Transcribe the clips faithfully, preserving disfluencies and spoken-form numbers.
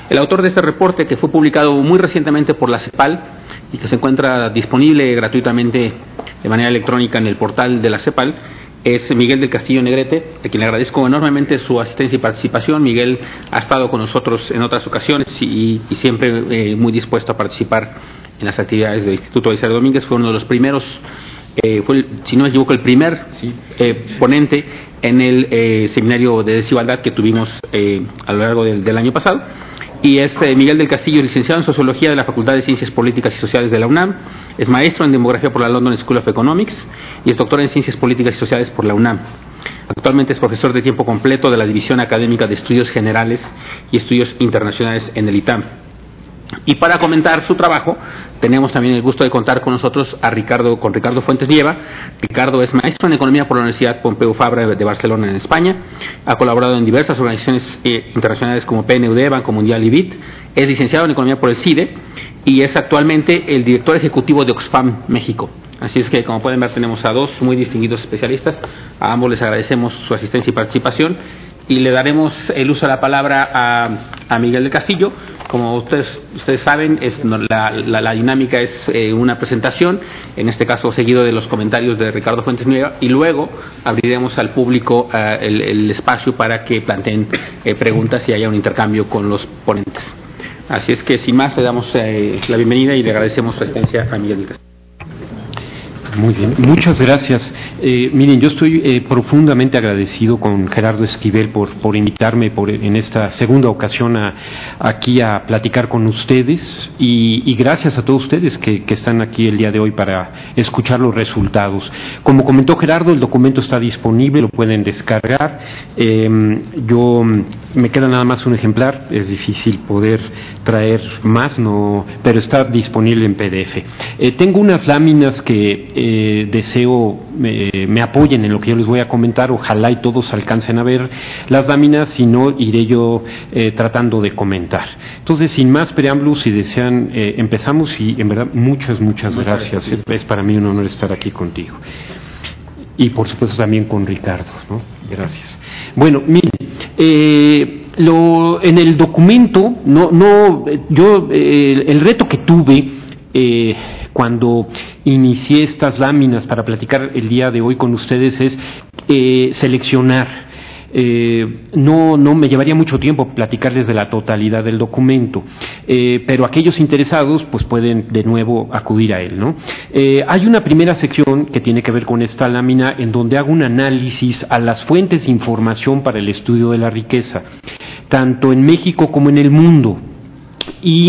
El autor de este reporte, que fue publicado muy recientemente por la CEPAL y que se encuentra disponible gratuitamente de manera electrónica en el portal de la CEPAL, es Miguel del Castillo Negrete, a quien le agradezco enormemente su asistencia y participación. Miguel ha estado con nosotros en otras ocasiones y, y siempre eh, muy dispuesto a participar en las actividades del Instituto Belisario Domínguez. Fue uno de los primeros, eh, fue el, si no me equivoco, el primer sí. eh, ponente en el eh, seminario de desigualdad que tuvimos eh, a lo largo del, del año pasado. Y es eh, Miguel del Castillo, licenciado en Sociología de la Facultad de Ciencias Políticas y Sociales de la UNAM, es maestro en Demografía por la London School of Economics y es doctor en Ciencias Políticas y Sociales por la UNAM. Actualmente es profesor de tiempo completo de la División Académica de Estudios Generales y Estudios Internacionales en el ITAM. Y para comentar su trabajo, tenemos también el gusto de contar con nosotros a Ricardo, con Ricardo Fuentes Nieva. Ricardo es maestro en Economía por la Universidad Pompeu Fabra de Barcelona, en España. Ha colaborado en diversas organizaciones eh, internacionales como P N U D, Banco Mundial y B I D. Es licenciado en Economía por el CIDE y es actualmente el director ejecutivo de Oxfam México. Así es que, como pueden ver, tenemos a dos muy distinguidos especialistas. A ambos les agradecemos su asistencia y participación. Y le daremos el uso de la palabra a, a Miguel del Castillo. Como ustedes ustedes saben, es, la, la, la dinámica es eh, una presentación, en este caso seguido de los comentarios de Ricardo Fuentes Nieva, y luego abriremos al público uh, el, el espacio para que planteen eh, preguntas y haya un intercambio con los ponentes. Así es que, sin más, le damos eh, la bienvenida y le agradecemos su asistencia a Miguel del Castillo. Muy bien, muchas gracias. Eh, miren, yo estoy eh, profundamente agradecido con Gerardo Esquivel por, por invitarme por, en esta segunda ocasión a, aquí a platicar con ustedes y, y gracias a todos ustedes que, que están aquí el día de hoy para escuchar los resultados. Como comentó Gerardo, el documento está disponible, lo pueden descargar. Eh, yo me queda nada más un ejemplar, es difícil poder traer más, no, pero está disponible en P D F. Eh, tengo unas láminas que eh, Eh, deseo eh, me apoyen en lo que yo les voy a comentar, ojalá y todos alcancen a ver las láminas, si no iré yo eh, tratando de comentar. Entonces, sin más preámbulos, si desean, eh, empezamos y en verdad muchas, muchas, muchas gracias. gracias. Es para mí un honor estar aquí contigo. Y por supuesto también con Ricardo, ¿no? Gracias. Bueno, miren, eh, lo, en el documento, no, no, yo, eh, el, el reto que tuve, eh, cuando inicié estas láminas para platicar el día de hoy con ustedes es eh, seleccionar. Eh, no, no me llevaría mucho tiempo platicarles de la totalidad del documento, eh, pero aquellos interesados pues pueden de nuevo acudir a él, ¿no? Eh, hay una primera sección que tiene que ver con esta lámina en donde hago un análisis a las fuentes de información para el estudio de la riqueza, tanto en México como en el mundo. Y,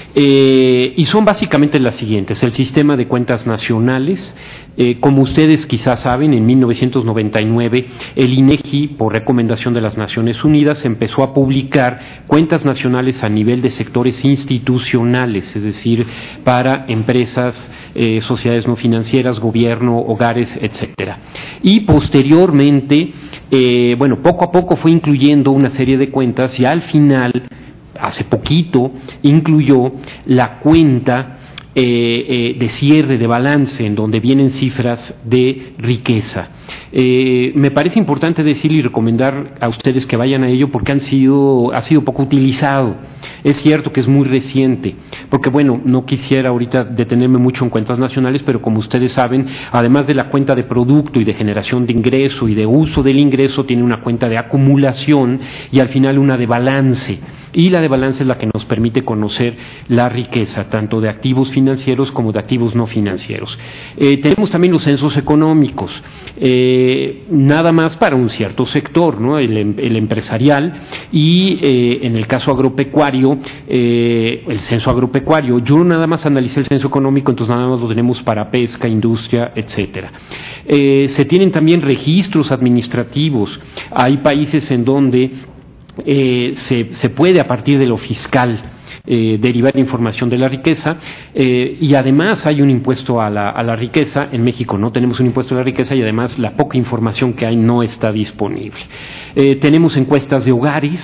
eh, y son básicamente las siguientes: el sistema de cuentas nacionales. Eh, como ustedes quizás saben, en mil novecientos noventa y nueve el INEGI, por recomendación de las Naciones Unidas, empezó a publicar cuentas nacionales a nivel de sectores institucionales, es decir, para empresas, eh, sociedades no financieras, gobierno, hogares, etcétera. Y posteriormente, eh, bueno, poco a poco fue incluyendo una serie de cuentas y al final, hace poquito, incluyó la cuenta eh, eh, de cierre, de balance, en donde vienen cifras de riqueza. Eh, me parece importante decir y recomendar a ustedes que vayan a ello porque han sido, ha sido poco utilizado. Es cierto que es muy reciente, porque bueno, no quisiera ahorita detenerme mucho en cuentas nacionales, pero como ustedes saben, además de la cuenta de producto y de generación de ingreso y de uso del ingreso, tiene una cuenta de acumulación y al final una de balance. Y la de balance es la que nos permite conocer la riqueza, tanto de activos financieros como de activos no financieros. Eh, tenemos también los censos económicos, eh, nada más para un cierto sector, ¿no? el, el empresarial, y eh, en el caso agropecuario, eh, el censo agropecuario, yo nada más analicé el censo económico, entonces nada más lo tenemos para pesca, industria, etcétera. Eh, se tienen también registros administrativos, hay países en donde Eh, se, se puede a partir de lo fiscal eh, derivar información de la riqueza eh, y además hay un impuesto a la, a la riqueza. En México no tenemos un impuesto a la riqueza y además la poca información que hay no está disponible. Eh, tenemos encuestas de hogares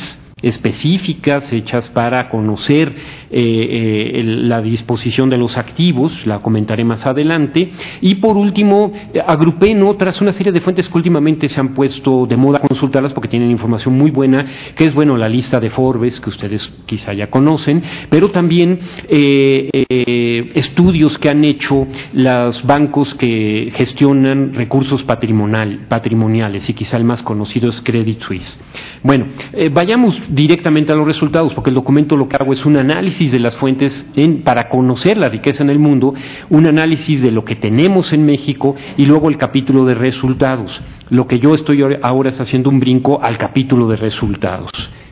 específicas hechas para conocer eh, eh, el, la disposición de los activos, la comentaré más adelante, y por último eh, agrupé en otras una serie de fuentes que últimamente se han puesto de moda consultarlas porque tienen información muy buena, que es bueno la lista de Forbes, que ustedes quizá ya conocen, pero también eh, eh, estudios que han hecho los bancos que gestionan recursos patrimonial, patrimoniales, y quizá el más conocido es Credit Suisse. Bueno, eh, vayamos directamente a los resultados, porque el documento lo que hago es un análisis de las fuentes en, para conocer la riqueza en el mundo, un análisis de lo que tenemos en México y luego el capítulo de resultados. Lo que yo estoy ahora es haciendo un brinco al capítulo de resultados.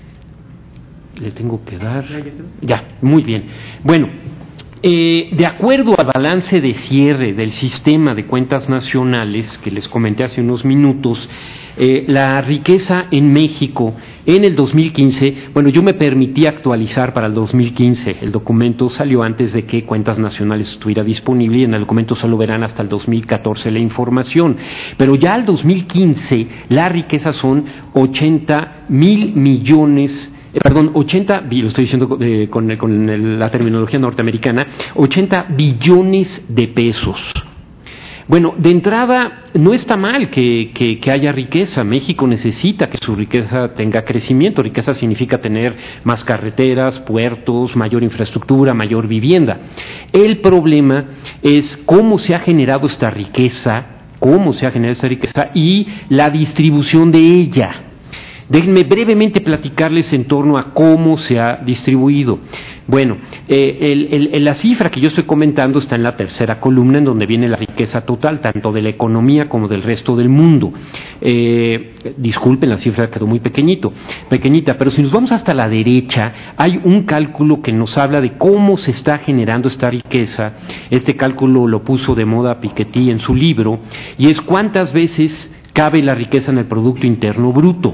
Le tengo que dar... Ya, muy bien. Bueno, eh, de acuerdo al balance de cierre del sistema de cuentas nacionales que les comenté hace unos minutos, Eh, la riqueza en México en el dos mil quince, bueno, yo me permití actualizar para el dos mil quince, el documento salió antes de que Cuentas Nacionales estuviera disponible y en el documento solo verán hasta el dos mil catorce la información, pero ya al dos mil quince la riqueza son ochenta mil millones, eh, perdón, ochenta, lo estoy diciendo eh, con, con el, la terminología norteamericana, ochenta billones de pesos. Bueno, de entrada, no está mal que, que, que haya riqueza. México necesita que su riqueza tenga crecimiento. Riqueza significa tener más carreteras, puertos, mayor infraestructura, mayor vivienda. El problema es cómo se ha generado esta riqueza, cómo se ha generado esta riqueza y la distribución de ella. Déjenme brevemente platicarles en torno a cómo se ha distribuido. Bueno, eh, el, el, la cifra que yo estoy comentando está en la tercera columna, en donde viene la riqueza total, tanto de la economía como del resto del mundo. Eh, disculpen, la cifra quedó muy pequeñito, pequeñita, pero si nos vamos hasta la derecha, hay un cálculo que nos habla de cómo se está generando esta riqueza. Este cálculo lo puso de moda Piketty en su libro, y es cuántas veces cabe la riqueza en el Producto Interno Bruto.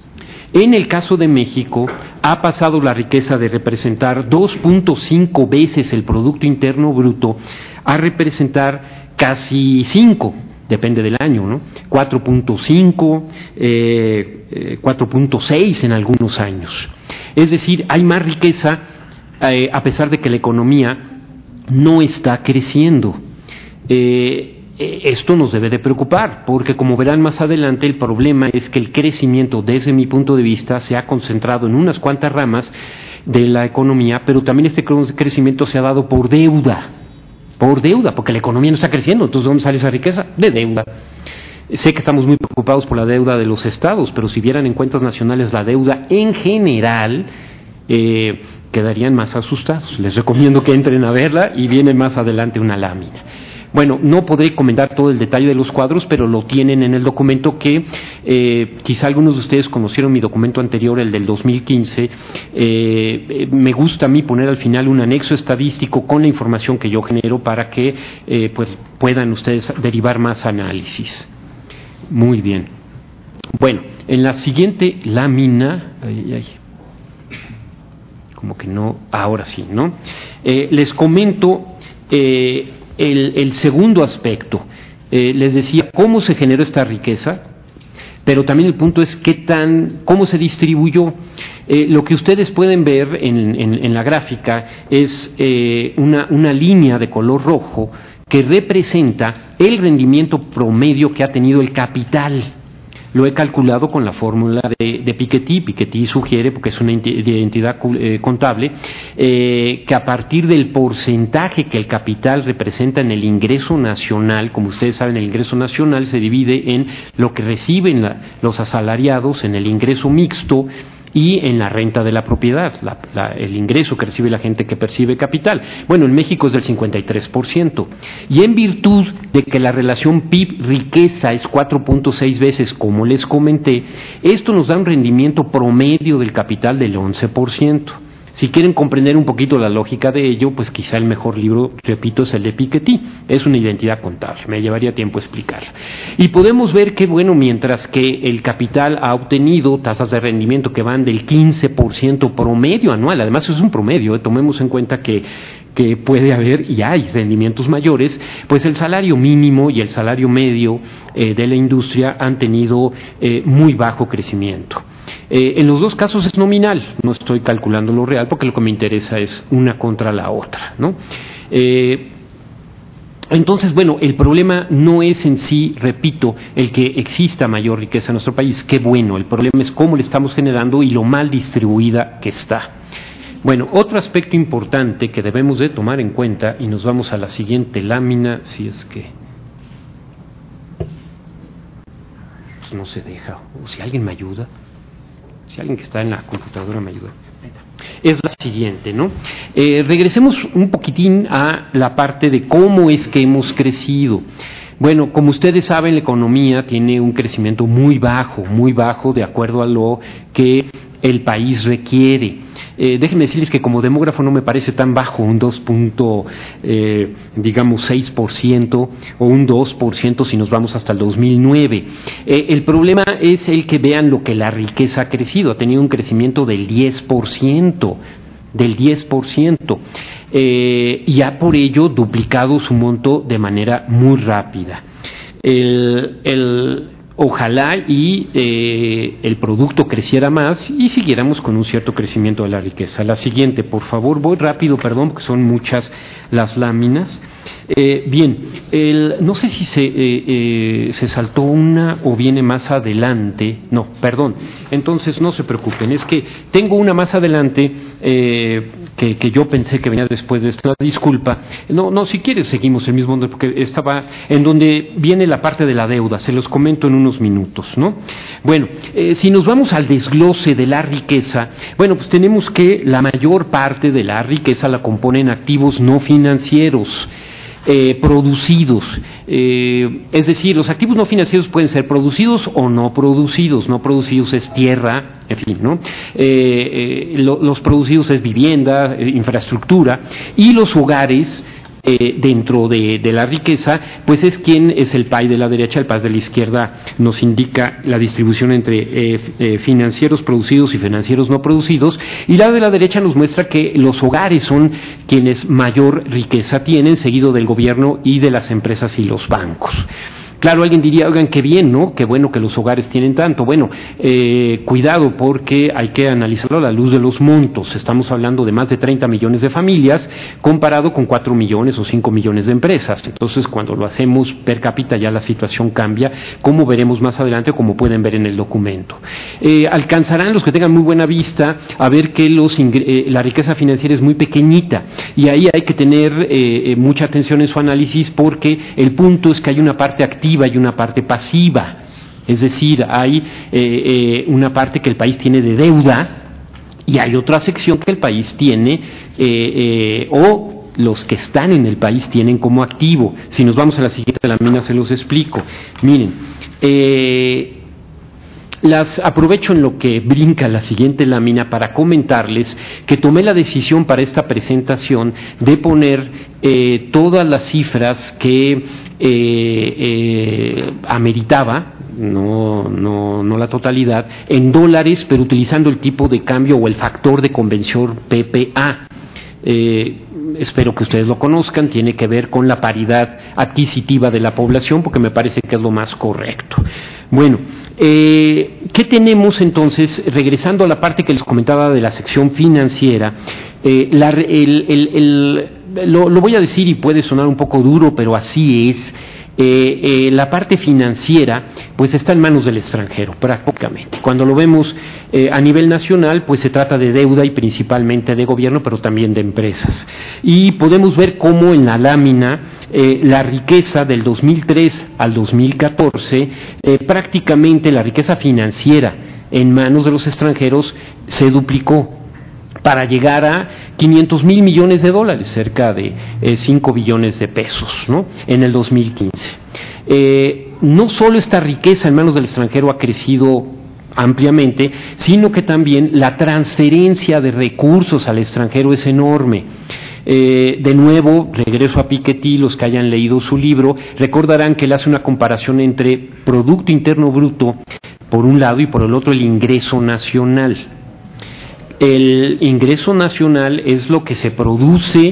En el caso de México, ha pasado la riqueza de representar dos punto cinco veces el Producto Interno Bruto a representar casi cinco, depende del año, ¿no? cuatro punto cinco, eh, eh, cuatro punto seis en algunos años. Es decir, hay más riqueza eh, a pesar de que la economía no está creciendo. Eh, Esto nos debe de preocupar, porque como verán más adelante, el problema es que el crecimiento, desde mi punto de vista, se ha concentrado en unas cuantas ramas de la economía, pero también este crecimiento se ha dado por deuda, por deuda, porque la economía no está creciendo. Entonces, ¿de dónde sale esa riqueza? De deuda. Sé que estamos muy preocupados por la deuda de los estados, pero si vieran en cuentas nacionales la deuda en general, eh, quedarían más asustados. Les recomiendo que entren a verla y viene más adelante una lámina. Bueno, no podré comentar todo el detalle de los cuadros, pero lo tienen en el documento que eh, quizá algunos de ustedes conocieron mi documento anterior, el del dos mil quince. Eh, me gusta a mí poner al final un anexo estadístico con la información que yo genero para que eh, pues puedan ustedes derivar más análisis. Muy bien. Bueno, en la siguiente lámina, ay, ay, como que no, ahora sí, ¿no? Eh, les comento eh, El, el segundo aspecto. Eh, les decía cómo se generó esta riqueza, pero también el punto es qué tan, cómo se distribuyó. Eh, lo que ustedes pueden ver en, en, en la gráfica es eh, una, una línea de color rojo que representa el rendimiento promedio que ha tenido el capital. Lo he calculado con la fórmula de, de Piketty. Piketty sugiere, porque es una entidad eh, contable, eh, que a partir del porcentaje que el capital representa en el ingreso nacional, como ustedes saben, el ingreso nacional se divide en lo que reciben la, los asalariados, en el ingreso mixto y en la renta de la propiedad, la, la, el ingreso que recibe la gente que percibe capital. Bueno, en México es del cincuenta y tres por ciento. Y en virtud de que la relación P I B-riqueza es cuatro punto seis veces, como les comenté, esto nos da un rendimiento promedio del capital del once por ciento. Si quieren comprender un poquito la lógica de ello, pues quizá el mejor libro, repito, es el de Piketty. Es una identidad contable, me llevaría tiempo explicarla. Y podemos ver que, bueno, mientras que el capital ha obtenido tasas de rendimiento que van del quince por ciento promedio anual, además es un promedio, ¿eh? Tomemos en cuenta que que puede haber y hay rendimientos mayores, pues el salario mínimo y el salario medio eh, de la industria han tenido eh, muy bajo crecimiento. Eh, en los dos casos es nominal, no estoy calculando lo real porque lo que me interesa es una contra la otra, ¿no? Eh, Entonces, bueno, el problema no es en sí, repito, el que exista mayor riqueza en nuestro país, qué bueno, el problema es cómo le estamos generando y lo mal distribuida que está. Bueno, otro aspecto importante que debemos de tomar en cuenta, y nos vamos a la siguiente lámina, si es que pues no se deja, o si alguien me ayuda, si alguien que está en la computadora me ayuda. Es la siguiente, ¿no? Eh, regresemos un poquitín a la parte de cómo es que hemos crecido. Bueno, como ustedes saben, la economía tiene un crecimiento muy bajo, muy bajo de acuerdo a lo que el país requiere. Eh, déjenme decirles que como demógrafo no me parece tan bajo, un dos punto, eh, digamos, seis por ciento o un dos por ciento si nos vamos hasta el dos mil nueve. Eh, el problema es el que vean lo que la riqueza ha crecido, ha tenido un crecimiento del diez por ciento, del diez por ciento, eh, y ha por ello duplicado su monto de manera muy rápida. El, el Ojalá y eh, el producto creciera más y siguiéramos con un cierto crecimiento de la riqueza. La siguiente, por favor, voy rápido, perdón, porque son muchas las láminas. Eh, bien, el, no sé si se, eh, eh, se saltó una o viene más adelante. No, perdón. Entonces no se preocupen, es que tengo una más adelante eh, que, que yo pensé que venía después de esta. Disculpa. No, no, si quieres seguimos el mismo, porque estaba en donde viene la parte de la deuda. Se los comento en unos minutos, ¿no? Bueno, eh, si nos vamos al desglose de la riqueza, bueno, pues tenemos que la mayor parte de la riqueza la componen activos no financieros. Eh, producidos, eh, es decir, los activos no financieros pueden ser producidos o no producidos. No producidos es tierra, en fin, ¿no? Eh, eh, lo, los producidos es vivienda, eh, infraestructura, y los hogares eh, dentro de, de la riqueza, pues es quien es el pie de la derecha, el pie de la izquierda nos indica la distribución entre eh, eh, financieros producidos y financieros no producidos, y la de la derecha nos muestra que los hogares son quienes mayor riqueza tienen, seguido del gobierno y de las empresas y los bancos. Claro, alguien diría, oigan, qué bien, ¿no? Qué bueno que los hogares tienen tanto. Bueno, eh, cuidado porque hay que analizarlo a la luz de los montos. Estamos hablando de más de treinta millones de familias comparado con cuatro millones o cinco millones de empresas. Entonces, cuando lo hacemos per cápita ya la situación cambia, como veremos más adelante, como pueden ver en el documento. Eh, alcanzarán los que tengan muy buena vista a ver que los eh, la riqueza financiera es muy pequeñita, y ahí hay que tener eh, mucha atención en su análisis, porque el punto es que hay una parte activa y una parte pasiva, es decir, hay eh, eh, una parte que el país tiene de deuda y hay otra sección que el país tiene eh, eh, o los que están en el país tienen como activo. Si nos vamos a la siguiente lámina se los explico. Miren, eh, las aprovecho en lo que brinca la siguiente lámina para comentarles que tomé la decisión para esta presentación de poner eh, todas las cifras que Eh, eh, ameritaba, no, no, no la totalidad, en dólares, pero utilizando el tipo de cambio o el factor de conversión P P A. Eh, espero que ustedes lo conozcan, tiene que ver con la paridad adquisitiva de la población, porque me parece que es lo más correcto. Bueno, eh, ¿qué tenemos entonces? Regresando a la parte que les comentaba de la sección financiera, eh, la, el, el, el Lo, lo voy a decir y puede sonar un poco duro, pero así es. Eh, eh, la parte financiera pues está en manos del extranjero prácticamente. Cuando lo vemos eh, a nivel nacional, pues se trata de deuda y principalmente de gobierno, pero también de empresas. Y podemos ver cómo en la lámina eh, la riqueza del dos mil tres al dos mil catorce, eh, prácticamente la riqueza financiera en manos de los extranjeros se duplicó, para llegar a quinientos mil millones de dólares, cerca de eh, cinco billones de pesos, ¿no? En el dos mil quince. Eh, no solo esta riqueza en manos del extranjero ha crecido ampliamente, sino que también la transferencia de recursos al extranjero es enorme. Eh, de nuevo, regreso a Piketty, los que hayan leído su libro, recordarán que él hace una comparación entre Producto Interno Bruto, por un lado, y por el otro el ingreso nacional. El ingreso nacional es lo que se produce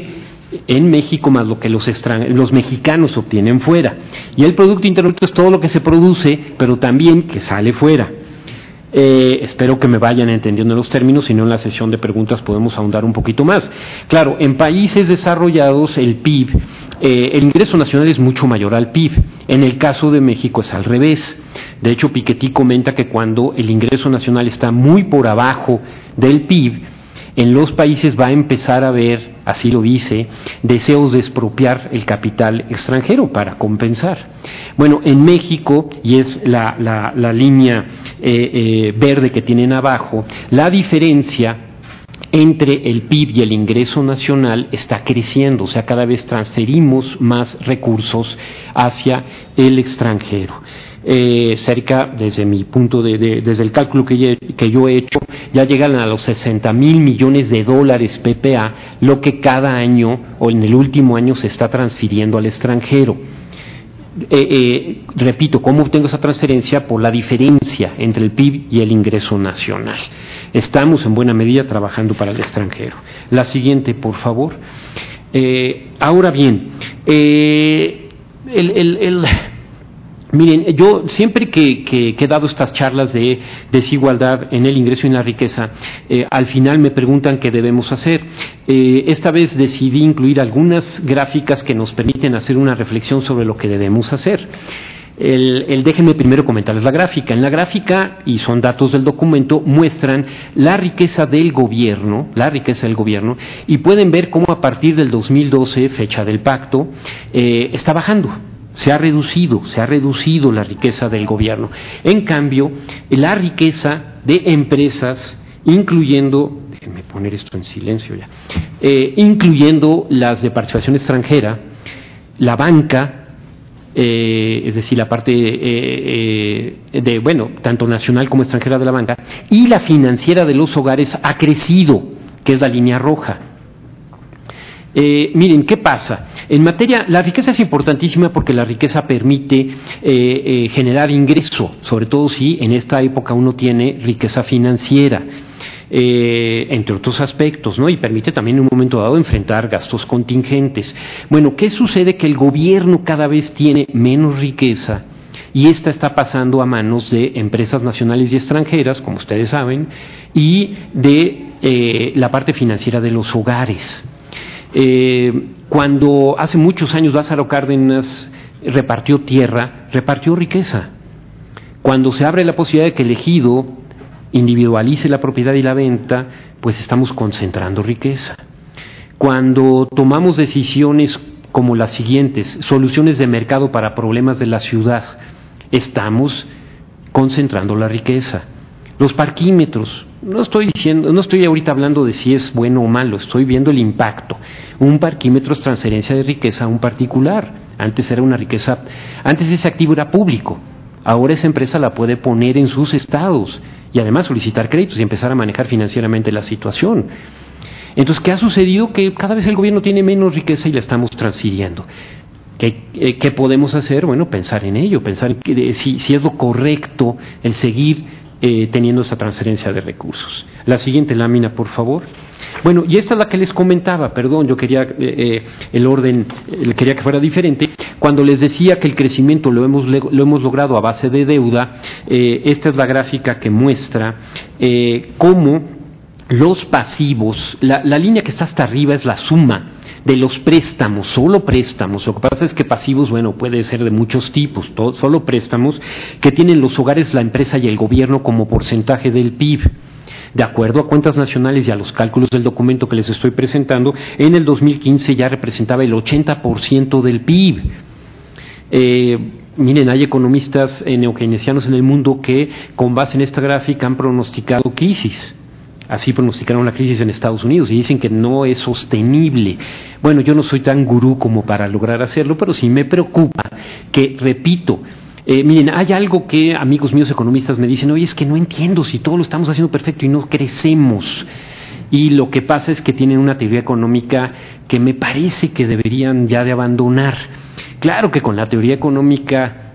en México más lo que los, extran- los mexicanos obtienen fuera. Y el Producto Interno Bruto es todo lo que se produce, pero también que sale fuera. Eh, espero que me vayan entendiendo los términos, si no en la sesión de preguntas podemos ahondar un poquito más. Claro, en países desarrollados el P I B, eh, el ingreso nacional es mucho mayor al P I B. En el caso de México es al revés. De hecho, Piketty comenta que cuando el ingreso nacional está muy por abajo del P I B, en los países va a empezar a haber, así lo dice, deseos de expropiar el capital extranjero para compensar. Bueno, en México, y es la, la, la línea eh, eh, verde que tienen abajo, la diferencia entre el P I B y el ingreso nacional está creciendo, o sea, cada vez transferimos más recursos hacia el extranjero. Eh, cerca, desde mi punto de, de desde el cálculo que, ye, que yo he hecho, ya llegan a los sesenta mil millones de dólares P P A, lo que cada año o en el último año se está transfiriendo al extranjero. Eh, eh, repito, ¿cómo obtengo esa transferencia? Por la diferencia entre el P I B y el ingreso nacional. Estamos en buena medida trabajando para el extranjero. La siguiente, por favor. Eh, ahora bien, eh, el, el, el Miren, yo siempre que, que, que he dado estas charlas de desigualdad en el ingreso y en la riqueza, eh, al final me preguntan qué debemos hacer. Eh, esta vez decidí incluir algunas gráficas que nos permiten hacer una reflexión sobre lo que debemos hacer. El, el déjenme primero comentarles la gráfica. En la gráfica, y son datos del documento, muestran la riqueza del gobierno, la riqueza del gobierno, y pueden ver cómo a partir del dos mil doce, fecha del pacto, eh, está bajando. Se ha reducido, se ha reducido la riqueza del gobierno. En cambio, la riqueza de empresas, incluyendo, déjenme poner esto en silencio ya, eh, incluyendo las de participación extranjera, la banca, eh, es decir, la parte eh, eh, de, bueno, tanto nacional como extranjera de la banca, y la financiera de los hogares ha crecido, que es la línea roja. Eh, miren, ¿qué pasa? En materia, la riqueza es importantísima porque la riqueza permite eh, eh, generar ingreso, sobre todo si en esta época uno tiene riqueza financiera, eh, entre otros aspectos, ¿no? Y permite también en un momento dado enfrentar gastos contingentes. Bueno, ¿qué sucede? Que el gobierno cada vez tiene menos riqueza y esta está pasando a manos de empresas nacionales y extranjeras, como ustedes saben, y de eh, la parte financiera de los hogares. Eh, cuando hace muchos años Lázaro Cárdenas repartió tierra, repartió riqueza. Cuando se abre la posibilidad de que el ejido individualice la propiedad y la venta, pues estamos concentrando riqueza. Cuando tomamos decisiones como las siguientes, soluciones de mercado para problemas de la ciudad, estamos concentrando la riqueza. Los parquímetros, no estoy diciendo, no estoy ahorita hablando de si es bueno o malo, estoy viendo el impacto. Un parquímetro es transferencia de riqueza a un particular. Antes era una riqueza, antes ese activo era público. Ahora esa empresa la puede poner en sus estados y además solicitar créditos y empezar a manejar financieramente la situación. Entonces, ¿qué ha sucedido? Que cada vez el gobierno tiene menos riqueza y la estamos transfiriendo. ¿Qué, eh, ¿qué podemos hacer? Bueno, pensar en ello, pensar en que, si, si es lo correcto el seguir Eh, teniendo esa transferencia de recursos. La siguiente lámina, por favor. Bueno, y esta es la que les comentaba, perdón, yo quería eh, eh, el orden, eh, quería que fuera diferente. Cuando les decía que el crecimiento lo hemos, lo hemos logrado a base de deuda, eh, esta es la gráfica que muestra eh, cómo los pasivos, la, la línea que está hasta arriba es la suma de los préstamos, solo préstamos. Lo que pasa es que pasivos, bueno, puede ser de muchos tipos, todo, solo préstamos que tienen los hogares, la empresa y el gobierno como porcentaje del P I B. De acuerdo a cuentas nacionales y a los cálculos del documento que les estoy presentando, en el dos mil quince ya representaba el ochenta por ciento del P I B. Eh, miren, hay economistas eh, neokeynesianos en el mundo que, con base en esta gráfica, han pronosticado crisis. Así pronosticaron la crisis en Estados Unidos y dicen que no es sostenible. Bueno, yo no soy tan gurú como para lograr hacerlo, pero sí me preocupa que, repito, eh, miren, hay algo que amigos míos economistas me dicen, oye, es que no entiendo si todo lo estamos haciendo perfecto y no crecemos. Y lo que pasa es que tienen una teoría económica que me parece que deberían ya de abandonar. Claro que con la teoría económica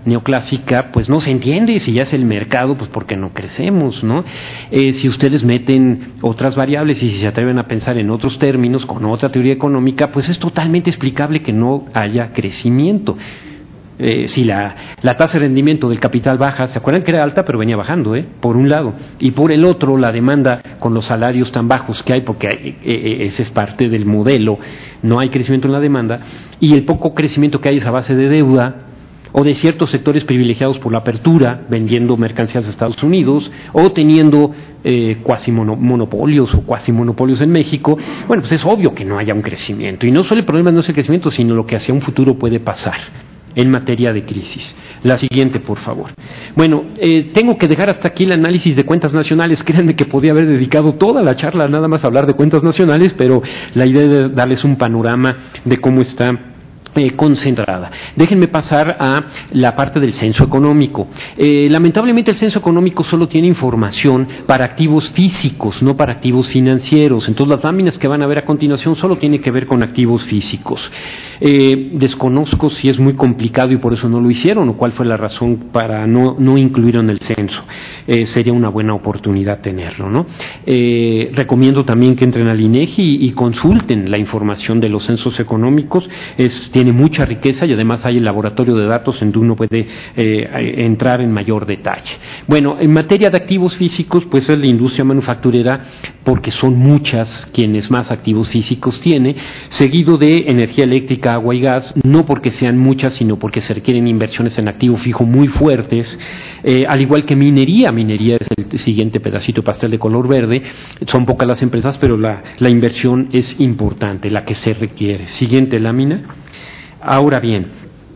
neoclásica, pues no se entiende. Si ya es el mercado, pues porque no crecemos, ¿no? Eh, si ustedes meten otras variables y si se atreven a pensar en otros términos, con otra teoría económica, pues es totalmente explicable que no haya crecimiento. Eh, si la, la tasa de rendimiento del capital baja, ¿se acuerdan que era alta pero venía bajando, eh? Por un lado, y por el otro la demanda con los salarios tan bajos que hay, porque hay, eh, ese es parte del modelo, no hay crecimiento en la demanda, y el poco crecimiento que hay es a base de deuda o de ciertos sectores privilegiados por la apertura, vendiendo mercancías a Estados Unidos o teniendo eh, cuasi monopolios o cuasi monopolios en México. Bueno, pues es obvio que no haya un crecimiento, y no solo el problema no es el crecimiento, sino lo que hacia un futuro puede pasar en materia de crisis. La siguiente, por favor. Bueno, eh, tengo que dejar hasta aquí el análisis de cuentas nacionales. Créanme que podía haber dedicado toda la charla nada más a hablar de cuentas nacionales, pero la idea es darles un panorama de cómo está Eh, concentrada. Déjenme pasar a la parte del censo económico. Eh, lamentablemente el censo económico solo tiene información para activos físicos, no para activos financieros. Entonces las láminas que van a ver a continuación solo tienen que ver con activos físicos. Eh, desconozco si es muy complicado y por eso no lo hicieron, o cuál fue la razón para no, no incluirlo en el censo. Eh, sería una buena oportunidad tenerlo, ¿no? Eh, recomiendo también que entren al INEGI y, y consulten la información de los censos económicos. Es, tiene mucha riqueza y además hay el laboratorio de datos en donde uno puede eh, entrar en mayor detalle. Bueno, en materia de activos físicos, pues es la industria manufacturera, porque son muchas quienes más activos físicos tiene, seguido de energía eléctrica, agua y gas, no porque sean muchas, sino porque se requieren inversiones en activo fijo muy fuertes, eh, al igual que minería. Minería es el siguiente pedacito pastel de color verde. Son pocas las empresas, pero la, la inversión es importante, la que se requiere. Siguiente lámina. Ahora bien,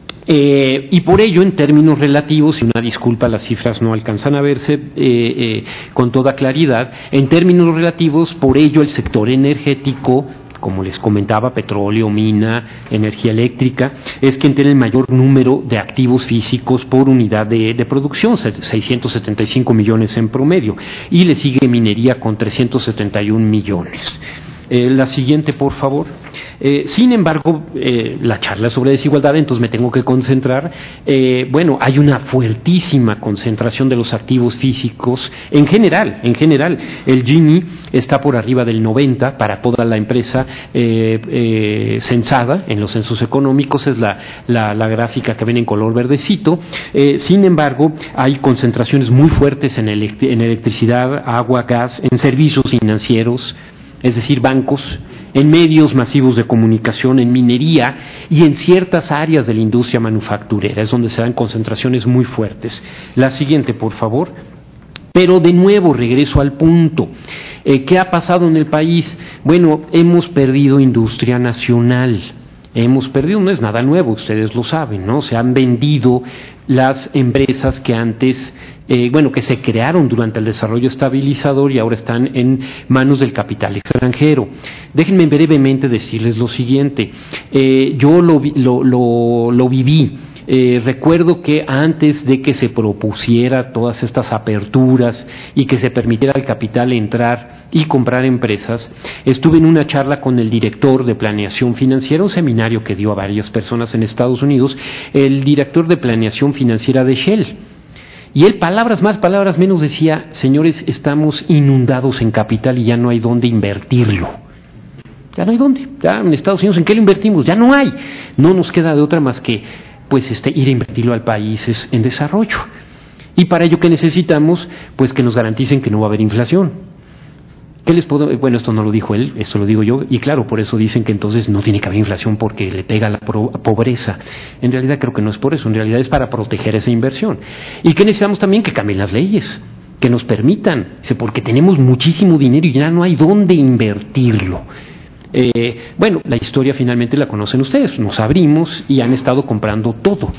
eh, y por ello, en términos relativos, y una disculpa, las cifras no alcanzan a verse eh, eh, con toda claridad, en términos relativos, por ello el sector energético, como les comentaba, petróleo, mina, energía eléctrica, es quien tiene el mayor número de activos físicos por unidad de, de producción, seiscientos setenta y cinco millones en promedio, y le sigue minería con trescientos setenta y un millones. Eh, la siguiente, por favor. Eh, sin embargo, eh, la charla es sobre desigualdad, entonces me tengo que concentrar. Eh, bueno, hay una fuertísima concentración de los activos físicos en general. En general, el Gini está por arriba del noventa para toda la empresa eh, eh, censada en los censos económicos. Es la, la, la gráfica que ven en color verdecito. Eh, sin embargo, hay concentraciones muy fuertes en, elect- en electricidad, agua, gas, en servicios financieros, es decir, bancos, en medios masivos de comunicación, en minería y en ciertas áreas de la industria manufacturera, es donde se dan concentraciones muy fuertes. La siguiente, por favor. Pero de nuevo regreso al punto. Eh, ¿Qué ha pasado en el país? Bueno, hemos perdido industria nacional. Hemos perdido, no es nada nuevo, ustedes lo saben, ¿no? Se han vendido las empresas que antes, eh, bueno, que se crearon durante el desarrollo estabilizador y ahora están en manos del capital extranjero. Déjenme brevemente decirles lo siguiente. Eh, yo lo, lo, lo, lo viví. Eh, recuerdo que antes de que se propusiera todas estas aperturas y que se permitiera al capital entrar y comprar empresas, estuve en una charla con el director de planeación financiera, un seminario que dio a varias personas en Estados Unidos, el director de planeación financiera de Shell. Y él, palabras más, palabras menos, decía: señores, estamos inundados en capital y ya no hay dónde invertirlo. Ya no hay dónde. Ya en Estados Unidos, ¿en qué lo invertimos? Ya no hay. No nos queda de otra más que pues este, ir a invertirlo al países en desarrollo. Y para ello, ¿qué necesitamos? Pues que nos garanticen que no va a haber inflación. ¿Qué les puedo? Bueno, esto no lo dijo él, esto lo digo yo, y claro, por eso dicen que entonces no tiene que haber inflación porque le pega la pobreza. En realidad creo que no es por eso, en realidad es para proteger esa inversión. ¿Y qué necesitamos también? Que cambien las leyes, que nos permitan, porque tenemos muchísimo dinero y ya no hay dónde invertirlo. Eh, bueno, la historia finalmente la conocen ustedes, nos abrimos y han estado comprando todo.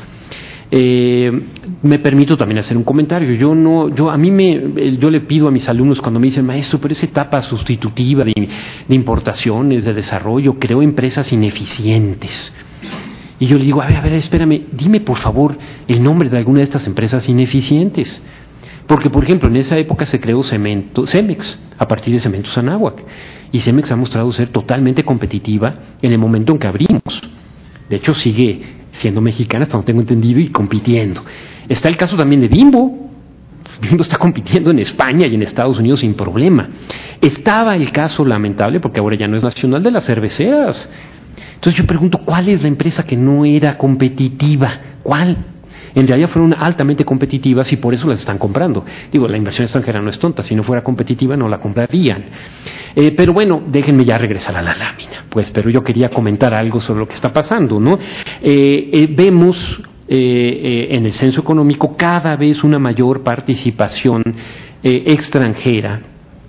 Eh, me permito también hacer un comentario. Yo no, yo a mí me, yo le pido a mis alumnos cuando me dicen: maestro, pero esa etapa sustitutiva de, de importaciones, de desarrollo, creó empresas ineficientes. Y yo le digo: a ver, a ver, espérame, dime por favor el nombre de alguna de estas empresas ineficientes. Porque, por ejemplo, en esa época se creó Cemento, Cemex, a partir de Cementos Anáhuac. Y Cemex ha mostrado ser totalmente competitiva en el momento en que abrimos. De hecho, sigue, siendo mexicanas, no tengo entendido, y compitiendo. Está el caso también de Bimbo. Bimbo está compitiendo en España y en Estados Unidos sin problema. Estaba el caso lamentable, porque ahora ya no es nacional, de las cerveceras. Entonces yo pregunto, ¿cuál es la empresa que no era competitiva? ¿Cuál? En realidad fueron altamente competitivas y por eso las están comprando. Digo, la inversión extranjera no es tonta, si no fuera competitiva no la comprarían. Eh, pero bueno, déjenme ya regresar a la lámina, pues, pero yo quería comentar algo sobre lo que está pasando, ¿no? Eh, eh, vemos eh, eh, en el censo económico cada vez una mayor participación eh, extranjera.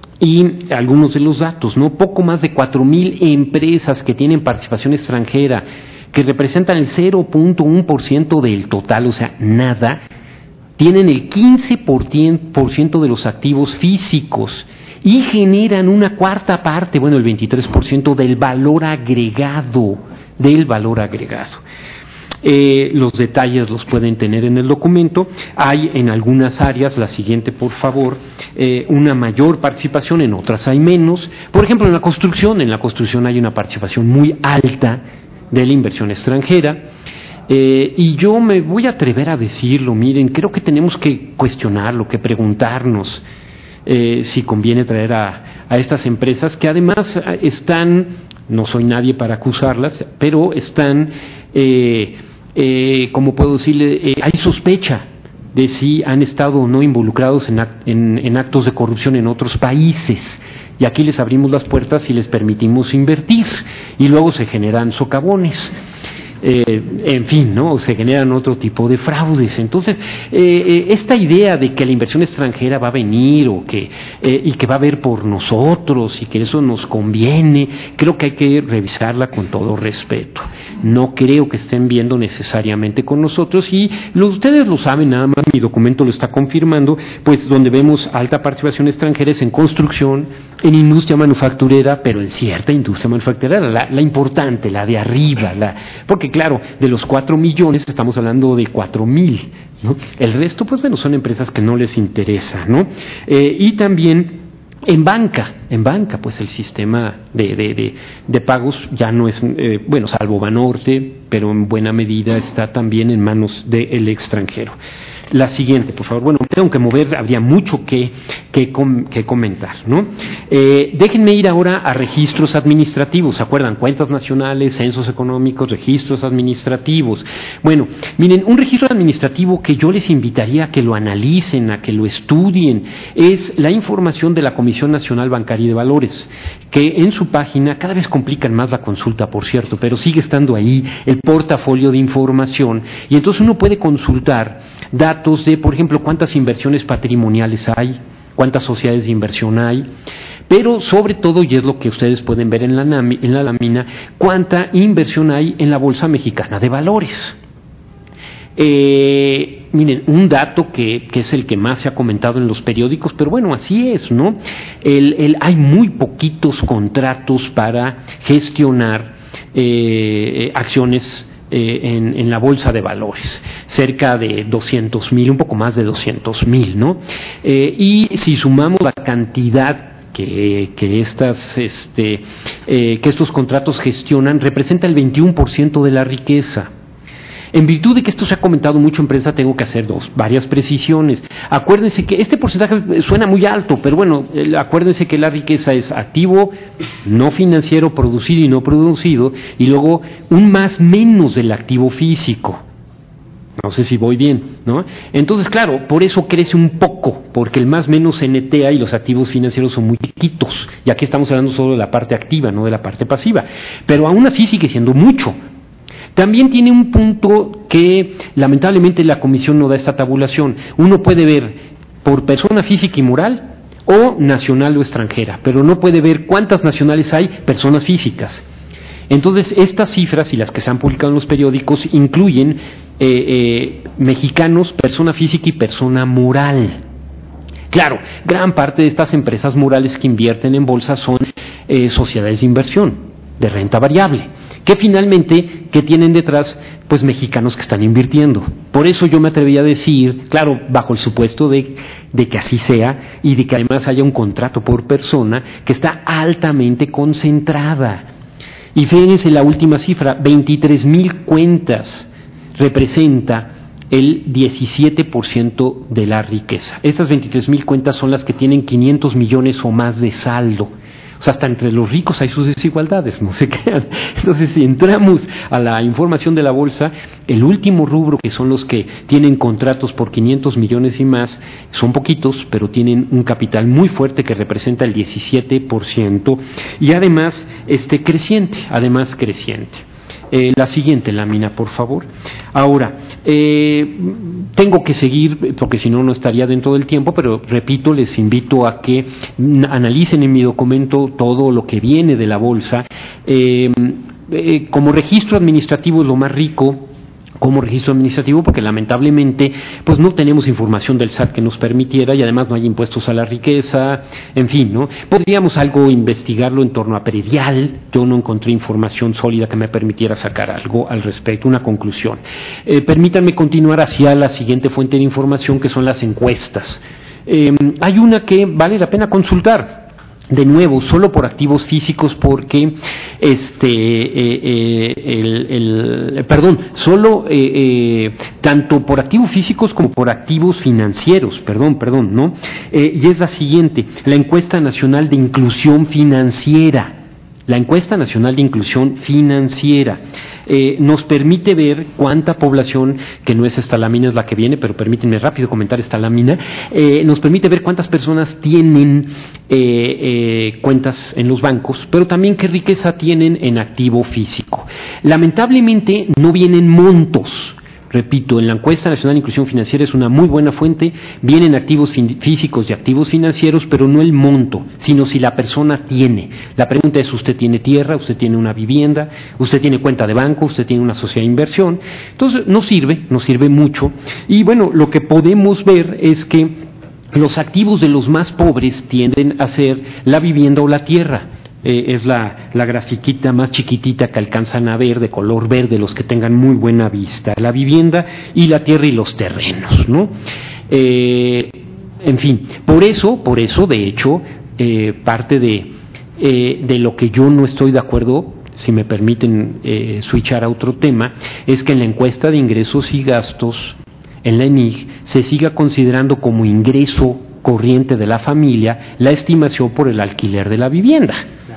Y algunos de los datos, ¿no? Poco más de cuatro mil empresas que tienen participación extranjera, que representan el cero punto uno por ciento del total, o sea, nada, tienen el quince por ciento de los activos físicos y generan una cuarta parte, bueno, el veintitrés por ciento del valor agregado, del valor agregado. Eh, los detalles los pueden tener en el documento. Hay en algunas áreas, la siguiente por favor, eh, una mayor participación, en otras hay menos. Por ejemplo, en la construcción, en la construcción hay una participación muy alta de la inversión extranjera. Eh, y yo me voy a atrever a decirlo, miren, creo que tenemos que cuestionarlo, que preguntarnos eh, si conviene traer a, a estas empresas que además están, no soy nadie para acusarlas, pero están... Eh, Eh, como puedo decirle, eh, hay sospecha de si han estado o no involucrados en, act- en, en actos de corrupción en otros países, y aquí les abrimos las puertas y les permitimos invertir, y luego se generan socavones. Eh, en fin, ¿no? Se generan otro tipo de fraudes. Entonces, eh, eh, esta idea de que la inversión extranjera va a venir o que eh, y que va a ver por nosotros y que eso nos conviene, creo que hay que revisarla con todo respeto. No creo que estén viendo necesariamente con nosotros, y lo, ustedes lo saben, nada más mi documento lo está confirmando, pues donde vemos alta participación extranjera es en construcción, en industria manufacturera, pero en cierta industria manufacturera, la, la importante, la de arriba, la, porque claro, de los cuatro millones estamos hablando de cuatro mil, ¿no? El resto, pues bueno, son empresas que no les interesa, ¿no? Eh, y también en banca, en banca, pues el sistema de, de, de, de pagos ya no es, eh, bueno, salvo Banorte, pero en buena medida está también en manos del extranjero. La siguiente, por favor. Bueno, tengo que mover, habría mucho que, que, com, que comentar, ¿no? Eh, déjenme ir ahora a registros administrativos. ¿Se acuerdan? Cuentas nacionales, censos económicos, registros administrativos. Bueno, miren, un registro administrativo que yo les invitaría a que lo analicen, a que lo estudien, es la información de la Comisión Nacional Bancaria y de Valores, que en su página cada vez complican más la consulta, por cierto, pero sigue estando ahí el portafolio de información, y entonces uno puede consultar datos de, por ejemplo, cuántas inversiones patrimoniales hay, cuántas sociedades de inversión hay, pero sobre todo, y es lo que ustedes pueden ver en la, en la lámina, cuánta inversión hay en la Bolsa Mexicana de Valores. Eh, miren, un dato que, que es el que más se ha comentado en los periódicos, pero bueno, así es, ¿no? El, el, hay muy poquitos contratos para gestionar eh, acciones Eh, en, en la bolsa de valores, cerca de doscientos mil, un poco más de doscientos mil, ¿no? Eh, y si sumamos la cantidad que, que, estas, este, eh, que estos contratos gestionan, representa el veintiuno por ciento de la riqueza. En virtud de que esto se ha comentado mucho en prensa, tengo que hacer dos, varias precisiones. Acuérdense que este porcentaje suena muy alto, pero bueno, acuérdense que la riqueza es activo no financiero, producido y no producido, y luego un más menos del activo físico. No sé si voy bien, ¿no? Entonces, claro, por eso crece un poco, porque el más menos se netea y los activos financieros son muy chiquitos. Y aquí estamos hablando solo de la parte activa, no de la parte pasiva. Pero aún así sigue siendo mucho. También tiene un punto que lamentablemente la comisión no da esta tabulación. Uno puede ver por persona física y moral o nacional o extranjera, pero no puede ver cuántas nacionales hay, personas físicas. Entonces, estas cifras y las que se han publicado en los periódicos incluyen eh, eh, mexicanos, persona física y persona moral. Claro, gran parte de estas empresas morales que invierten en bolsa son eh, sociedades de inversión, de renta variable, que finalmente, ¿qué tienen detrás? Pues mexicanos que están invirtiendo. Por eso yo me atreví a decir, claro, bajo el supuesto de, de que así sea y de que además haya un contrato por persona que está altamente concentrada. Y fíjense la última cifra, veintitrés mil cuentas representa el diecisiete por ciento de la riqueza. Estas veintitrés mil cuentas son las que tienen quinientos millones o más de saldo. O sea, hasta entre los ricos hay sus desigualdades, no se crean. Entonces, si entramos a la información de la bolsa, el último rubro, que son los que tienen contratos por quinientos millones y más, son poquitos, pero tienen un capital muy fuerte que representa el diecisiete por ciento y además este, creciente, además creciente. Eh, la siguiente lámina, por favor. Ahora, eh, tengo que seguir, porque si no, no estaría dentro del tiempo, pero repito, les invito a que analicen en mi documento todo lo que viene de la bolsa. Eh, eh, como registro administrativo es lo más rico, como registro administrativo, porque lamentablemente pues no tenemos información del S A T que nos permitiera y además no hay impuestos a la riqueza, en fin, ¿no? Podríamos algo investigarlo en torno a predial, yo no encontré información sólida que me permitiera sacar algo al respecto, una conclusión. Eh, permítanme continuar hacia la siguiente fuente de información, que son las encuestas. Eh, hay una que vale la pena consultar. De nuevo, solo por activos físicos, porque este eh, eh, el, el perdón, solo eh, eh, tanto por activos físicos como por activos financieros, perdón, perdón, ¿no? Eh, y es la siguiente, la encuesta nacional de inclusión financiera. La encuesta nacional de inclusión financiera eh, nos permite ver cuánta población, que no es esta lámina, es la que viene, pero permítanme rápido comentar esta lámina, eh, nos permite ver cuántas personas tienen eh, eh, cuentas en los bancos, pero también qué riqueza tienen en activo físico. Lamentablemente no vienen montos. Repito, en la encuesta nacional de inclusión financiera es una muy buena fuente, vienen activos físicos y activos financieros, pero no el monto, sino si la persona tiene. La pregunta es, ¿usted tiene tierra? ¿Usted tiene una vivienda? ¿Usted tiene cuenta de banco? ¿Usted tiene una sociedad de inversión? Entonces, no sirve, no sirve mucho. Y bueno, lo que podemos ver es que los activos de los más pobres tienden a ser la vivienda o la tierra. Eh, es la, la grafiquita más chiquitita que alcanzan a ver, de color verde, los que tengan muy buena vista, la vivienda y la tierra y los terrenos, ¿no? Eh, en fin, por eso, por eso, de hecho, eh, parte de, eh, de lo que yo no estoy de acuerdo, si me permiten eh, switchar a otro tema, es que en la encuesta de ingresos y gastos, en la E N I G, se siga considerando como ingreso corriente de la familia la estimación por el alquiler de la vivienda.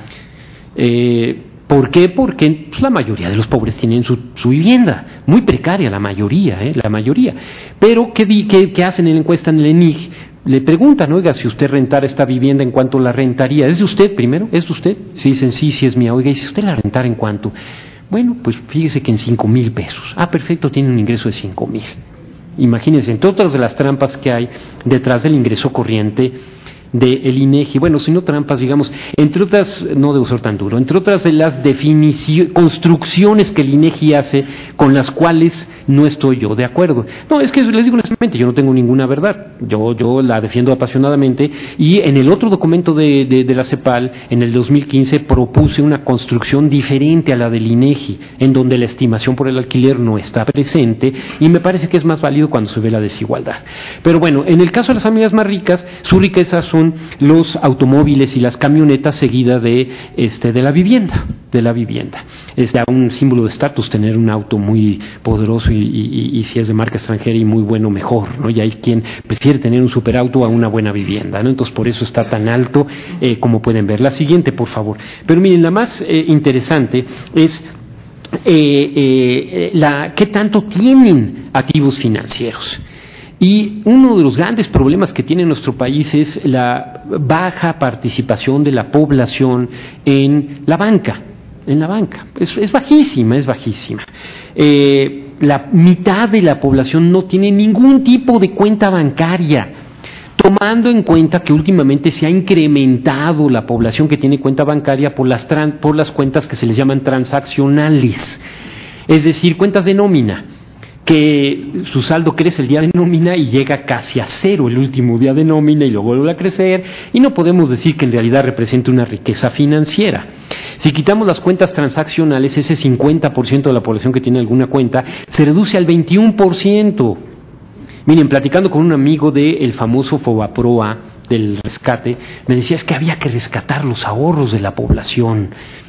Eh, ¿Por qué? Porque pues, la mayoría de los pobres tienen su, su vivienda, muy precaria la mayoría, eh, la mayoría. Pero, ¿qué, di, qué, qué hacen en la encuesta en el E N I G? Le preguntan, oiga, si usted rentara esta vivienda, ¿en cuánto la rentaría? ¿Es de usted primero? ¿Es de usted? Si dicen, sí, sí es mía. Oiga, ¿y si usted la rentara en cuánto? Bueno, pues fíjese que en cinco mil pesos. Ah, perfecto, tiene un ingreso de cinco mil. Imagínense, entre otras de las trampas que hay detrás del ingreso corriente del INEGI, bueno, si no trampas, digamos, entre otras, no debo ser tan duro, entre otras de las definiciones, construcciones que el INEGI hace con las cuales no estoy yo de acuerdo. No, es que les digo honestamente, yo no tengo ninguna verdad, yo, yo la defiendo apasionadamente y en el otro documento de, de, de la CEPAL, en el dos mil quince, propuse una construcción diferente a la del INEGI, en donde la estimación por el alquiler no está presente y me parece que es más válido cuando se ve la desigualdad. Pero bueno, en el caso de las familias más ricas, su riqueza son los automóviles y las camionetas seguida de, este, de la vivienda, de la vivienda. Es ya un símbolo de estatus tener un auto muy poderoso y, y, y si es de marca extranjera y muy bueno, mejor, ¿no? Y hay quien prefiere tener un superauto a una buena vivienda, ¿no? Entonces por eso está tan alto, eh, como pueden ver. La siguiente, por favor. Pero miren, la más eh, interesante es eh, eh, la qué tanto tienen activos financieros. Y uno de los grandes problemas que tiene nuestro país es la baja participación de la población en la banca, en la banca. Es, es bajísima, es bajísima. Eh, la mitad de la población no tiene ningún tipo de cuenta bancaria, tomando en cuenta que últimamente se ha incrementado la población que tiene cuenta bancaria por las, tran, por las cuentas que se les llaman transaccionales, es decir, cuentas de nómina, que su saldo crece el día de nómina y llega casi a cero el último día de nómina y luego vuelve a crecer, y no podemos decir que en realidad represente una riqueza financiera. Si quitamos las cuentas transaccionales, ese cincuenta por ciento de la población que tiene alguna cuenta se reduce al veintiuno por ciento. Miren, platicando con un amigo del famoso Fobaproa, del rescate, me decía, es que había que rescatar los ahorros de la población.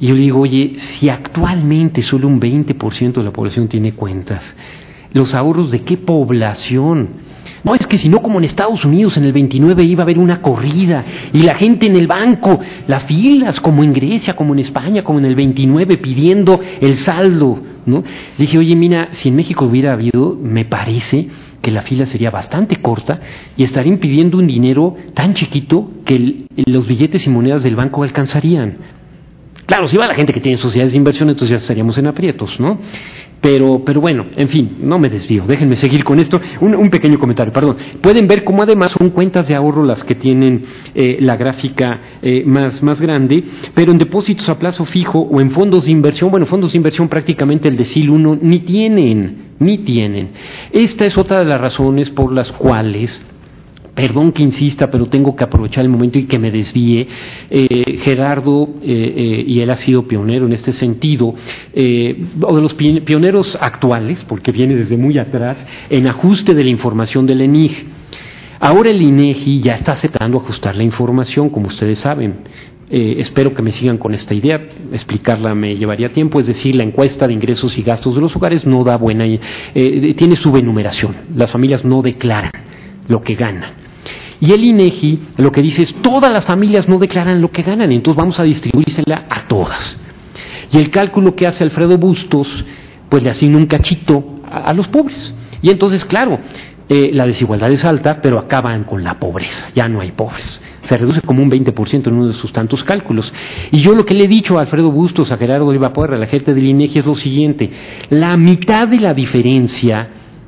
Y yo le digo, oye, si actualmente solo un veinte por ciento de la población tiene cuentas, ¿los ahorros de qué población? No, es que si no, como en Estados Unidos en el veintinueve iba a haber una corrida y la gente en el banco, las filas, como en Grecia, como en España, como en el veintinueve, pidiendo el saldo, ¿no? Dije, oye, mira, si en México hubiera habido, me parece que la fila sería bastante corta y estarían pidiendo un dinero tan chiquito que el, los billetes y monedas del banco alcanzarían. Claro, si va la gente que tiene sociedades de inversión, entonces ya estaríamos en aprietos, ¿no? Pero, pero bueno, en fin, no me desvío, déjenme seguir con esto. Un, un pequeño comentario, perdón. Pueden ver cómo además son cuentas de ahorro las que tienen eh, la gráfica eh, más, más grande, pero en depósitos a plazo fijo o en fondos de inversión, bueno, fondos de inversión prácticamente el decil uno ni tienen, ni tienen. Esta es otra de las razones por las cuales, perdón que insista, pero tengo que aprovechar el momento y que me desvíe. Eh, Gerardo, eh, eh, y él ha sido pionero en este sentido, eh, o de los pioneros actuales, porque viene desde muy atrás, en ajuste de la información del ENIG. Ahora el INEGI ya está aceptando ajustar la información, como ustedes saben. Eh, espero que me sigan con esta idea, explicarla me llevaría tiempo, es decir, la encuesta de ingresos y gastos de los hogares no da buena, eh, tiene subenumeración, las familias no declaran lo que ganan. Y el INEGI lo que dice es, todas las familias no declaran lo que ganan, entonces vamos a distribuírsela a todas. Y el cálculo que hace Alfredo Bustos, pues le asigna un cachito a, a los pobres. Y entonces, claro, eh, la desigualdad es alta, pero acaban con la pobreza, ya no hay pobres. Se reduce como un veinte por ciento en uno de sus tantos cálculos. Y yo lo que le he dicho a Alfredo Bustos, a Gerardo Oliva Puerra, a la gente del INEGI, es lo siguiente: la mitad de la diferencia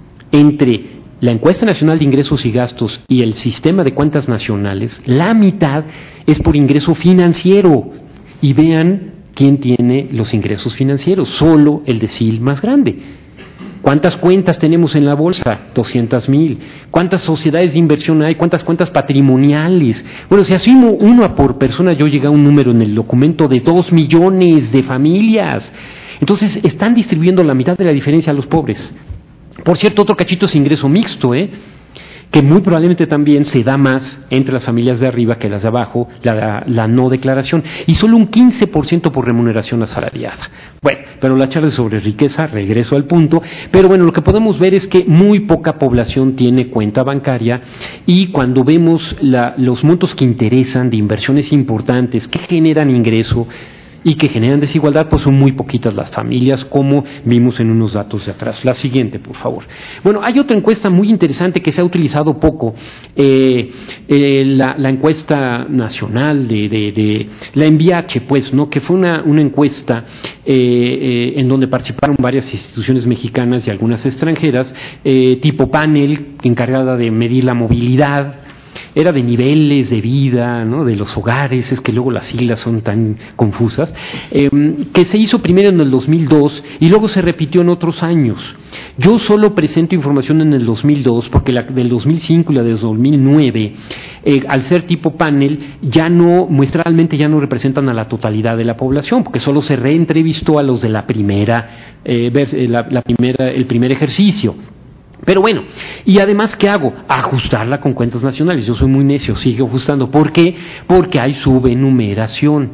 entre la encuesta nacional de ingresos y gastos y el sistema de cuentas nacionales, la mitad es por ingreso financiero. Y vean quién tiene los ingresos financieros, solo el decil más grande. ¿Cuántas cuentas tenemos en la bolsa? doscientas mil. ¿Cuántas sociedades de inversión hay? ¿Cuántas cuentas patrimoniales? Bueno, si asumo uno por persona, yo llegué a un número en el documento de dos millones de familias. Entonces, están distribuyendo la mitad de la diferencia a los pobres. Por cierto, otro cachito es ingreso mixto, ¿eh? que muy probablemente también se da más entre las familias de arriba que las de abajo, la, la no declaración, y solo un quince por ciento por remuneración asalariada. Bueno, pero la charla es sobre riqueza, regreso al punto, pero bueno, lo que podemos ver es que muy poca población tiene cuenta bancaria, y cuando vemos la, los montos que interesan de inversiones importantes que generan ingreso y que generan desigualdad, pues son muy poquitas las familias, como vimos en unos datos de atrás. La siguiente, por favor. Bueno, hay otra encuesta muy interesante que se ha utilizado poco, eh, eh, la, la encuesta nacional de, de, de la Enviache, pues, ¿no? Que fue una, una encuesta eh, eh, en donde participaron varias instituciones mexicanas y algunas extranjeras, eh, tipo panel, encargada de medir la movilidad. Era de niveles de vida, ¿no? De los hogares, es que luego las siglas son tan confusas, eh, que se hizo primero en el dos mil dos y luego se repitió en otros años. Yo solo presento información en el dos mil dos porque la del dos mil cinco y la del dos mil nueve, eh, al ser tipo panel, ya no, muestralmente ya no representan a la totalidad de la población, porque solo se reentrevistó a los de la primera, eh, la, la primera, el primer ejercicio. Pero bueno, y además, ¿qué hago? Ajustarla con cuentas nacionales. Yo soy muy necio, sigo ajustando. ¿Por qué? Porque hay subenumeración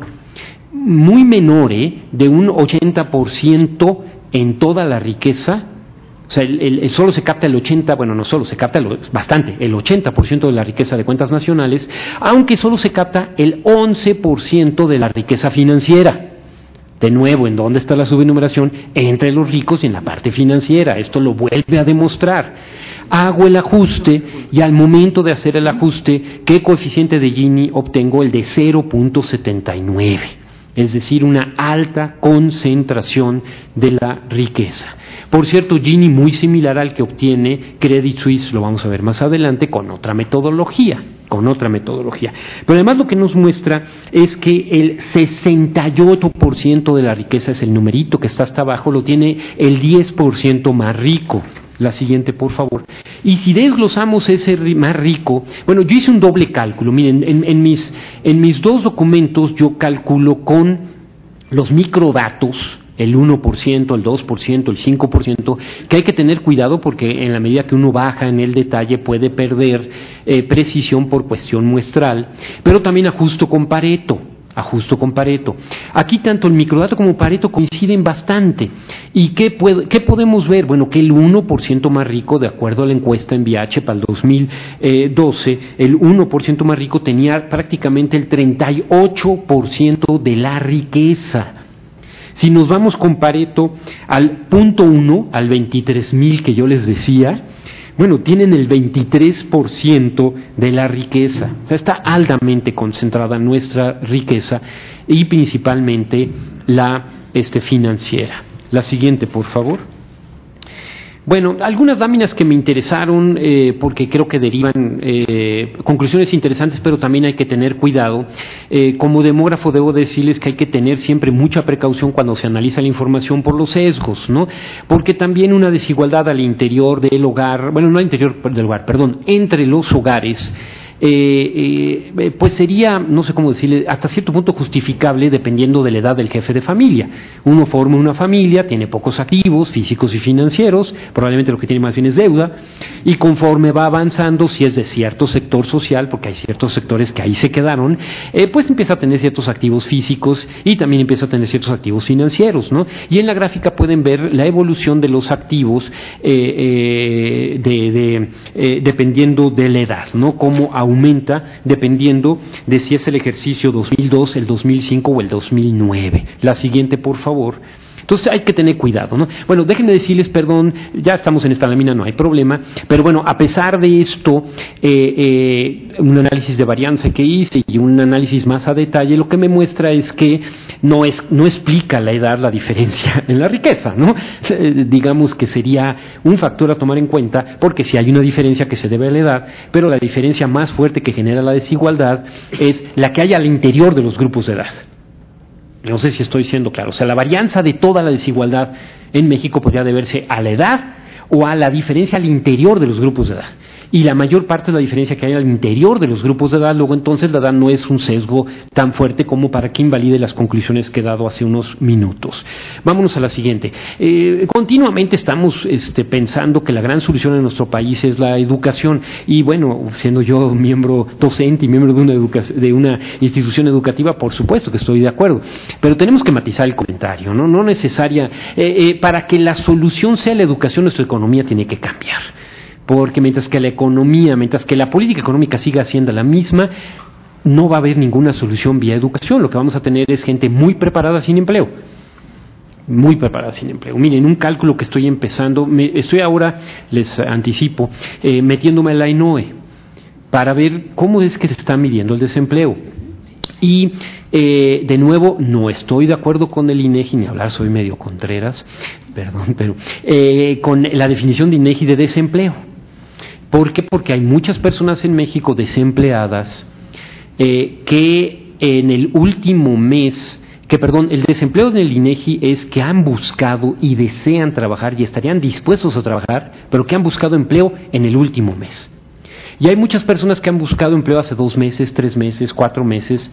muy menor, ¿eh? De un ochenta por ciento en toda la riqueza. O sea, el, el, solo se capta el ochenta, bueno, no solo, se capta el, bastante, el ochenta por ciento de la riqueza de cuentas nacionales, aunque solo se capta el once por ciento de la riqueza financiera. De nuevo, ¿en dónde está la subenumeración? Entre los ricos y en la parte financiera. Esto lo vuelve a demostrar. Hago el ajuste y al momento de hacer el ajuste, ¿qué coeficiente de Gini obtengo? El de cero punto setenta y nueve. Es decir, una alta concentración de la riqueza. Por cierto, Gini muy similar al que obtiene Credit Suisse, lo vamos a ver más adelante, con otra metodología. con otra metodología. Pero además lo que nos muestra es que el sesenta y ocho por ciento de la riqueza, es el numerito que está hasta abajo, lo tiene el diez por ciento más rico. La siguiente, por favor. Y si desglosamos ese más rico, bueno, yo hice un doble cálculo. Miren, en, en, mis, en mis dos documentos yo calculo con los microdatos, el uno por ciento, el dos por ciento, el cinco por ciento, que hay que tener cuidado porque en la medida que uno baja en el detalle puede perder eh, precisión por cuestión muestral, pero también ajusto con Pareto, ajusto con Pareto. Aquí tanto el microdato como Pareto coinciden bastante. ¿Y qué, puede, qué podemos ver? Bueno, que el uno por ciento más rico, de acuerdo a la encuesta en V I H para el dos mil doce, el uno por ciento más rico tenía prácticamente el treinta y ocho por ciento de la riqueza. Si nos vamos con Pareto al punto uno, al veintitrés mil que yo les decía, bueno, tienen el veintitrés por ciento de la riqueza. O sea, está altamente concentrada nuestra riqueza y principalmente la este, financiera. La siguiente, por favor. Bueno, algunas láminas que me interesaron eh, porque creo que derivan eh, conclusiones interesantes, pero también hay que tener cuidado. Eh, como demógrafo debo decirles que hay que tener siempre mucha precaución cuando se analiza la información por los sesgos, ¿no? Porque también una desigualdad al interior del hogar, bueno, no al interior del hogar, perdón, entre los hogares, Eh, eh, pues sería, no sé cómo decirle, hasta cierto punto justificable dependiendo de la edad del jefe de familia. Uno forma una familia, tiene pocos activos físicos y financieros, probablemente lo que tiene más bien es deuda, y conforme va avanzando, si es de cierto sector social, porque hay ciertos sectores que ahí se quedaron, eh, pues empieza a tener ciertos activos físicos y también empieza a tener ciertos activos financieros, ¿no? Y en la gráfica pueden ver la evolución de los activos eh, eh, de, de, eh, dependiendo de la edad, ¿no? Como aumenta dependiendo de si es el ejercicio dos mil dos, el dos mil cinco o el dos mil nueve. La siguiente, por favor. Entonces hay que tener cuidado, ¿no? Bueno, déjenme decirles, perdón, ya estamos en esta lámina, no hay problema, pero bueno, a pesar de esto, eh, eh, un análisis de varianza que hice y un análisis más a detalle, lo que me muestra es que no, es, no explica la edad la diferencia en la riqueza, ¿no? Eh, digamos que sería un factor a tomar en cuenta, porque sí hay una diferencia que se debe a la edad, pero la diferencia más fuerte que genera la desigualdad es la que hay al interior de los grupos de edad. No sé si estoy siendo claro. O sea, la varianza de toda la desigualdad en México podría deberse a la edad o a la diferencia al interior de los grupos de edad. Y la mayor parte de la diferencia que hay al interior de los grupos de edad, luego entonces la edad no es un sesgo tan fuerte como para que invalide las conclusiones que he dado hace unos minutos. Vámonos a la siguiente. Eh, continuamente estamos este, pensando que la gran solución en nuestro país es la educación. Y bueno, siendo yo miembro docente y miembro de una, educa- de una institución educativa, por supuesto que estoy de acuerdo. Pero tenemos que matizar el comentario, ¿no? No necesaria. Eh, eh, para que la solución sea la educación, nuestra economía tiene que cambiar. Porque mientras que la economía, mientras que la política económica siga siendo la misma, no va a haber ninguna solución vía educación. Lo que vamos a tener es gente muy preparada sin empleo. Muy preparada sin empleo. Miren, un cálculo que estoy empezando, me, estoy ahora, les anticipo, eh, metiéndome a la ENOE para ver cómo es que se está midiendo el desempleo. Y eh, de nuevo, no estoy de acuerdo con el INEGI, ni hablar, soy medio Contreras, perdón, pero eh, con la definición de INEGI de desempleo. ¿Por qué? Porque hay muchas personas en México desempleadas eh, que en el último mes, que perdón, el desempleo del INEGI es que han buscado y desean trabajar y estarían dispuestos a trabajar, pero que han buscado empleo en el último mes. Y hay muchas personas que han buscado empleo hace dos meses, tres meses, cuatro meses,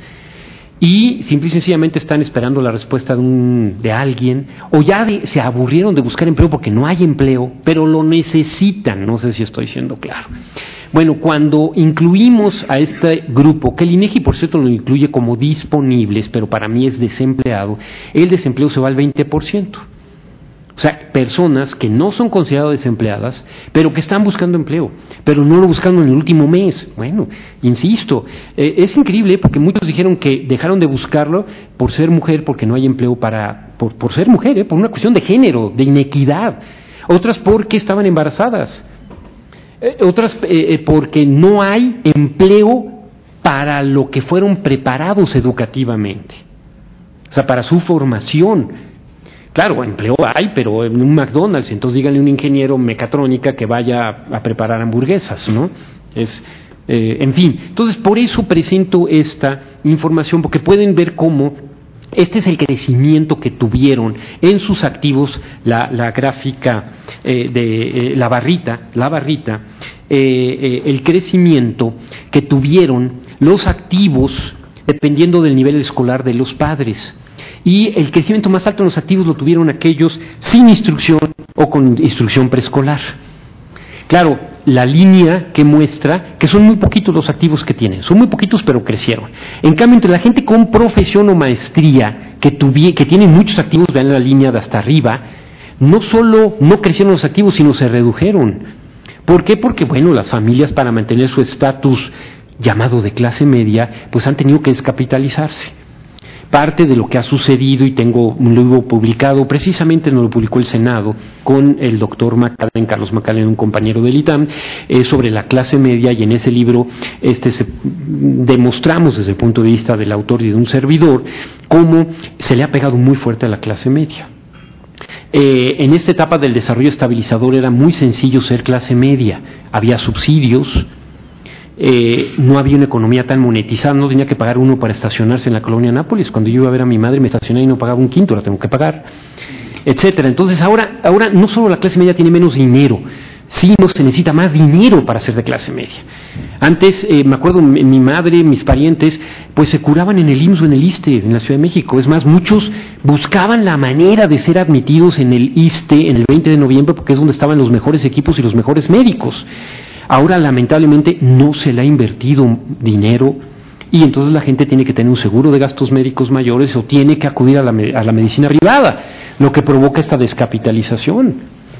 y simple y sencillamente están esperando la respuesta de, un, de alguien, o ya de, se aburrieron de buscar empleo porque no hay empleo, pero lo necesitan. No sé si estoy siendo claro. Bueno, cuando incluimos a este grupo, que el INEGI por cierto lo incluye como disponibles, pero para mí es desempleado, el desempleo se va al veinte por ciento. O sea, personas que no son consideradas desempleadas, pero que están buscando empleo, pero no lo buscaron en el último mes. Bueno, insisto, eh, es increíble porque muchos dijeron que dejaron de buscarlo por ser mujer, porque no hay empleo para, por, por ser mujer, eh, por una cuestión de género, de inequidad. Otras porque estaban embarazadas. Eh, otras eh, porque no hay empleo para lo que fueron preparados educativamente. O sea, para su formación. Claro, empleo hay, pero en un McDonald's, entonces díganle a un ingeniero mecatrónica que vaya a, a preparar hamburguesas, ¿no? Es, eh, en fin, entonces por eso presento esta información, porque pueden ver cómo este es el crecimiento que tuvieron en sus activos, la, la gráfica eh, de eh, la barrita, la barrita, eh, eh, el crecimiento que tuvieron los activos dependiendo del nivel escolar de los padres. Y el crecimiento más alto en los activos lo tuvieron aquellos sin instrucción o con instrucción preescolar. Claro, la línea que muestra que son muy poquitos los activos que tienen, son muy poquitos pero crecieron. En cambio, entre la gente con profesión o maestría que, tuvie, que tienen muchos activos, vean la línea de hasta arriba, no solo no crecieron los activos, sino se redujeron. ¿Por qué? Porque, bueno, las familias para mantener su estatus llamado de clase media, pues han tenido que descapitalizarse. Parte de lo que ha sucedido, y tengo un libro publicado, precisamente nos lo publicó el Senado, con el doctor Macalén, Carlos Macalén, un compañero del I T A M, eh, sobre la clase media, y en ese libro este, se, demostramos desde el punto de vista del autor y de un servidor, cómo se le ha pegado muy fuerte a la clase media. Eh, en esta etapa del desarrollo estabilizador era muy sencillo ser clase media, había subsidios, Eh, no había una economía tan monetizada, no tenía que pagar uno para estacionarse en la colonia Nápoles. Cuando yo iba a ver a mi madre me estacioné y no pagaba un quinto, la tengo que pagar, etcétera. Entonces ahora, ahora no solo la clase media tiene menos dinero, sino se necesita más dinero para ser de clase media. Antes, eh, me acuerdo, mi, mi madre, mis parientes, pues se curaban en el I M S S o en el ISSSTE, en la Ciudad de México. Es más, muchos buscaban la manera de ser admitidos en el ISSSTE en el veinte de noviembre, porque es donde estaban los mejores equipos y los mejores médicos. Ahora, lamentablemente, no se le ha invertido dinero y entonces la gente tiene que tener un seguro de gastos médicos mayores o tiene que acudir a la, a la medicina privada, lo que provoca esta descapitalización.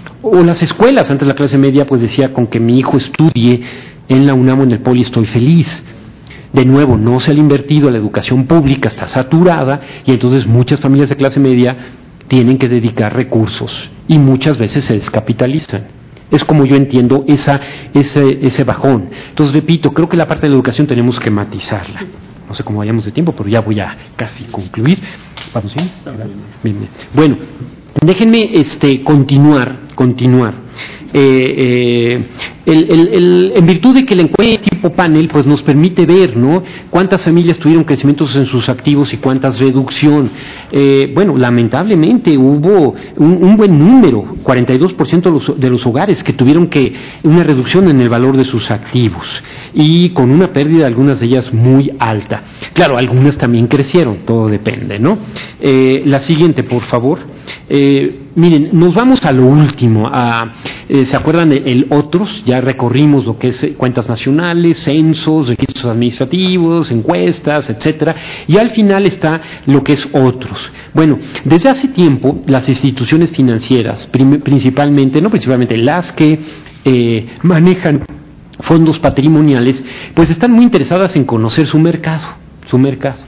O las escuelas, antes la clase media pues decía, con que mi hijo estudie en la UNAM o en el Poli estoy feliz. De nuevo, no se le ha invertido a la educación pública, está saturada y entonces muchas familias de clase media tienen que dedicar recursos y muchas veces se descapitalizan. Es como yo entiendo esa, ese, ese bajón. Entonces, repito, creo que la parte de la educación tenemos que matizarla. No sé cómo vayamos de tiempo, pero ya voy a casi concluir. ¿Vamos bien? Bien, bien. Bueno, déjenme este, continuar, continuar. Eh, eh, el, el, el, en virtud de que la encuesta tipo panel pues nos permite ver, ¿no?, cuántas familias tuvieron crecimientos en sus activos y cuántas reducción. Eh, bueno, lamentablemente hubo un, un buen número, cuarenta y dos por ciento de los, de los hogares que tuvieron que una reducción en el valor de sus activos y con una pérdida, algunas de ellas muy alta. Claro, algunas también crecieron, todo depende, ¿no? Eh, la siguiente, por favor. Eh, miren, nos vamos a lo último, a, eh, ¿se acuerdan de el otros? Ya recorrimos lo que es eh, cuentas nacionales, censos, registros administrativos, encuestas, etcétera, y al final está lo que es otros. Bueno, desde hace tiempo las instituciones financieras, prim- principalmente, no principalmente, las que eh, manejan fondos patrimoniales, pues están muy interesadas en conocer su mercado, su mercado.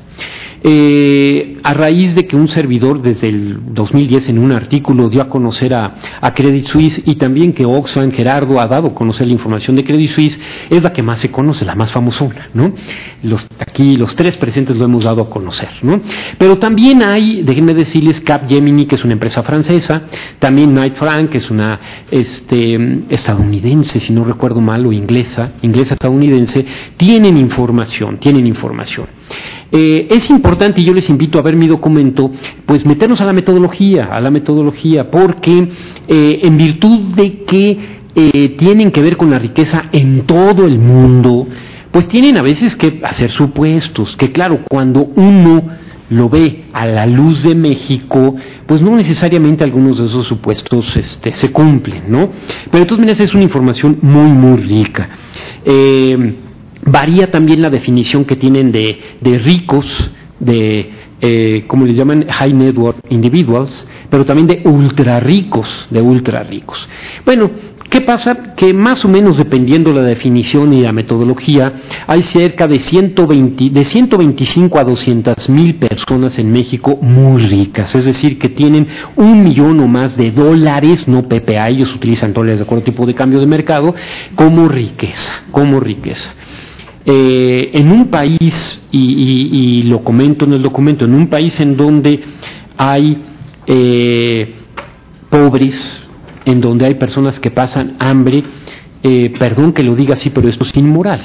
Eh, a raíz de que un servidor desde el dos mil diez en un artículo dio a conocer a, a Credit Suisse y también que Oxfam, Gerardo ha dado a conocer la información de Credit Suisse, es la que más se conoce, la más famosona, ¿no? Los, aquí los tres presentes lo hemos dado a conocer, ¿no? Pero también hay, déjenme decirles, Capgemini, que es una empresa francesa, también Knight Frank, que es una este, estadounidense, si no recuerdo mal, o inglesa, inglesa estadounidense, tienen información, tienen información. Eh, es importante, y yo les invito a ver mi documento, pues meternos a la metodología, a la metodología, porque eh, en virtud de que eh, tienen que ver con la riqueza en todo el mundo, pues tienen a veces que hacer supuestos, que claro, cuando uno lo ve a la luz de México, pues no necesariamente algunos de esos supuestos este, se cumplen, ¿no? Pero de todas maneras es una información muy, muy rica. Eh, Varía también la definición que tienen de, de ricos, de, eh, como les llaman, high net worth individuals, pero también de ultra ricos, de ultra ricos. Bueno, ¿qué pasa? Que más o menos dependiendo la definición y la metodología, hay cerca de ciento veinte, de ciento veinticinco a doscientas mil personas en México muy ricas, es decir, que tienen un millón o más de dólares, no P P A, ellos utilizan dólares de acuerdo tipo de cambio de mercado, como riqueza, como riqueza. Eh, en un país, y, y, y lo comento en el documento, en un país en donde hay eh, pobres, en donde hay personas que pasan hambre, eh, perdón que lo diga así, pero esto es inmoral.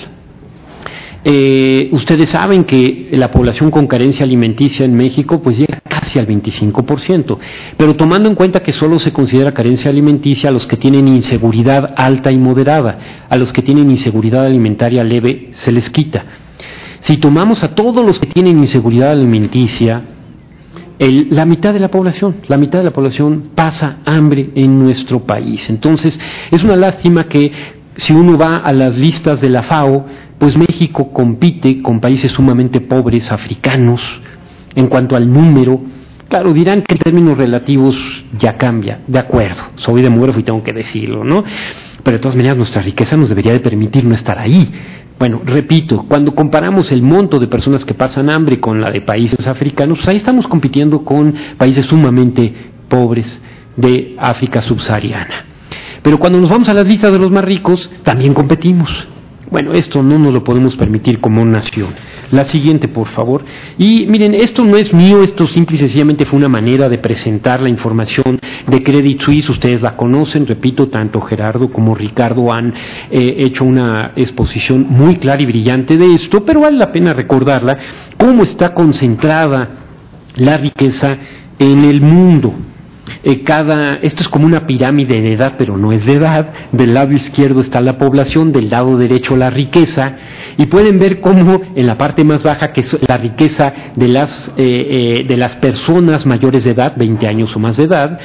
Eh, ustedes saben que la población con carencia alimenticia en México pues llega casi al veinticinco por ciento, pero tomando en cuenta que solo se considera carencia alimenticia a los que tienen inseguridad alta y moderada, a los que tienen inseguridad alimentaria leve se les quita. Si tomamos a todos los que tienen inseguridad alimenticia, el, la mitad de la población, la mitad de la población pasa hambre en nuestro país. Entonces es una lástima que si uno va a las listas de la FAO, pues México compite con países sumamente pobres, africanos, en cuanto al número. Claro, dirán que en términos relativos ya cambia, de acuerdo, soy demógrafo y tengo que decirlo, ¿no? Pero de todas maneras nuestra riqueza nos debería de permitir no estar ahí. Bueno, repito, cuando comparamos el monto de personas que pasan hambre con la de países africanos, pues ahí estamos compitiendo con países sumamente pobres de África subsahariana. Pero cuando nos vamos a las listas de los más ricos, también competimos. Bueno, esto no nos lo podemos permitir como nación. La siguiente, por favor. Y miren, esto no es mío, esto simple y sencillamente fue una manera de presentar la información de Credit Suisse. Ustedes la conocen, repito, tanto Gerardo como Ricardo han eh, hecho una exposición muy clara y brillante de esto, pero vale la pena recordarla, cómo está concentrada la riqueza en el mundo. Eh, cada, esto es como una pirámide de edad, pero no es de edad. Del lado izquierdo está la población, del lado derecho la riqueza, y pueden ver cómo en la parte más baja, que es la riqueza de las, eh, eh, de las personas mayores de edad, veinte años o más de edad,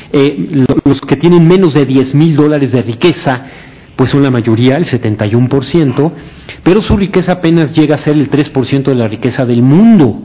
eh, los que tienen menos de diez mil dólares de riqueza, pues son la mayoría, el setenta y uno por ciento, pero su riqueza apenas llega a ser el tres por ciento de la riqueza del mundo.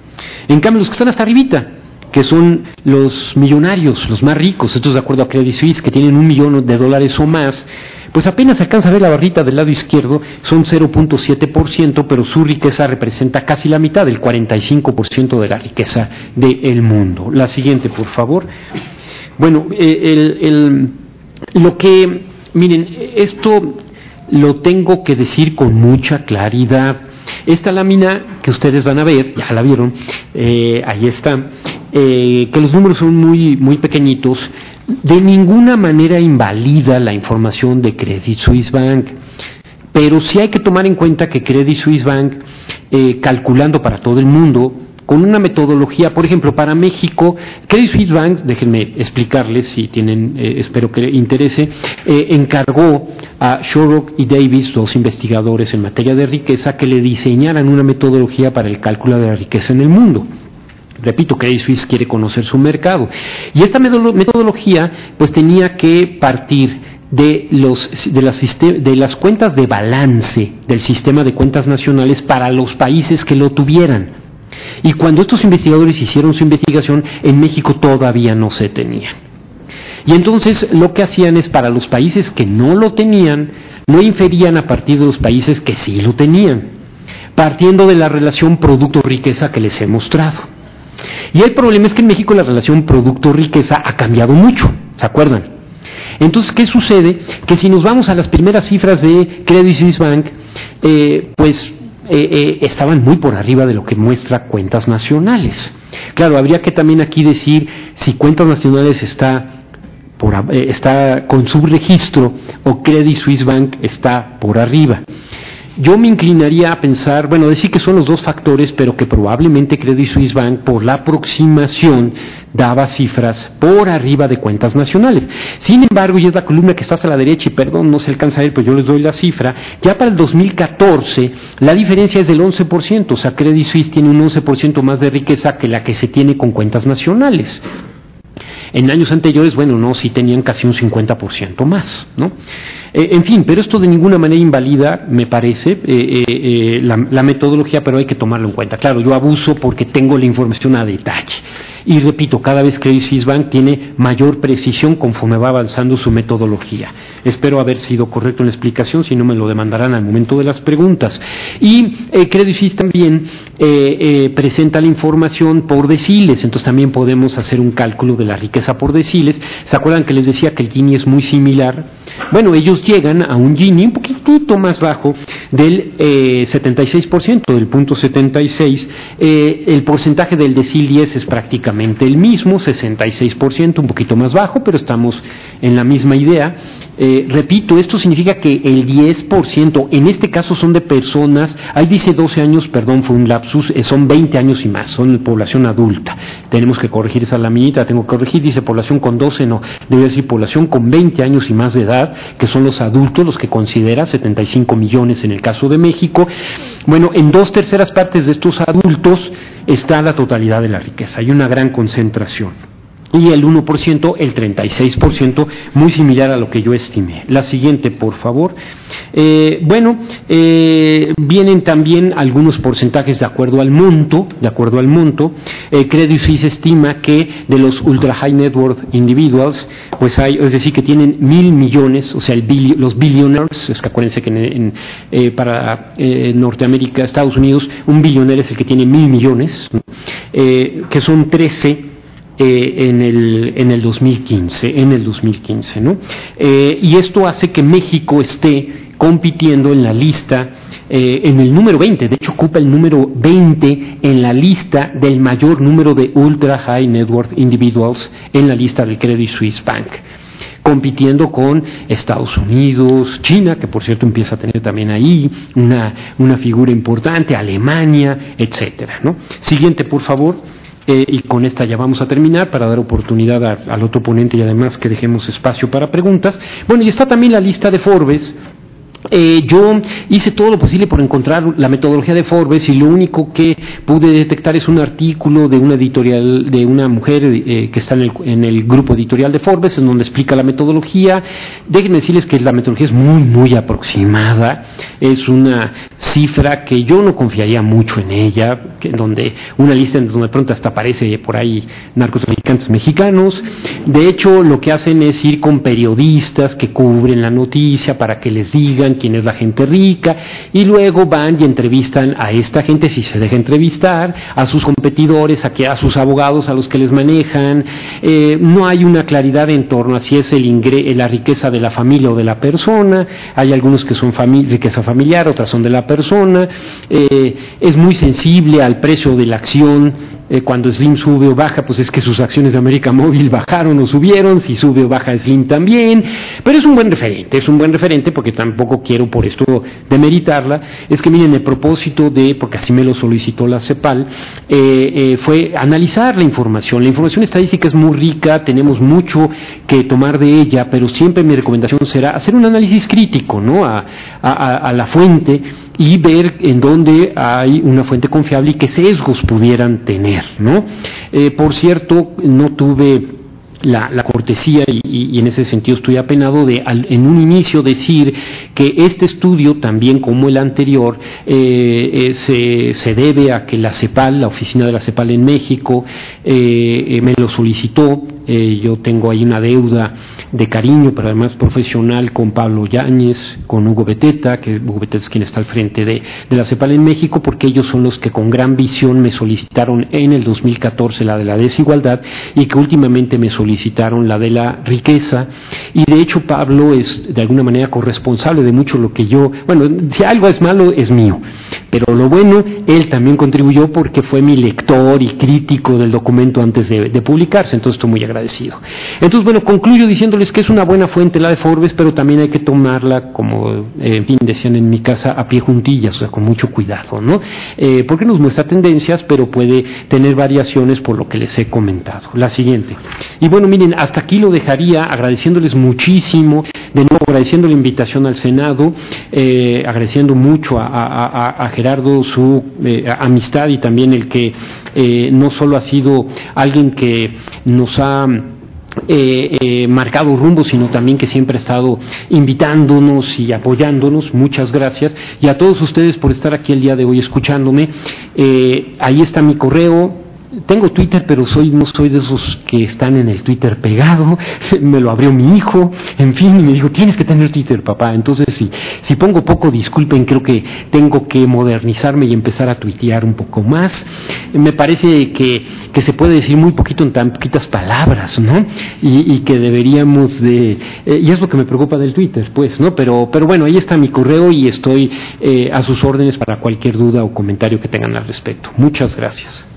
En cambio, los que están hasta arribita, que son los millonarios, los más ricos, esto es de acuerdo a Credit Suisse, que tienen un millón de dólares o más, pues apenas alcanza a ver la barrita del lado izquierdo, son cero punto siete por ciento, pero su riqueza representa casi la mitad, el cuarenta y cinco por ciento de la riqueza del mundo. La siguiente, por favor. Bueno, el, el, lo que, miren, esto lo tengo que decir con mucha claridad. Esta lámina que ustedes van a ver, ya la vieron, eh, ahí está, eh, que los números son muy, muy pequeñitos, de ninguna manera invalida la información de Credit Suisse Bank, pero sí hay que tomar en cuenta que Credit Suisse Bank, eh, calculando para todo el mundo, con una metodología, por ejemplo, para México, Credit Suisse Bank, déjenme explicarles si tienen, eh, espero que les interese, eh, encargó a Shorrock y Davis, dos investigadores en materia de riqueza, que le diseñaran una metodología para el cálculo de la riqueza en el mundo. Repito, Credit Suisse quiere conocer su mercado. Y esta metodología, pues tenía que partir de, los, de, las, de las cuentas de balance del sistema de cuentas nacionales para los países que lo tuvieran. Y cuando estos investigadores hicieron su investigación, en México todavía no se tenían. Y entonces lo que hacían es, para los países que no lo tenían, no inferían a partir de los países que sí lo tenían, partiendo de la relación producto-riqueza que les he mostrado. Y el problema es que en México la relación producto-riqueza ha cambiado mucho, ¿se acuerdan? Entonces, ¿qué sucede? Que si nos vamos a las primeras cifras de Credit Suisse Bank, eh, pues Eh, eh, estaban muy por arriba de lo que muestra Cuentas Nacionales. Claro, habría que también aquí decir si Cuentas Nacionales está, por, eh, está con subregistro o Credit Suisse Bank está por arriba. Yo me inclinaría a pensar, bueno, decir que son los dos factores, pero que probablemente Credit Suisse Bank, por la aproximación, daba cifras por arriba de Cuentas Nacionales. Sin embargo, y es la columna que está a la derecha, y perdón, no se alcanza a ver, pero yo les doy la cifra, ya para el dos mil catorce la diferencia es del once por ciento, o sea, Credit Suisse tiene un once por ciento más de riqueza que la que se tiene con Cuentas Nacionales. En años anteriores, bueno, no, sí tenían casi un cincuenta por ciento más, ¿no? Eh, en fin, pero esto de ninguna manera invalida, me parece, eh, eh, eh, la, la metodología, pero hay que tomarlo en cuenta. Claro, yo abuso porque tengo la información a detalle. Y repito, cada vez Credit Suisse Bank tiene mayor precisión conforme va avanzando su metodología. Espero haber sido correcto en la explicación, si no me lo demandarán al momento de las preguntas. Y eh, Credit Suisse también eh, eh, presenta la información por deciles, entonces también podemos hacer un cálculo de la riqueza por deciles. ¿Se acuerdan que les decía que el Gini es muy similar? Bueno, ellos llegan a un Gini un poquitito más bajo del eh, setenta y seis por ciento, del punto setenta y seis. Eh, el porcentaje del decil diez es prácticamente el mismo, sesenta y seis por ciento, un poquito más bajo, pero estamos en la misma idea. Eh, repito, esto significa que el diez por ciento, en este caso son de personas, ahí dice doce años, perdón, fue un lapsus, eh, son veinte años y más, son población adulta. Tenemos que corregir esa laminita, tengo que corregir, dice población con doce, no, debe decir población con veinte años y más de edad, que son los adultos, los que considera, setenta y cinco millones en el caso de México. Bueno, en dos terceras partes de estos adultos está la totalidad de la riqueza, hay una gran concentración. y el uno por ciento, el treinta y seis por ciento, muy similar a lo que yo estimé. La siguiente, por favor. Eh, bueno, eh, vienen también algunos porcentajes de acuerdo al monto, de acuerdo al monto. Eh, Credit Suisse estima que de los ultra high net worth individuals, pues hay, es decir, que tienen mil millones, o sea, el billi- los billionaires, es que acuérdense que en, en, eh, para eh, Norteamérica, Estados Unidos, un billionaire es el que tiene mil millones, ¿no? eh, que son trece. Eh, en el en el dos mil quince, en el dos mil quince, ¿no? Eh, y esto hace que México esté compitiendo en la lista, eh, en el número veinte, de hecho ocupa el número veinte en la lista del mayor número de ultra high net worth individuals en la lista del Credit Suisse Bank, compitiendo con Estados Unidos, China, que por cierto empieza a tener también ahí una, una figura importante, Alemania, etcétera, ¿no? Siguiente, por favor. Eh, y con esta ya vamos a terminar para dar oportunidad a, al otro ponente y además que dejemos espacio para preguntas. Bueno, y está también la lista de Forbes. Eh, yo hice todo lo posible por encontrar la metodología de Forbes y lo único que pude detectar es un artículo de una editorial, de una mujer eh, que está en el, en el grupo editorial de Forbes, en donde explica la metodología. Déjenme decirles que la metodología es muy, muy aproximada, es una cifra que yo no confiaría mucho en ella, que, donde una lista en donde de pronto hasta aparece por ahí narcotraficantes mexicanos. De hecho, lo que hacen es ir con periodistas que cubren la noticia para que les digan quién es la gente rica, y luego van y entrevistan a esta gente, si se deja entrevistar, a sus competidores, a, que, a sus abogados, a los que les manejan. Eh, no hay una claridad en torno a si es el ingre, la riqueza de la familia o de la persona. Hay algunos que son fami- riqueza familiar, otras son de la persona. Eh, es muy sensible al precio de la acción. Eh, cuando Slim sube o baja, pues es que sus acciones de América Móvil bajaron o subieron, si sube o baja Slim también, pero es un buen referente, es un buen referente porque tampoco quiero por esto demeritarla. Es que miren, el propósito de, porque así me lo solicitó la CEPAL, eh, eh, fue analizar la información. La información estadística es muy rica, tenemos mucho que tomar de ella, pero siempre mi recomendación será hacer un análisis crítico, ¿no? a, a, a la fuente, y ver en dónde hay una fuente confiable y qué sesgos pudieran tener, ¿no? Eh, por cierto, no tuve la, la cortesía y, y en ese sentido estoy apenado de al, en un inicio decir que este estudio, también como el anterior, eh, eh, se, se debe a que la CEPAL, la oficina de la CEPAL en México, eh, eh, me lo solicitó. Eh, yo tengo ahí una deuda de cariño, pero además profesional, con Pablo Yáñez, con Hugo Beteta, que Hugo Beteta es quien está al frente de, de la CEPAL en México, porque ellos son los que con gran visión me solicitaron en el dos mil catorce la de la desigualdad y que últimamente me solicitaron la de la riqueza. Y de hecho Pablo es de alguna manera corresponsable de mucho lo que yo, bueno, si algo es malo es mío, pero lo bueno, él también contribuyó porque fue mi lector y crítico del documento antes de, de publicarse, entonces estoy muy agradecido. Entonces, bueno, concluyo diciéndoles que es una buena fuente la de Forbes, pero también hay que tomarla, como, eh, en fin, decían en mi casa, a pie juntillas, o sea, con mucho cuidado, ¿no? Eh, porque nos muestra tendencias, pero puede tener variaciones por lo que les he comentado. La siguiente. Y bueno, miren, hasta aquí lo dejaría, agradeciéndoles muchísimo, de nuevo agradeciendo la invitación al Senado, eh, agradeciendo mucho a, a, a, a Gerardo su eh, amistad y también el que eh, no solo ha sido alguien que nos ha Eh, eh, marcado rumbo, sino también que siempre ha estado invitándonos y apoyándonos. Muchas gracias, y a todos ustedes por estar aquí el día de hoy escuchándome. Eh, ahí está mi correo. Tengo Twitter, pero soy no soy de esos que están en el Twitter pegado. Me lo abrió mi hijo, en fin, y me dijo, tienes que tener Twitter, papá. Entonces, si, si pongo poco, disculpen, creo que tengo que modernizarme y empezar a tuitear un poco más. Me parece que, que se puede decir muy poquito en tan poquitas palabras, ¿no? Y, y que deberíamos de... Eh, y es lo que me preocupa del Twitter, pues, ¿no? Pero, pero bueno, ahí está mi correo y estoy eh, a sus órdenes para cualquier duda o comentario que tengan al respecto. Muchas gracias.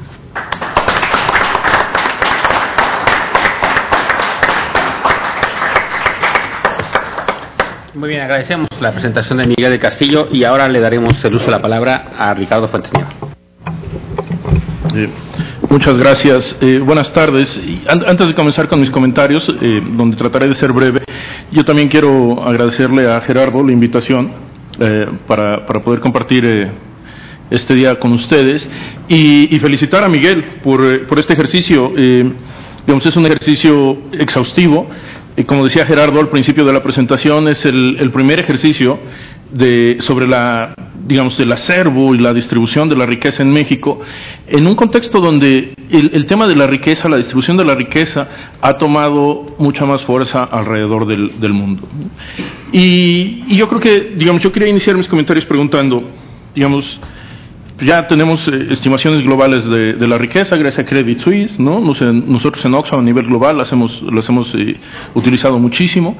Muy bien, agradecemos la presentación de Miguel del Castillo y ahora le daremos el uso de la palabra a Ricardo Fuentes Nieva. Eh, muchas gracias. Eh, buenas tardes. Y an- antes de comenzar con mis comentarios, eh, donde trataré de ser breve, yo también quiero agradecerle a Gerardo la invitación eh, para, para poder compartir eh, este día con ustedes y, y felicitar a Miguel por, eh, por este ejercicio. Eh, digamos, es un ejercicio exhaustivo, y como decía Gerardo al principio de la presentación, es el, el primer ejercicio de, sobre la, digamos, el acervo y la distribución de la riqueza en México, en un contexto donde el, el tema de la riqueza, la distribución de la riqueza, ha tomado mucha más fuerza alrededor del, del mundo. Y, y yo creo que, digamos, yo quería iniciar mis comentarios preguntando, digamos, ya tenemos eh, estimaciones globales de, de la riqueza gracias a Credit Suisse, ¿no? Nos, nosotros en Oxfam a nivel global las hemos, las hemos eh, utilizado muchísimo.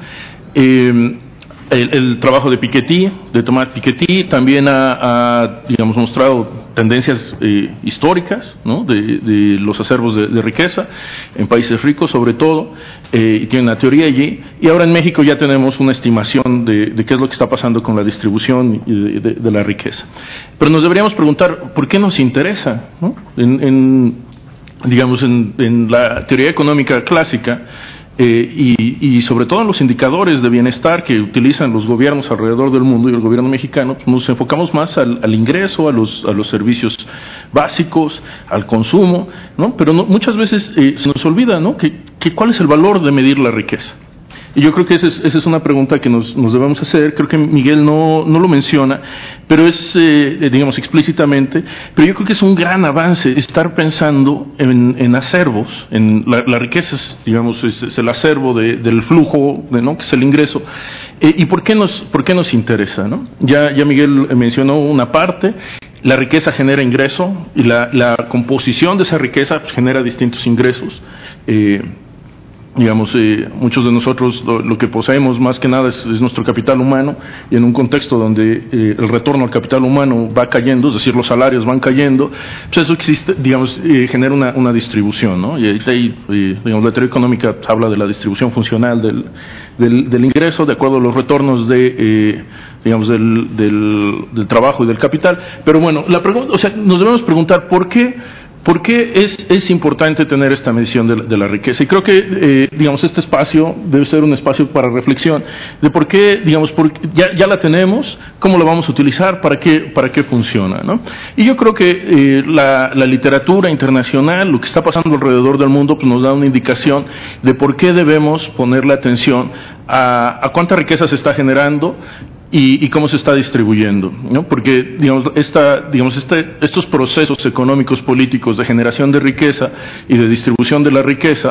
Eh, el, el trabajo de Piketty, de Thomas Piketty, también ha, ha digamos, mostrado tendencias eh, históricas, ¿no? de, de los acervos de, de riqueza en países ricos sobre todo, eh, y tiene una teoría allí, y ahora en México ya tenemos una estimación de, de qué es lo que está pasando con la distribución de, de, de la riqueza. Pero nos deberíamos preguntar, ¿por qué nos interesa? ¿No? En, en, digamos, en, en la teoría económica clásica, Eh, y, y sobre todo en los indicadores de bienestar que utilizan los gobiernos alrededor del mundo y el gobierno mexicano, pues nos enfocamos más al, al ingreso, a los, a los servicios básicos, al consumo, ¿no? Pero no, muchas veces eh, se nos olvida, ¿no? Que, que cuál es el valor de medir la riqueza. Y yo creo que esa es, esa es una pregunta que nos, nos debemos hacer. Creo que Miguel no, no lo menciona, pero es, eh, digamos, explícitamente, pero yo creo que es un gran avance estar pensando en, en acervos, en la, la riqueza, es, digamos, es, es el acervo de, del flujo, de, ¿no? que es el ingreso. Eh, ¿Y por qué nos, por qué nos interesa? ¿No? Ya, ya Miguel mencionó una parte. La riqueza genera ingreso y la, la composición de esa riqueza pues, genera distintos ingresos. Eh, Digamos, eh, muchos de nosotros lo, lo que poseemos más que nada es, es nuestro capital humano, y en un contexto donde eh, el retorno al capital humano va cayendo, es decir, los salarios van cayendo, pues eso existe, digamos, eh, genera una, una distribución, ¿no? Y ahí, eh, digamos, la teoría económica habla de la distribución funcional del, del, del ingreso de acuerdo a los retornos de, eh, digamos, del, del, del trabajo y del capital. Pero bueno, la pregunta, o sea, nos debemos preguntar por qué. ¿Por qué es, es importante tener esta medición de la, de la riqueza? Y creo que, eh, digamos, este espacio debe ser un espacio para reflexión de por qué, digamos, por, ya, ya la tenemos, cómo la vamos a utilizar, para qué, para qué funciona, ¿no? Y yo creo que eh, la, la literatura internacional, lo que está pasando alrededor del mundo, pues nos da una indicación de por qué debemos ponerle atención a, a cuánta riqueza se está generando Y, y cómo se está distribuyendo, ¿no? Porque, digamos, esta, digamos este, estos procesos económicos políticos de generación de riqueza y de distribución de la riqueza,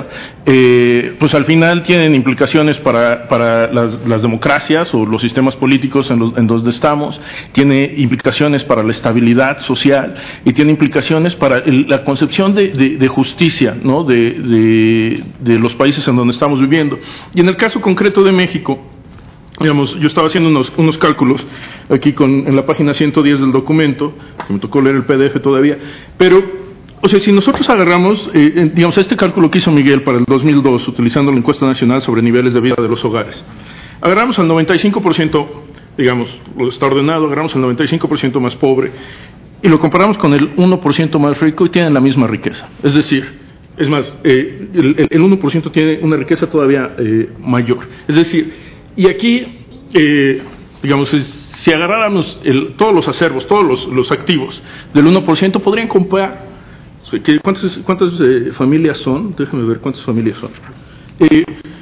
eh, pues al final tienen implicaciones para, para las, las democracias o los sistemas políticos en los en donde estamos, tiene implicaciones para la estabilidad social y tiene implicaciones para el, la concepción de, de, de justicia, ¿no? de, de, de los países en donde estamos viviendo. Y en el caso concreto de México, digamos, yo estaba haciendo unos, unos cálculos aquí con, en la página ciento diez del documento, que me tocó leer el P D F todavía, pero, o sea, si nosotros agarramos, eh, digamos, este cálculo que hizo Miguel para el dos mil dos, utilizando la encuesta nacional sobre niveles de vida de los hogares, agarramos al noventa y cinco por ciento, digamos, lo está ordenado, agarramos al noventa y cinco por ciento más pobre, y lo comparamos con el uno por ciento más rico y tienen la misma riqueza. Es decir, es más, eh, el, el uno por ciento tiene una riqueza todavía eh, mayor. Es decir, y aquí, eh, digamos, si agarráramos el, todos los acervos, todos los, los activos del uno por ciento, podrían comprar. ¿Cuántas, cuántas eh, familias son? Déjame ver cuántas familias son. Eh,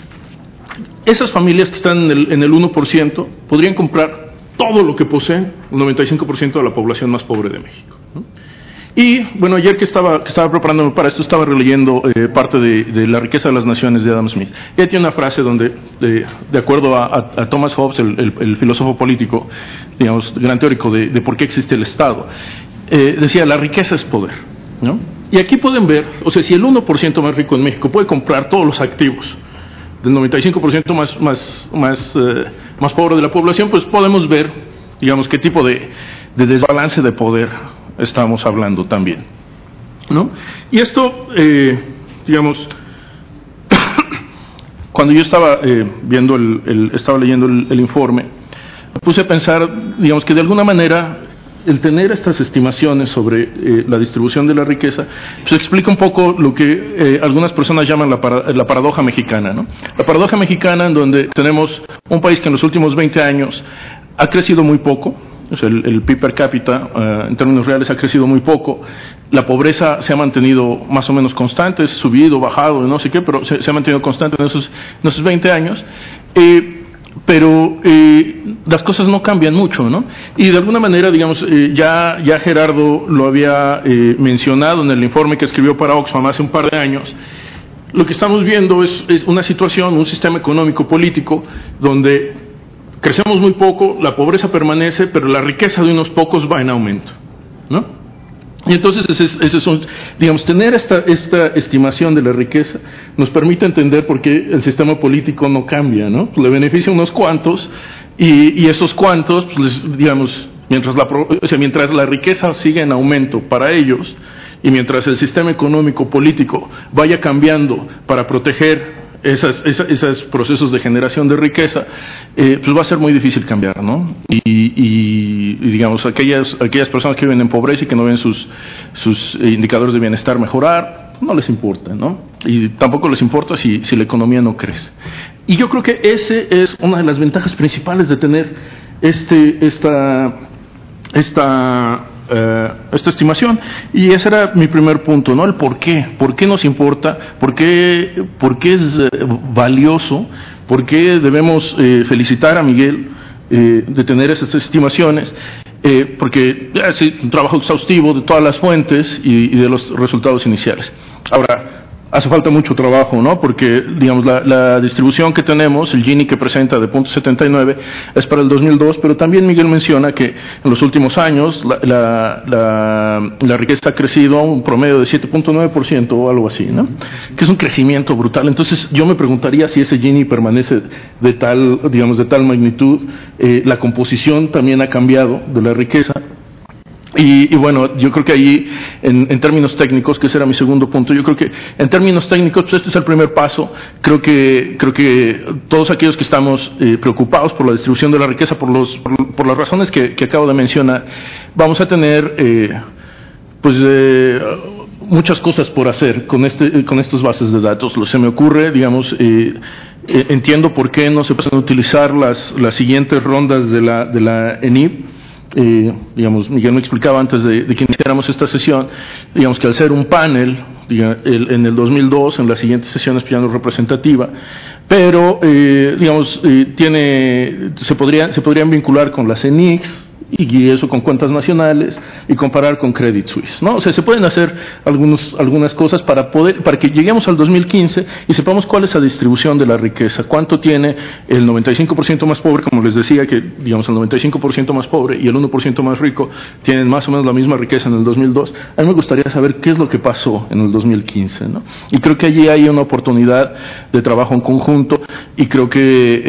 esas familias que están en el, en el uno por ciento podrían comprar todo lo que poseen el noventa y cinco por ciento de la población más pobre de México, ¿no? Y, bueno, ayer que estaba, que estaba preparándome para esto, estaba releyendo eh, parte de, de La riqueza de las naciones de Adam Smith. Y ahí tiene una frase donde, de, de acuerdo a, a, a Thomas Hobbes, el, el, el filósofo político, digamos, gran teórico de, de por qué existe el Estado, eh, decía, la riqueza es poder, ¿no? Y aquí pueden ver, o sea, si el uno por ciento más rico en México puede comprar todos los activos del noventa y cinco por ciento más, más, más, eh, más pobre de la población, pues podemos ver, digamos, qué tipo de, de desbalance de poder estamos hablando también, ¿no? Y esto, eh, digamos, cuando yo estaba eh, viendo el, el, estaba leyendo el, el informe, me puse a pensar, digamos, que de alguna manera el tener estas estimaciones sobre eh, la distribución de la riqueza, pues explica un poco lo que eh, algunas personas llaman la, para, la paradoja mexicana, ¿no? La paradoja mexicana, en donde tenemos un país que en los últimos veinte años ha crecido muy poco. o sea, el, el P I B per cápita uh, en términos reales ha crecido muy poco, la pobreza se ha mantenido más o menos constante, subido, bajado, no sé qué, pero se, se ha mantenido constante en esos, en esos veinte años, eh, pero eh, las cosas no cambian mucho, ¿no? Y de alguna manera, digamos, eh, ya, ya Gerardo lo había eh, mencionado en el informe que escribió para Oxfam hace un par de años. Lo que estamos viendo es, es una situación, un sistema económico político donde crecemos muy poco, la pobreza permanece, pero la riqueza de unos pocos va en aumento, ¿no? Y entonces, ese es, ese es un, digamos, tener esta, esta estimación de la riqueza nos permite entender por qué el sistema político no cambia, ¿no? Le beneficia a unos cuantos y, y esos cuantos, pues, les, digamos, mientras la, o sea, mientras la riqueza sigue en aumento para ellos y mientras el sistema económico político vaya cambiando para proteger Esas, esas, esos procesos de generación de riqueza, eh, pues va a ser muy difícil cambiar, ¿no? Y, y, y digamos, aquellas, aquellas personas que viven en pobreza y que no ven sus, sus indicadores de bienestar mejorar, no les importa, ¿no? Y tampoco les importa si, si la economía no crece. Y yo creo que ese es una de las ventajas principales de tener este, esta, esta Uh, esta estimación, y ese era mi primer punto, ¿no? El por qué, por qué nos importa, por qué, por qué es uh, valioso, por qué debemos eh, felicitar a Miguel eh, de tener esas estimaciones, eh, porque es eh, un trabajo exhaustivo de todas las fuentes y, y de los resultados iniciales. Ahora, hace falta mucho trabajo, ¿no? Porque, digamos, la, la distribución que tenemos, el Gini que presenta de punto setenta y nueve, es para el dos mil dos, pero también Miguel menciona que en los últimos años la, la, la, la riqueza ha crecido a un promedio de siete punto nueve por ciento o algo así, ¿no? Que es un crecimiento brutal. Entonces, yo me preguntaría si ese Gini permanece de tal, digamos, de tal magnitud, eh, la composición también ha cambiado de la riqueza. Y, y bueno, yo creo que ahí, en, en términos técnicos, que ese era mi segundo punto, yo creo que en términos técnicos, pues este es el primer paso. Creo que creo que todos aquellos que estamos eh, preocupados por la distribución de la riqueza, por los por, por las razones que, que acabo de mencionar, vamos a tener eh, pues eh, muchas cosas por hacer con este con estas bases de datos. Lo se me ocurre, digamos, eh, eh, entiendo por qué no se pueden utilizar las las siguientes rondas de la de la E N I P. Eh, digamos, Miguel me explicaba antes de, de que iniciáramos esta sesión, digamos que al ser un panel, digamos, el, en el dos mil dos, en las siguientes sesiones pues ya no es representativa, pero eh, digamos, eh, tiene, se, podría, se podrían vincular con las E N I Cs y eso con cuentas nacionales y comparar con Credit Suisse, ¿no? O sea, se pueden hacer algunos, algunas cosas para poder, para que lleguemos al dos mil quince y sepamos cuál es la distribución de la riqueza, cuánto tiene el noventa y cinco por ciento más pobre, como les decía, que digamos el noventa y cinco por ciento más pobre y el uno por ciento más rico tienen más o menos la misma riqueza en el dos mil dos. A mí me gustaría saber qué es lo que pasó en el dos mil quince, ¿no? Y creo que allí hay una oportunidad de trabajo en conjunto y creo que, eh,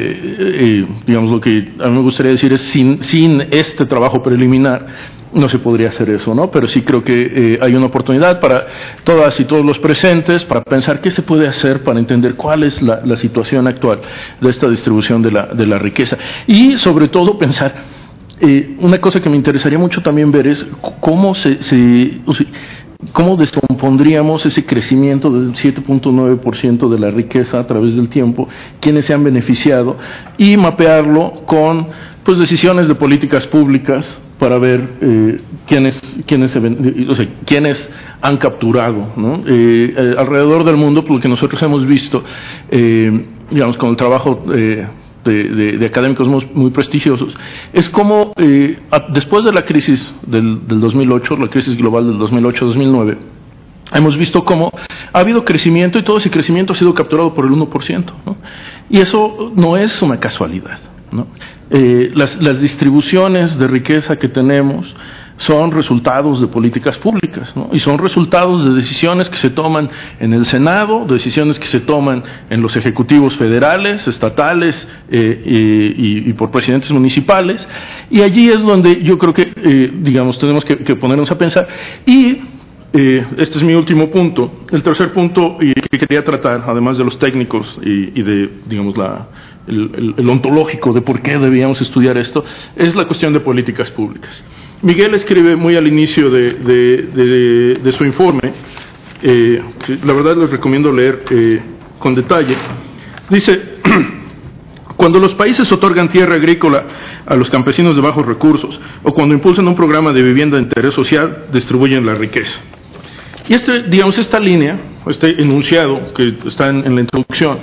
eh, digamos, lo que a mí me gustaría decir es sin, sin este trabajo preliminar no se podría hacer eso, ¿no? Pero sí creo que eh, hay una oportunidad para todas y todos los presentes para pensar qué se puede hacer para entender cuál es la, la situación actual de esta distribución de la, de la riqueza y sobre todo pensar eh, una cosa que me interesaría mucho también ver es cómo se, se o sea, cómo descompondríamos ese crecimiento del siete punto nueve por ciento de la riqueza a través del tiempo, quiénes se han beneficiado y mapearlo con pues decisiones de políticas públicas para ver eh, quiénes quiénes, se, o sea, quiénes han capturado, ¿no? Eh, eh, alrededor del mundo, por lo que nosotros hemos visto, eh, digamos, con el trabajo eh, de, de, de académicos muy, muy prestigiosos, es como eh, a, después de la crisis del, del dos mil ocho, la crisis global del dos mil ocho dos mil nueve, hemos visto cómo ha habido crecimiento y todo ese crecimiento ha sido capturado por el uno por ciento, ¿no? Y eso no es una casualidad, ¿no? Eh, las, las distribuciones de riqueza que tenemos son resultados de políticas públicas, ¿no? Y son resultados de decisiones que se toman en el Senado, decisiones que se toman en los ejecutivos federales, estatales eh, y, y por presidentes municipales, y allí es donde yo creo que, eh, digamos, tenemos que, que ponernos a pensar. Y eh, este es mi último punto. El tercer punto y que quería tratar, además de los técnicos y, y de, digamos, la El, el, el ontológico de por qué debíamos estudiar esto, es la cuestión de políticas públicas. Miguel escribe muy al inicio de, de, de, de su informe, eh, que la verdad les recomiendo leer eh, con detalle, dice, Cuando los países otorgan tierra agrícola a los campesinos de bajos recursos o cuando impulsan un programa de vivienda de interés social, distribuyen la riqueza. Y este, digamos, esta línea, este enunciado que está en, en la introducción,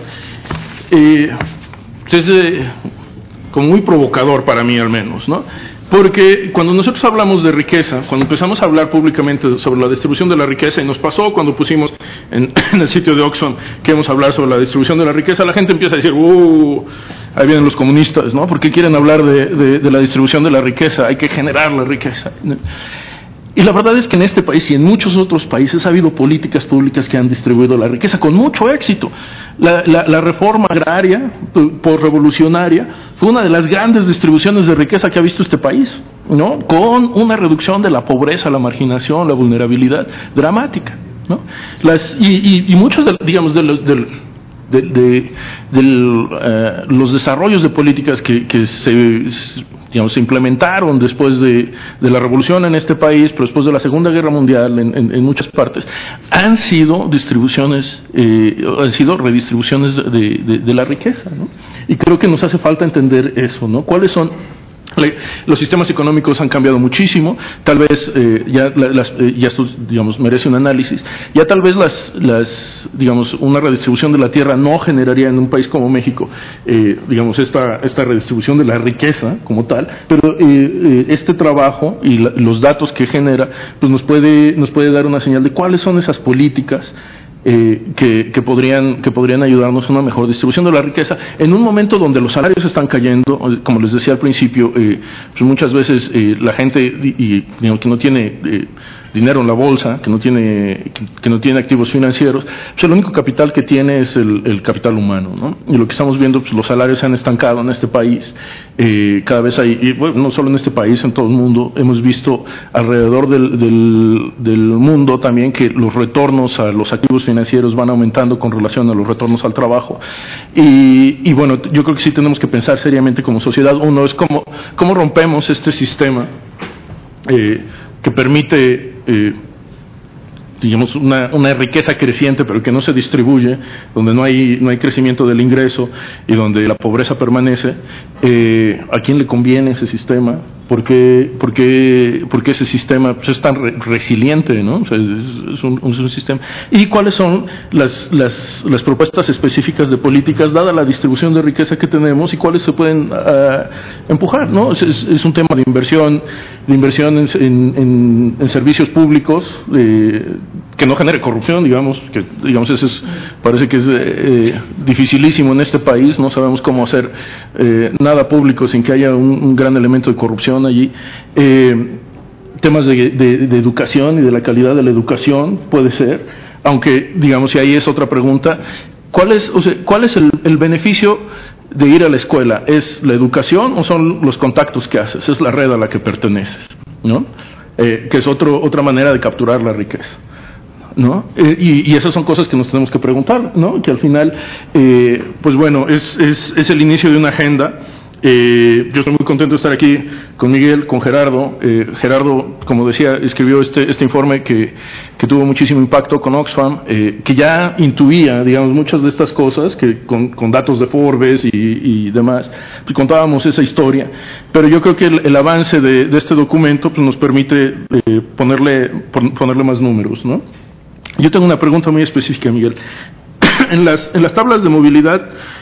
eh, es eh, como muy provocador para mí al menos, ¿no? Porque cuando nosotros hablamos de riqueza, cuando empezamos a hablar públicamente sobre la distribución de la riqueza, y nos pasó cuando pusimos en, en el sitio de Oxfam que íbamos a hablar sobre la distribución de la riqueza, la gente empieza a decir, ¡uh! Ahí vienen los comunistas, ¿no? ¿Por qué quieren hablar de, de, de la distribución de la riqueza? Hay que generar la riqueza. Y la verdad es que en este país y en muchos otros países ha habido políticas públicas que han distribuido la riqueza con mucho éxito. La, la, la reforma agraria postrevolucionaria fue una de las grandes distribuciones de riqueza que ha visto este país, ¿no? Con una reducción de la pobreza, la marginación, la vulnerabilidad dramática, ¿no? Las, y, y, y muchos, de, digamos, de los... De, de, de, de uh, los desarrollos de políticas que, que se, digamos, se implementaron después de, de la revolución en este país, pero después de la Segunda Guerra Mundial en, en, en muchas partes, han sido distribuciones, eh, han sido redistribuciones de, de, de la riqueza, ¿no? Y creo que nos hace falta entender eso, ¿no? ¿Cuáles son? Los sistemas económicos han cambiado muchísimo, tal vez eh, ya, las, eh, ya esto, digamos, merece un análisis, ya tal vez las, las, digamos, una redistribución de la tierra no generaría en un país como México, eh, digamos, esta, esta redistribución de la riqueza como tal, pero eh, eh, este trabajo y la, los datos que genera, pues nos puede, nos puede dar una señal de cuáles son esas políticas Eh, que, que, podrían, que podrían ayudarnos a una mejor distribución de la riqueza en un momento donde los salarios están cayendo, como les decía al principio, eh, pues muchas veces eh, la gente y, y, digamos, que no tiene eh, dinero en la bolsa, que no tiene, que, que no tiene activos financieros, pues el único capital que tiene es el, el capital humano, ¿no? Y lo que estamos viendo, pues los salarios se han estancado en este país, eh, cada vez hay, y bueno, no solo en este país, en todo el mundo, hemos visto alrededor del, del, del mundo también que los retornos a los activos financieros van aumentando con relación a los retornos al trabajo, y, y bueno, yo creo que sí tenemos que pensar seriamente como sociedad. Uno es cómo, cómo rompemos este sistema eh, que permite Eh, digamos una, una riqueza creciente pero que no se distribuye, donde no hay no hay crecimiento del ingreso y donde la pobreza permanece. Eh, ¿a quién le conviene ese sistema? ¿Por qué, por qué, por qué ese sistema pues, es tan re resiliente, ¿no? O sea, es, es, un, es un sistema. ¿Y cuáles son las, las, las propuestas específicas de políticas dada la distribución de riqueza que tenemos y cuáles se pueden uh, empujar, ¿no? Es, es, es un tema de inversión, de inversión en, en, en servicios públicos eh, que no genere corrupción, digamos, que digamos eso es, parece que es eh, dificilísimo en este país. No sabemos cómo hacer eh, nada público sin que haya un, un gran elemento de corrupción allí. Eh, temas de, de, de educación y de la calidad de la educación puede ser, aunque digamos, y ahí es otra pregunta, ¿cuál es, o sea, cuál es el, el beneficio de ir a la escuela? ¿Es la educación o son los contactos que haces? Es la red a la que perteneces, ¿no? Eh, que es otro, otra manera de capturar la riqueza, ¿no? Eh, y, y esas son cosas que nos tenemos que preguntar, ¿no? Que al final, eh, pues bueno, es, es, es el inicio de una agenda. Eh, yo estoy muy contento de estar aquí con Miguel, con Gerardo. Eh, Gerardo, como decía, escribió este, este informe que, que tuvo muchísimo impacto con Oxfam, eh, que ya intuía, digamos, muchas de estas cosas, que con, con datos de Forbes y, y demás, pues contábamos esa historia. Pero yo creo que el, el avance de, de este documento pues, nos permite eh, ponerle, ponerle más números, ¿no? Yo tengo una pregunta muy específica, Miguel. en, las, en las tablas de movilidad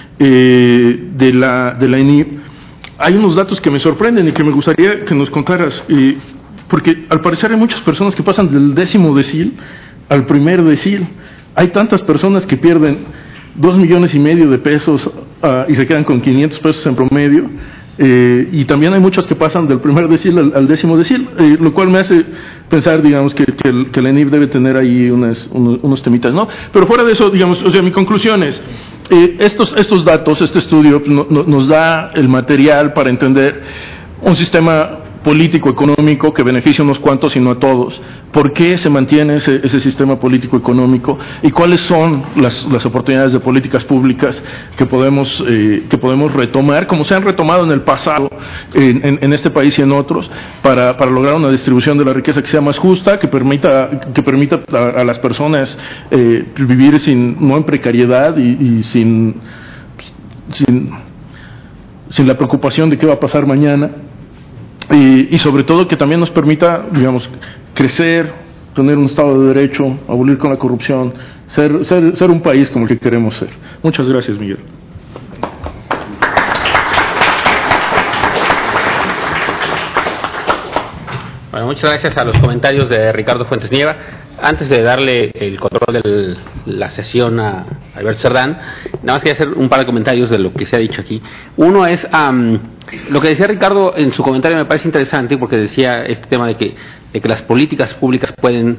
eh, de la, de la E N I P, hay unos datos que me sorprenden y que me gustaría que nos contaras, eh, porque al parecer hay muchas personas que pasan del décimo decil al primer decil. Hay tantas personas que pierden dos millones y medio de pesos uh, y se quedan con quinientos pesos en promedio, eh, y también hay muchas que pasan del primer decil al, al décimo decil, eh, lo cual me hace pensar, digamos, que, que, el, que la E N I P debe tener ahí unas, unos, unos temitas, ¿no? Pero fuera de eso, digamos, o sea, mi conclusión es, eh, estos, estos datos, este estudio no, no, nos da el material para entender un sistema político económico que beneficia a unos cuantos y no a todos. ¿Por qué se mantiene ese, ese sistema político económico? ¿Y cuáles son las, las oportunidades de políticas públicas que podemos, eh, que podemos retomar, como se han retomado en el pasado en, en, en este país y en otros, para, para lograr una distribución de la riqueza que sea más justa, que permita, que permita a, a las personas eh, vivir sin, no en precariedad y, y sin, sin sin la preocupación de qué va a pasar mañana, y, y sobre todo que también nos permita, digamos, crecer, tener un Estado de Derecho, abolir con la corrupción, ser, ser, ser un país como el que queremos ser. Muchas gracias, Miguel. Bueno, muchas gracias a los comentarios de Ricardo Fuentes Nieva. Antes de darle el control de la sesión a Alberto Cerdán, nada más quería hacer un par de comentarios de lo que se ha dicho aquí. Uno es, um, lo que decía Ricardo en su comentario me parece interesante, porque decía este tema de que, de que las políticas públicas pueden,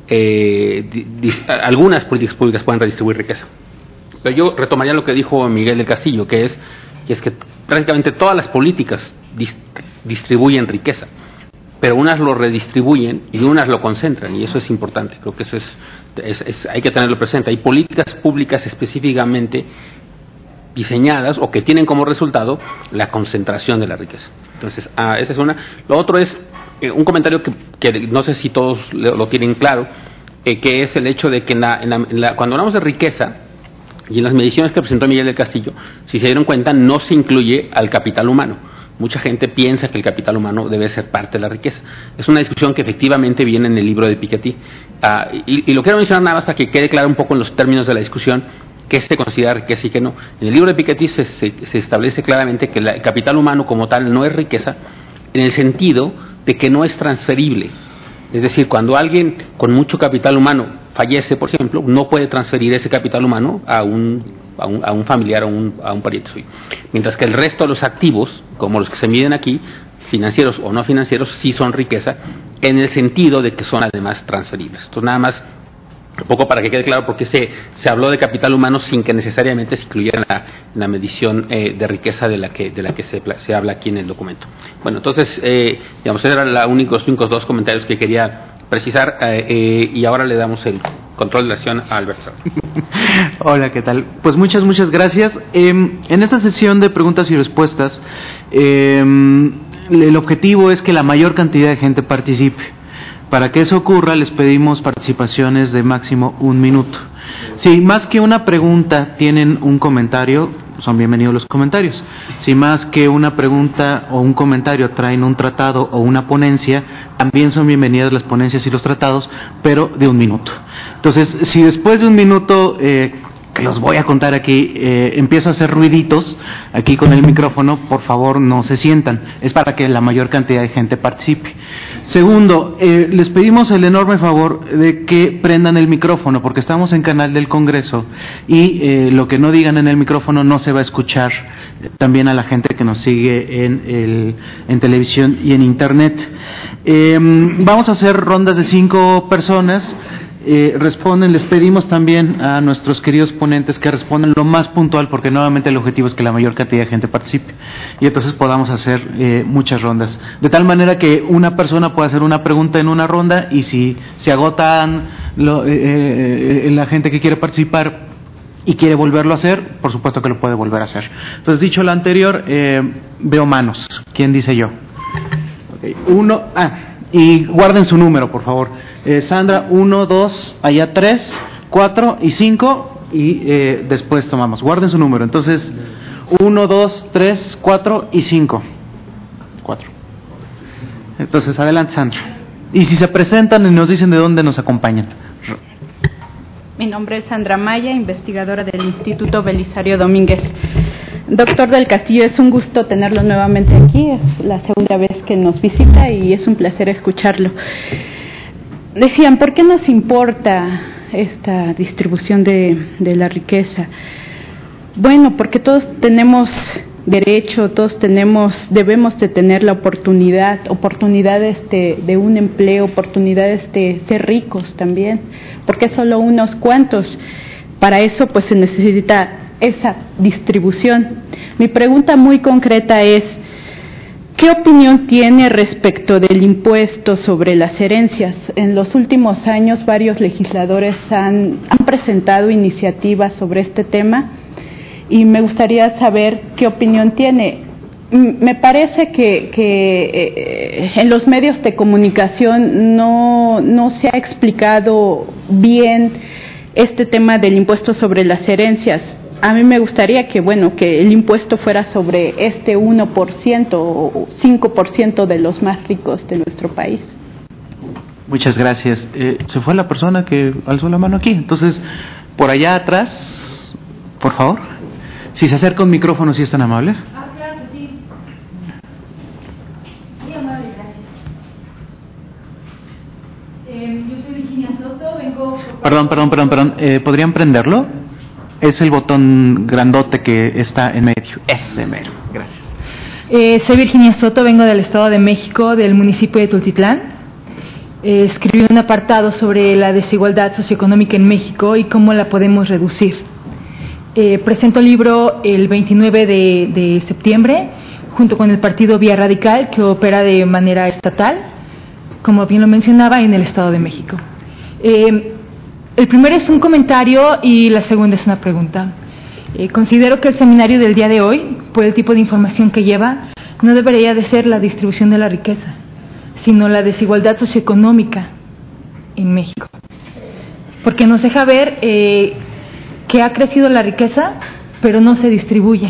eh, dis, algunas políticas públicas pueden redistribuir riqueza. Pero yo retomaría lo que dijo Miguel del Castillo, que es que, es que prácticamente todas las políticas dis, distribuyen riqueza, pero unas lo redistribuyen y unas lo concentran, y eso es importante. Creo que eso es, es, es hay que tenerlo presente. Hay políticas públicas específicamente diseñadas o que tienen como resultado la concentración de la riqueza. Entonces, ah, esa es una. Lo otro es eh, un comentario que, que no sé si todos lo, lo tienen claro, eh, que es el hecho de que en la, en la, en la, cuando hablamos de riqueza, y en las mediciones que presentó Miguel del Castillo, si se dieron cuenta, no se incluye al capital humano. Mucha gente piensa que el capital humano debe ser parte de la riqueza. Es una discusión que efectivamente viene en el libro de Piketty. Uh, y, y lo quiero mencionar nada más para que quede claro un poco en los términos de la discusión qué se considera riqueza y qué no. En el libro de Piketty se, se, se establece claramente que la, el capital humano como tal no es riqueza, en el sentido de que no es transferible. Es decir, cuando alguien con mucho capital humano fallece, por ejemplo, no puede transferir ese capital humano a un A un, a un familiar o un, a un pariente suyo. Mientras que el resto de los activos, como los que se miden aquí, financieros o no financieros, sí son riqueza, en el sentido de que son además transferibles. Entonces, nada más, un poco para que quede claro por qué se, se habló de capital humano sin que necesariamente se incluyera en la, en la medición eh, de riqueza de la que, de la que se, se habla aquí en el documento. Bueno, entonces, eh, digamos, esos eran la único, los únicos dos comentarios que quería precisar, eh, eh, y ahora le damos el control de la sesión a Alberto. Hola, ¿qué tal? Pues muchas, muchas gracias. Eh, en esta sesión de preguntas y respuestas, eh, el objetivo es que la mayor cantidad de gente participe. Para que eso ocurra, les pedimos participaciones de máximo un minuto. Si más que una pregunta tienen un comentario, son bienvenidos los comentarios. Si más que una pregunta o un comentario traen un tratado o una ponencia, también son bienvenidas las ponencias y los tratados, pero de un minuto. Entonces, si después de un minuto, eh, que los voy a contar aquí, eh, empiezo a hacer ruiditos aquí con el micrófono, por favor no se sientan, es para que la mayor cantidad de gente participe. Segundo, eh, les pedimos el enorme favor de que prendan el micrófono, porque estamos en canal del Congreso y eh, lo que no digan en el micrófono no se va a escuchar también a la gente que nos sigue en, el, en televisión y en internet. Eh, vamos a hacer rondas de cinco personas. Eh, responden, les pedimos también a nuestros queridos ponentes que respondan lo más puntual, porque nuevamente el objetivo es que la mayor cantidad de gente participe y entonces podamos hacer eh, muchas rondas, de tal manera que una persona pueda hacer una pregunta en una ronda y si se agotan lo, eh, eh, la gente que quiere participar y quiere volverlo a hacer, por supuesto que lo puede volver a hacer. Entonces, dicho lo anterior, eh, veo manos. ¿Quién dice yo? Okay. Uno, ah, y guarden su número, por favor. Eh, Sandra, uno, dos, allá tres, cuatro y cinco, y eh, después tomamos. Guarden su número. Entonces, uno, dos, tres, cuatro y cinco. Cuatro. Entonces, adelante, Sandra. Y si se presentan y nos dicen de dónde nos acompañan. Mi nombre es Sandra Maya, investigadora del Instituto Belisario Domínguez. Doctor del Castillo, es un gusto tenerlo nuevamente aquí, es la segunda vez que nos visita y es un placer escucharlo. Decían, ¿por qué nos importa esta distribución de, de la riqueza? Bueno, porque todos tenemos derecho, todos tenemos, debemos de tener la oportunidad, oportunidades de, de un empleo, oportunidades de ser ricos también, porque solo unos cuantos. Para eso pues se necesita esa distribución. Mi pregunta muy concreta es, ¿qué opinión tiene respecto del impuesto sobre las herencias? En los últimos años varios legisladores han, han presentado iniciativas sobre este tema y me gustaría saber qué opinión tiene. Me parece que, que eh, en los medios de comunicación no, no se ha explicado bien este tema del impuesto sobre las herencias. a mí me gustaría que, bueno, que el impuesto fuera sobre este uno por ciento o cinco por ciento de los más ricos de nuestro país. Muchas gracias. Eh, se fue la persona que alzó la mano aquí. Entonces, por allá atrás, por favor. Si se acerca un micrófono, si es tan amable. Ah, claro que sí. Muy amable, gracias. Eh, yo soy Virginia Soto, vengo... Perdón, perdón, perdón, perdón. Eh, ¿Podrían prenderlo? Es el botón grandote que está en medio. Ese mero. Gracias. Eh, soy Virginia Soto, vengo del Estado de México, del municipio de Tultitlán. Eh, escribí un apartado sobre la desigualdad socioeconómica en México y cómo la podemos reducir. Eh, presento el libro el veintinueve de, de septiembre, junto con el partido Vía Radical, que opera de manera estatal, como bien lo mencionaba, en el Estado de México. Eh, el primero es un comentario y la segunda es una pregunta. Eh, considero que el seminario del día de hoy, por el tipo de información que lleva, no debería de ser la distribución de la riqueza, sino la desigualdad socioeconómica en México. Porque nos deja ver eh, que ha crecido la riqueza, pero no se distribuye.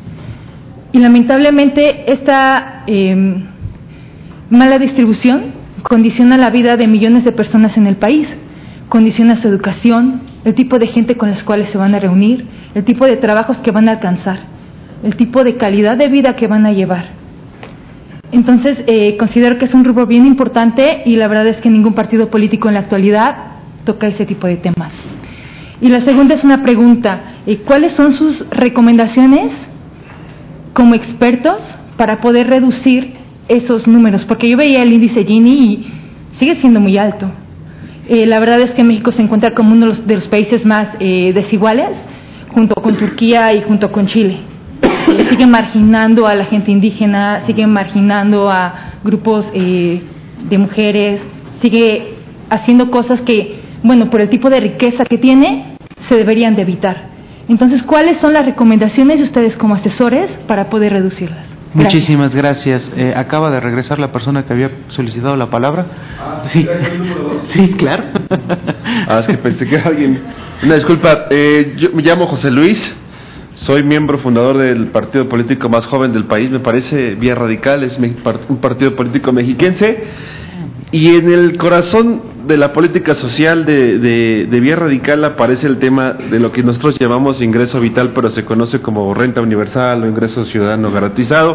Y lamentablemente esta eh, mala distribución condiciona la vida de millones de personas en el país, condiciona su educación, el tipo de gente con las cuales se van a reunir, el tipo de trabajos que van a alcanzar, el tipo de calidad de vida que van a llevar. Entonces, eh, considero que es un rubro bien importante y la verdad es que ningún partido político en la actualidad toca ese tipo de temas. Y la segunda es una pregunta, eh, ¿cuáles son sus recomendaciones como expertos para poder reducir esos números? Porque yo veía el índice Gini y sigue siendo muy alto. Eh, la verdad es que México se encuentra como uno de los, de los países más eh, desiguales, junto con Turquía y junto con Chile. Eh, siguen marginando a la gente indígena, siguen marginando a grupos eh, de mujeres, sigue haciendo cosas que, bueno, por el tipo de riqueza que tiene, se deberían de evitar. Entonces, ¿cuáles son las recomendaciones de ustedes como asesores para poder reducirlas? Gracias. Muchísimas gracias. Eh, acaba de regresar la persona que había solicitado la palabra. Ah, sí, sí, claro. Ah, es que pensé que era alguien. Una disculpa, eh, yo me llamo José Luis, soy miembro fundador del partido político más joven del país, me parece Vía Radical, es un partido político mexiquense, y en el corazón de la política social de, de, de Vía Radical aparece el tema de lo que nosotros llamamos ingreso vital, pero se conoce como renta universal o ingreso ciudadano garantizado.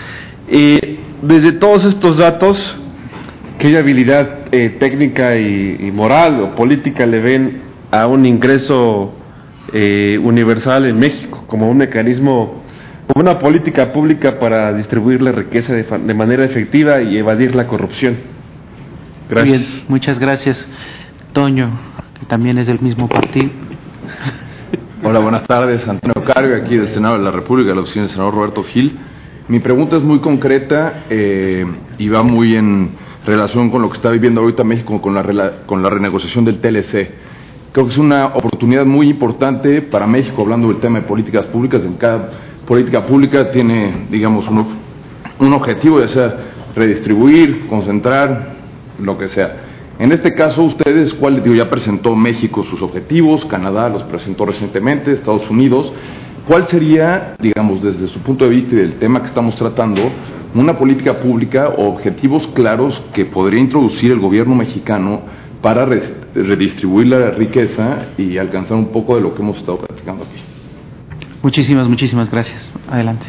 Y desde todos estos datos, ¿qué habilidad eh, técnica y, y moral o política le ven a un ingreso eh, universal en México como un mecanismo, como una política pública para distribuir la riqueza de, de manera efectiva y evadir la corrupción? Gracias. Bien, muchas gracias. Toño, que también es del mismo partido. Hola, buenas tardes. Antonio Carga, aquí del Senado de la República, de la oficina del senador Roberto Gil. Mi pregunta es muy concreta eh, y va muy en relación con lo que está viviendo ahorita México con la, con la renegociación del T L C. Creo que es una oportunidad muy importante para México, hablando del tema de políticas públicas. En cada política pública tiene, digamos, un, un objetivo, ya sea redistribuir, concentrar, lo que sea. En este caso, ustedes, ¿cuál, digo, ya presentó México sus objetivos, Canadá los presentó recientemente, Estados Unidos? ¿Cuál sería, digamos, desde su punto de vista y del tema que estamos tratando, una política pública o objetivos claros que podría introducir el gobierno mexicano para redistribuir la riqueza y alcanzar un poco de lo que hemos estado platicando aquí? Muchísimas, muchísimas gracias. Adelante.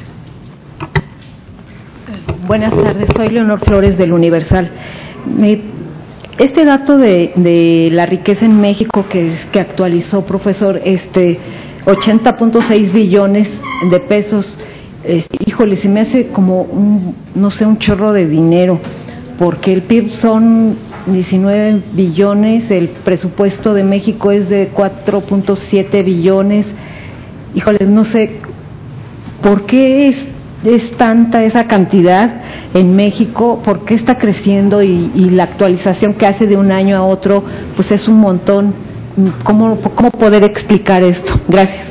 Buenas tardes, soy Leonor Flores del Universal. Este dato de, de la riqueza en México que, que actualizó, profesor, este ochenta punto seis billones de pesos, eh, híjole, se me hace como un, no sé, un chorro de dinero, porque el P I B son diecinueve billones, el presupuesto de México es de cuatro punto siete billones, híjole, no sé, ¿por qué es es tanta esa cantidad en México? ¿Por qué está creciendo? Y, y la actualización que hace de un año a otro, pues es un montón. ¿Cómo, cómo poder explicar esto? Gracias.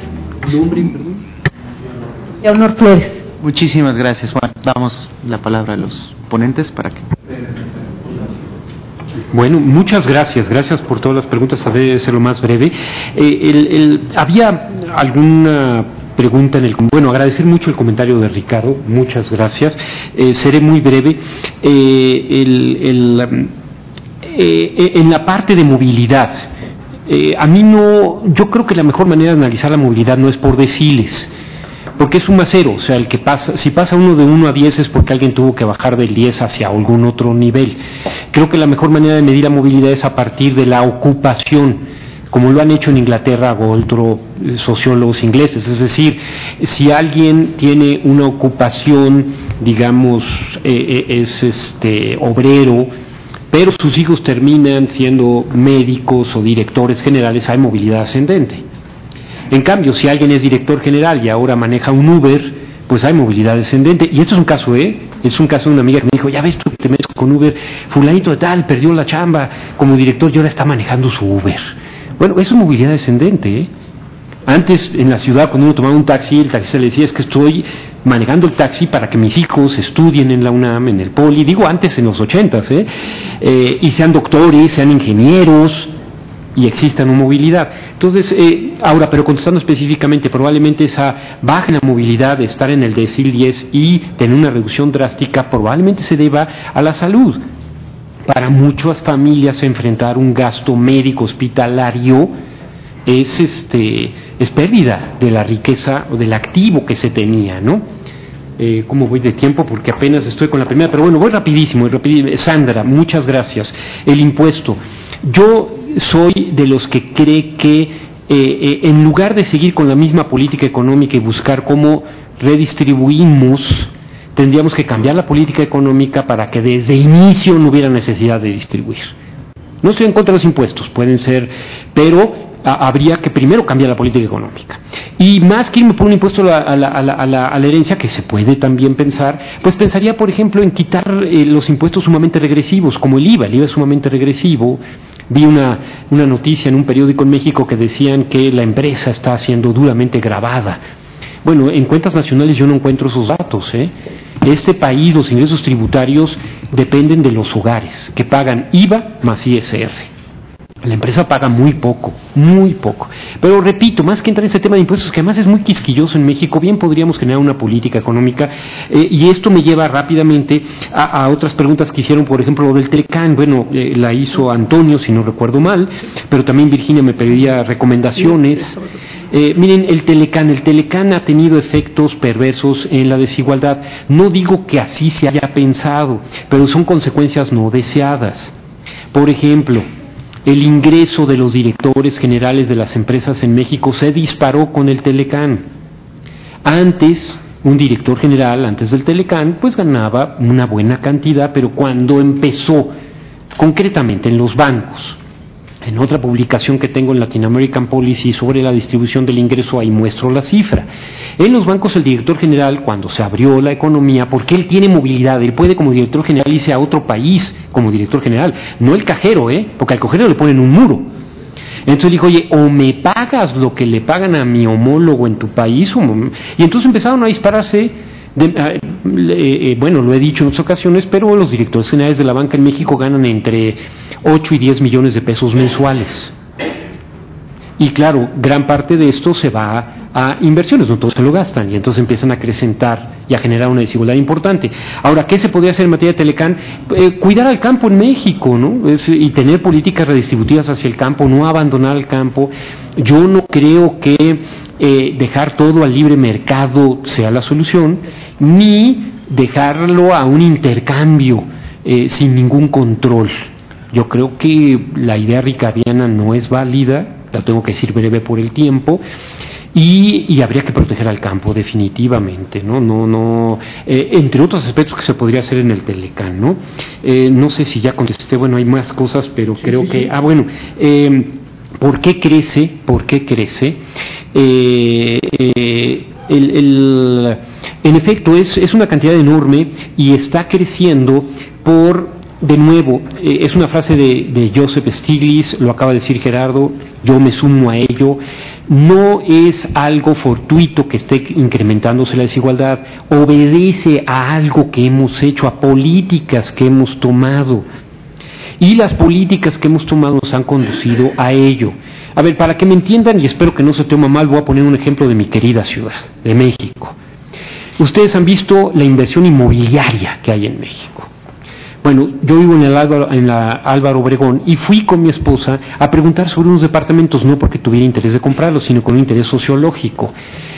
Leonor Flores. Muchísimas gracias, Juan. Damos la palabra a los ponentes para que... Bueno, muchas gracias, gracias por todas las preguntas, trataré de ser lo más breve. Eh, el, el, ¿Había alguna pregunta en el... Bueno, agradecer mucho el comentario de Ricardo, muchas gracias. Eh, seré muy breve. Eh, el, el, eh, en la parte de movilidad, eh, a mí no... Yo creo que la mejor manera de analizar la movilidad no es por deciles, porque es un macero, o sea, el que pasa, si pasa uno de uno a diez es porque alguien tuvo que bajar del diez hacia algún otro nivel. Creo que la mejor manera de medir la movilidad es a partir de la ocupación, como lo han hecho en Inglaterra o otros sociólogos ingleses, es decir, si alguien tiene una ocupación, digamos, eh, es este obrero, pero sus hijos terminan siendo médicos o directores generales, hay movilidad ascendente. En cambio, si alguien es director general y ahora maneja un Uber, pues hay movilidad descendente. Y esto es un caso, ¿eh? Es un caso de una amiga que me dijo, ya ves tú que te metes con Uber, fulanito de tal, perdió la chamba como director y ahora está manejando su Uber. Bueno, eso es movilidad descendente, ¿eh? Antes, en la ciudad, cuando uno tomaba un taxi, el taxista le decía, es que estoy manejando el taxi para que mis hijos estudien en la UNAM, en el Poli, digo antes en los ochentas, ¿eh? Eh, y sean doctores, sean ingenieros, y exista una movilidad. Entonces, eh, ahora, pero contestando específicamente, probablemente esa baja en la movilidad de estar en el decil diez y tener una reducción drástica, probablemente se deba a la salud. Para muchas familias enfrentar un gasto médico hospitalario es, este, es pérdida de la riqueza o del activo que se tenía, ¿no? Eh, ¿Cómo voy de tiempo? Porque apenas estoy con la primera, pero bueno, voy rapidísimo, rapidísimo. Sandra, muchas gracias. El impuesto. Yo soy de los que cree que eh, eh, en lugar de seguir con la misma política económica y buscar cómo redistribuimos, tendríamos que cambiar la política económica para que desde el inicio no hubiera necesidad de distribuir. No estoy en contra de los impuestos, pueden ser, pero a, habría que primero cambiar la política económica. Y más que irme por un impuesto a la, a la, a la, a la, a la herencia, que se puede también pensar, pues pensaría, por ejemplo, en quitar eh, los impuestos sumamente regresivos, como el I V A. El I V A es sumamente regresivo. Vi una, una noticia en un periódico en México que decían que la empresa está siendo duramente gravada. Bueno, en cuentas nacionales yo no encuentro esos datos, ¿eh? Este país, los ingresos tributarios dependen de los hogares, que pagan I V A más I S R. La empresa paga muy poco, muy poco. Pero repito, más que entrar en este tema de impuestos, que además es muy quisquilloso en México, bien podríamos generar una política económica, eh, y esto me lleva rápidamente a, a otras preguntas que hicieron, por ejemplo, lo del Telecán. Bueno, eh, la hizo Antonio, si no recuerdo mal, pero también Virginia me pedía recomendaciones. Eh, miren, el Telecán, el Telecán ha tenido efectos perversos en la desigualdad. No digo que así se haya pensado, pero son consecuencias no deseadas. Por ejemplo, el ingreso de los directores generales de las empresas en México se disparó con el Telecán. Antes, un director general, antes del Telecán, pues ganaba una buena cantidad, pero cuando empezó, concretamente en los bancos, en otra publicación que tengo en Latin American Policy sobre la distribución del ingreso, ahí muestro la cifra. En los bancos el director general, cuando se abrió la economía, porque él tiene movilidad, él puede como director general irse a otro país como director general, no el cajero, ¿eh? Porque al cajero le ponen un muro. Entonces dijo, oye, o me pagas lo que le pagan a mi homólogo en tu país, o... y entonces empezaron a dispararse. De, eh, eh, bueno, lo he dicho en otras ocasiones, pero los directores generales de la banca en México ganan entre ocho y diez millones de pesos mensuales. Y claro, gran parte de esto se va a inversiones, no todos se lo gastan, y entonces empiezan a acrecentar y a generar una desigualdad importante. Ahora, ¿qué se podría hacer en materia de Telecán? Eh, cuidar al campo en México, ¿no? Es, y tener políticas redistributivas hacia el campo, no abandonar el campo. Yo no creo que eh, dejar todo al libre mercado sea la solución, ni dejarlo a un intercambio eh, sin ningún control. Yo creo que la idea ricardiana no es válida, la tengo que decir breve por el tiempo, y, y habría que proteger al campo definitivamente, no, no, no, eh, entre otros aspectos que se podría hacer en el Telecán, ¿no? Eh, no sé si ya contesté, bueno, hay más cosas, pero sí, creo sí, que, sí. ah, bueno, eh, ¿por qué crece? ¿Por qué crece? Eh, eh, el, el, en efecto, es, es una cantidad enorme y está creciendo por... De nuevo, eh, es una frase de, de Joseph Stiglitz, lo acaba de decir Gerardo, yo me sumo a ello. No es algo fortuito que esté incrementándose la desigualdad, obedece a algo que hemos hecho, a políticas que hemos tomado. Y las políticas que hemos tomado nos han conducido a ello. A ver, para que me entiendan, y espero que no se tome mal, voy a poner un ejemplo de mi querida ciudad, de México. Ustedes han visto la inversión inmobiliaria que hay en México. Bueno, yo vivo en, el Álvaro, en la Álvaro Obregón y fui con mi esposa a preguntar sobre unos departamentos, no porque tuviera interés de comprarlos, sino con un interés sociológico.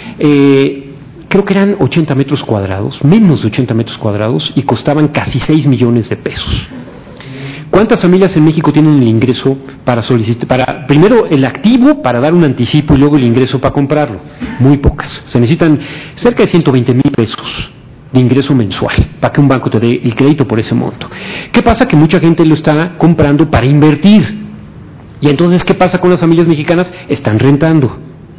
Eh, creo que eran ochenta metros cuadrados, menos de ochenta metros cuadrados, y costaban casi seis millones de pesos. ¿Cuántas familias en México tienen el ingreso para solicitar, para primero el activo para dar un anticipo y luego el ingreso para comprarlo? Muy pocas. Se necesitan cerca de ciento veinte mil pesos de ingreso mensual para que un banco te dé el crédito por ese monto. ¿Qué pasa? Que mucha gente lo está comprando para invertir. Y entonces, ¿qué pasa con las familias mexicanas? Están rentando.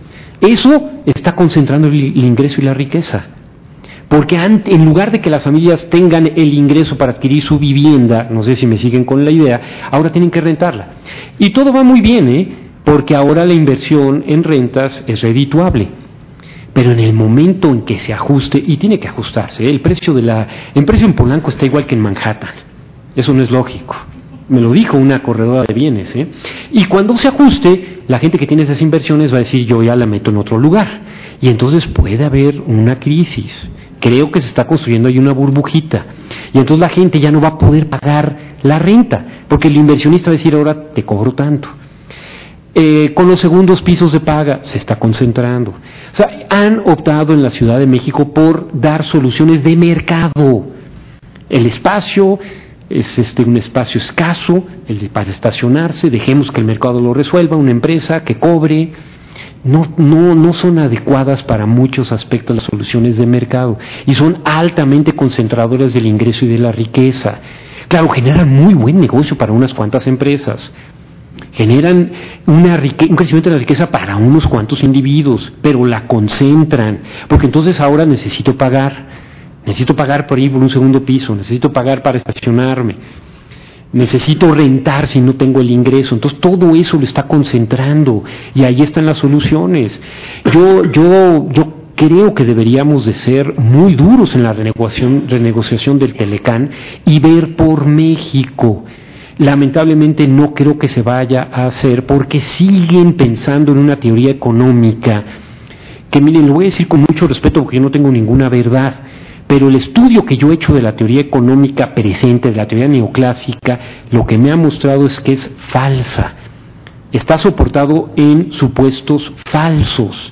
Eso está concentrando el, el ingreso y la riqueza. Porque en lugar de que las familias tengan el ingreso para adquirir su vivienda, no sé si me siguen con la idea, ahora tienen que rentarla. Y todo va muy bien, ¿eh? Porque ahora la inversión en rentas es redituable. Pero en el momento en que se ajuste, y tiene que ajustarse, ¿eh? el precio de la, el precio en Polanco está igual que en Manhattan. Eso no es lógico. Me lo dijo una corredora de bienes, ¿eh? Y cuando se ajuste, la gente que tiene esas inversiones va a decir, yo ya la meto en otro lugar. Y entonces puede haber una crisis. Creo que se está construyendo ahí una burbujita. Y entonces la gente ya no va a poder pagar la renta, porque el inversionista va a decir, ahora te cobro tanto. Eh, con los segundos pisos de paga se está concentrando. O sea, han optado en la Ciudad de México por dar soluciones de mercado. El espacio es este un espacio escaso, el de, para estacionarse, dejemos que el mercado lo resuelva, una empresa que cobre. No, no, no son adecuadas para muchos aspectos las soluciones de mercado y son altamente concentradoras del ingreso y de la riqueza. Claro, generan muy buen negocio para unas cuantas empresas, generan una rique- un crecimiento de la riqueza para unos cuantos individuos, pero la concentran, porque entonces ahora necesito pagar, necesito pagar por ir por un segundo piso, necesito pagar para estacionarme, necesito rentar si no tengo el ingreso. Entonces todo eso lo está concentrando y ahí están las soluciones. Yo, yo, yo creo que deberíamos de ser muy duros en la renegociación, renegociación del Telecán y ver por México. Lamentablemente no creo que se vaya a hacer porque siguen pensando en una teoría económica que, miren, lo voy a decir con mucho respeto porque yo no tengo ninguna verdad, pero el estudio que yo he hecho de la teoría económica presente, de la teoría neoclásica, lo que me ha mostrado es que es falsa. Está soportado en supuestos falsos.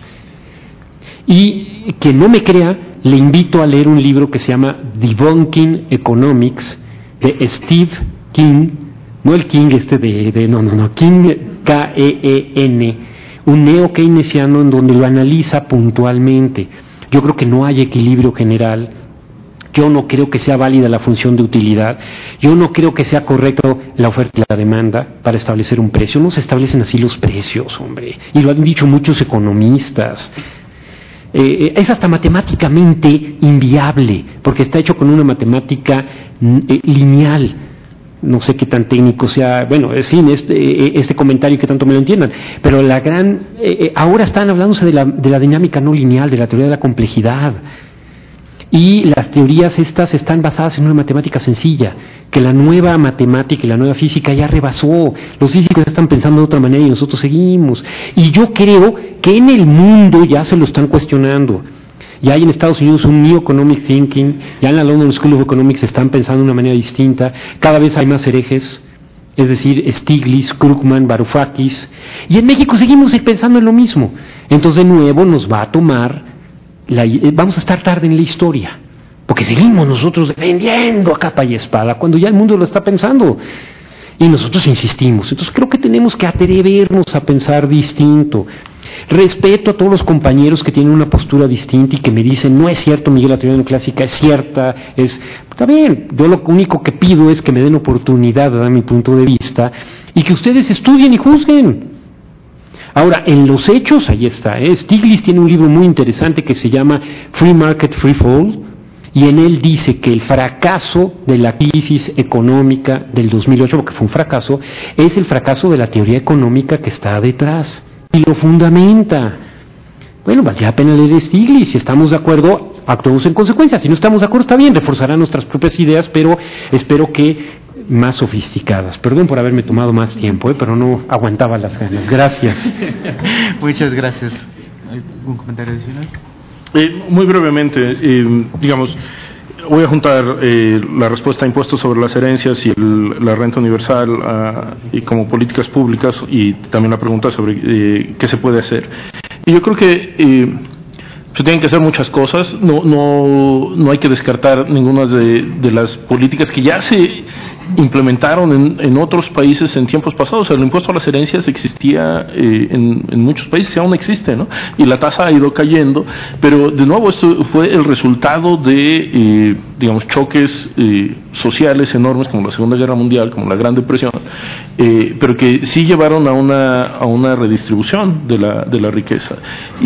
Y quien no me crea, le invito a leer un libro que se llama Debunking Economics, de Steve King, no el King este de, de no, no, no, King, K E E N, un neo-keynesiano en donde lo analiza puntualmente. Yo creo que no hay equilibrio general. Yo no creo que sea válida la función de utilidad. Yo no creo que sea correcto la oferta y la demanda para establecer un precio. No se establecen así los precios, hombre. Y lo han dicho muchos economistas. Eh, es hasta matemáticamente inviable, porque está hecho con una matemática eh, lineal. No sé qué tan técnico sea, bueno, en fin, este, este comentario que tanto me lo entiendan, pero la gran, eh, ahora están hablándose de la, de la dinámica no lineal, de la teoría de la complejidad, y las teorías estas están basadas en una matemática sencilla, que la nueva matemática y la nueva física ya rebasó, los físicos ya están pensando de otra manera y nosotros seguimos, y yo creo que en el mundo ya se lo están cuestionando. Ya hay en Estados Unidos un New Economic Thinking, ya en la London School of Economics están pensando de una manera distinta, cada vez hay más herejes, es decir, Stiglitz, Krugman, Varoufakis, y en México seguimos pensando en lo mismo. Entonces de nuevo nos va a tomar, la, vamos a estar tarde en la historia, porque seguimos nosotros defendiendo a capa y espada, cuando ya el mundo lo está pensando, y nosotros insistimos. Entonces creo que tenemos que atrevernos a pensar distinto. Respeto a todos los compañeros que tienen una postura distinta y que me dicen, no es cierto, Miguel, la teoría neoclásica es cierta, es, está bien, yo lo único que pido es que me den oportunidad de dar mi punto de vista y que ustedes estudien y juzguen. Ahora, en los hechos, ahí está, ¿eh? Stiglitz tiene un libro muy interesante que se llama Free Market, Free Fall, y en él dice que el fracaso de la crisis económica del dos mil ocho, porque fue un fracaso, es el fracaso de la teoría económica que está detrás. Y lo fundamenta. Bueno, vale la pena leer Stiglitz. Si estamos de acuerdo, actuamos en consecuencia. Si no estamos de acuerdo, está bien, reforzará nuestras propias ideas, pero espero que más sofisticadas. Perdón por haberme tomado más tiempo, ¿eh? Pero no aguantaba las ganas. Gracias. Muchas gracias. ¿Algún comentario adicional? Eh, muy brevemente, eh, digamos, voy a juntar eh, la respuesta a impuestos sobre las herencias y el, la renta universal uh, y como políticas públicas, y también la pregunta sobre eh, qué se puede hacer. Y yo creo que eh, se tienen que hacer muchas cosas, no, no, no hay que descartar ninguna de, de las políticas que ya se implementaron en, en otros países en tiempos pasados. O sea, el impuesto a las herencias existía eh, en, en muchos países y aún existe, ¿no? Y la tasa ha ido cayendo, pero de nuevo esto fue el resultado de, eh, digamos, choques eh, sociales enormes como la Segunda Guerra Mundial, como la Gran Depresión, eh, pero que sí llevaron a una, a una redistribución de la, de la riqueza.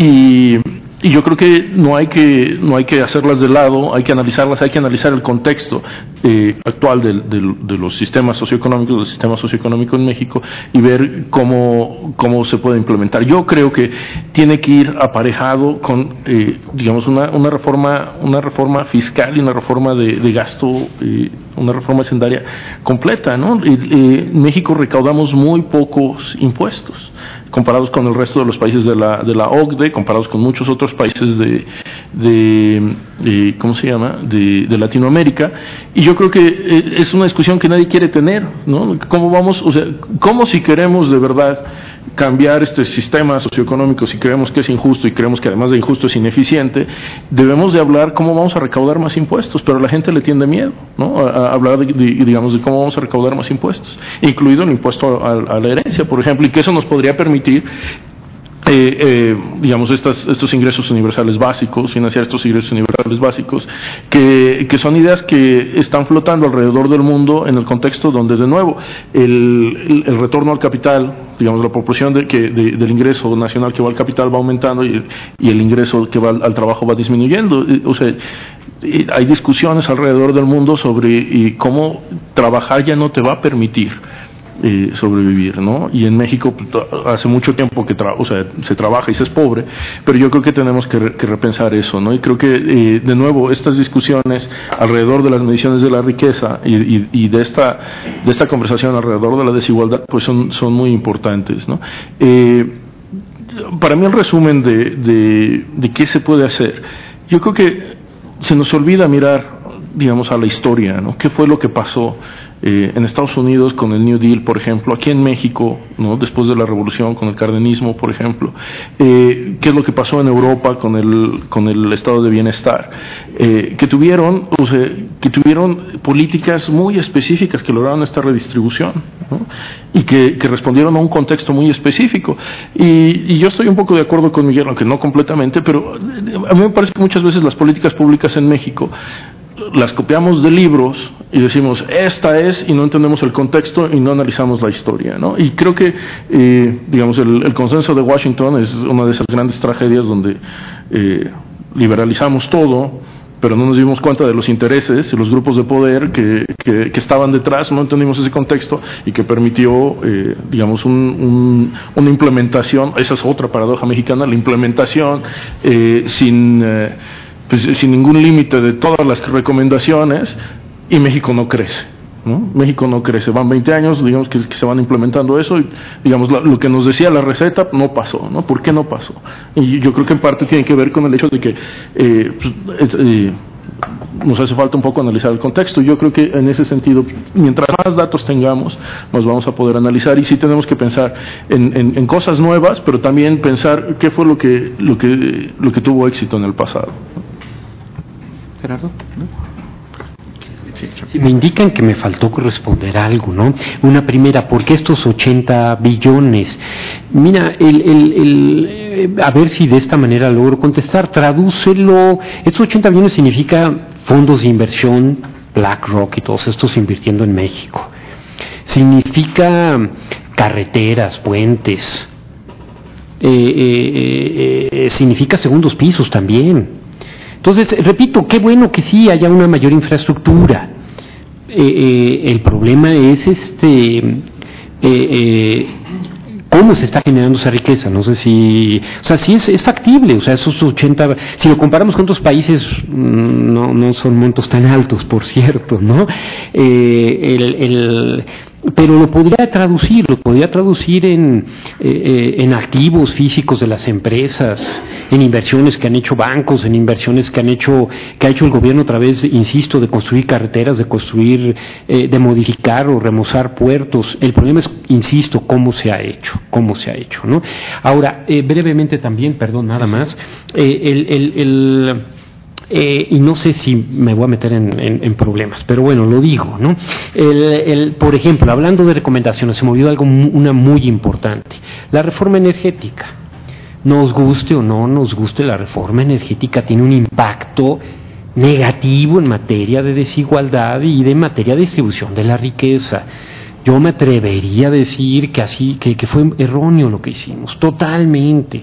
Y Y yo creo que no hay que no hay que hacerlas de lado, hay que analizarlas, hay que analizar el contexto eh, actual de, de, de los sistemas socioeconómicos, del sistema socioeconómico en México, y ver cómo cómo se puede implementar. Yo creo que tiene que ir aparejado con eh, digamos una una reforma una reforma fiscal y una reforma de, de gasto, eh, una reforma hacendaria completa, ¿no? Eh, eh, en México recaudamos muy pocos impuestos comparados con el resto de los países de la de la O C D E, comparados con muchos otros países de, de, de ¿cómo se llama?, de, de Latinoamérica, y yo creo que es una discusión que nadie quiere tener, ¿no? ¿Cómo vamos, o sea, cómo si queremos de verdad cambiar este sistema socioeconómico, si creemos que es injusto y creemos que además de injusto es ineficiente, debemos de hablar cómo vamos a recaudar más impuestos, pero a la gente le tiende miedo, ¿no?, a, a hablar de, de, digamos, de cómo vamos a recaudar más impuestos, incluido el impuesto a, a la herencia, por ejemplo, y que eso nos podría permitir Eh, eh, digamos, estas, estos ingresos universales básicos, financiar estos ingresos universales básicos, que, que son ideas que están flotando alrededor del mundo en el contexto donde, de nuevo, el, el, el retorno al capital, digamos, la proporción de, que, de, del ingreso nacional que va al capital va aumentando y, y el ingreso que va al, al trabajo va disminuyendo. O sea, hay discusiones alrededor del mundo sobre y cómo trabajar ya no te va a permitir Eh, sobrevivir, ¿no? Y en México hace mucho tiempo que tra o sea, se trabaja y se es pobre, pero yo creo que tenemos que, re que repensar eso, ¿no? Y creo que, eh, de nuevo, estas discusiones alrededor de las mediciones de la riqueza y, y, y de, esta, de esta conversación alrededor de la desigualdad, pues son, son muy importantes, ¿no? Eh, para mí el resumen de, de, de qué se puede hacer, yo creo que se nos olvida mirar, digamos, a la historia, ¿no? ¿Qué fue lo que pasó Eh, en Estados Unidos con el New Deal, por ejemplo, aquí en México, ¿no?, después de la revolución con el cardenismo, por ejemplo, eh, qué es lo que pasó en Europa con el con el estado de bienestar, eh, que tuvieron, o sea, que tuvieron políticas muy específicas que lograron esta redistribución, ¿no?, y que, que respondieron a un contexto muy específico. Y, y yo estoy un poco de acuerdo con Miguel, aunque no completamente, pero a mí me parece que muchas veces las políticas públicas en México las copiamos de libros y decimos esta es, y no entendemos el contexto y no analizamos la historia, ¿no? Y creo que eh, digamos el, el consenso de Washington es una de esas grandes tragedias donde eh, liberalizamos todo, pero no nos dimos cuenta de los intereses y los grupos de poder que, que, que estaban detrás, no entendimos ese contexto y que permitió, eh, digamos, un, un, una implementación, esa es otra paradoja mexicana, la implementación eh, sin... Eh, Pues, sin ningún límite de todas las recomendaciones, y México no crece, ¿no? México no crece, van veinte años, digamos, que, que se van implementando eso, y digamos, la, lo que nos decía la receta no pasó, ¿no? ¿Por qué no pasó? Y yo creo que en parte tiene que ver con el hecho de que eh, pues, eh, nos hace falta un poco analizar el contexto. Yo creo que en ese sentido, mientras más datos tengamos, nos vamos a poder analizar, y sí tenemos que pensar en, en, en cosas nuevas, pero también pensar qué fue lo que, lo que, lo que tuvo éxito en el pasado. Gerardo, ¿no? Sí, me indican que me faltó responder algo, ¿no? Una primera, ¿por qué estos ochenta billones? Mira, el, el, el, a ver si de esta manera logro contestar, tradúcelo. Estos ochenta billones significa fondos de inversión, BlackRock y todos estos invirtiendo en México. Significa carreteras, puentes, eh, eh, eh, significa segundos pisos también. Entonces, repito, qué bueno que sí haya una mayor infraestructura. Eh, eh, el problema es este eh, eh, cómo se está generando esa riqueza. No sé si, o sea, si es, es factible, o sea, esos ochenta, si lo comparamos con otros países, no, no son montos tan altos, por cierto, ¿no? Eh, el, el, pero lo podría traducir, lo podría traducir en, eh, en activos físicos de las empresas, en inversiones que han hecho bancos, en inversiones que han hecho, que ha hecho el gobierno a través, insisto, de construir carreteras, de construir, eh, de modificar o remozar puertos. El problema es, insisto, cómo se ha hecho, cómo se ha hecho, ¿no? Ahora, eh, brevemente también, perdón, nada más, eh, el, el, el Eh, y no sé si me voy a meter en, en, en problemas, pero bueno, lo digo, ¿no? El, el, por ejemplo, hablando de recomendaciones, se me olvidó algo, una muy importante, la reforma energética. Nos guste o no nos guste, la reforma energética tiene un impacto negativo en materia de desigualdad y de materia de distribución de la riqueza. Yo me atrevería a decir que así, que, que fue erróneo lo que hicimos, totalmente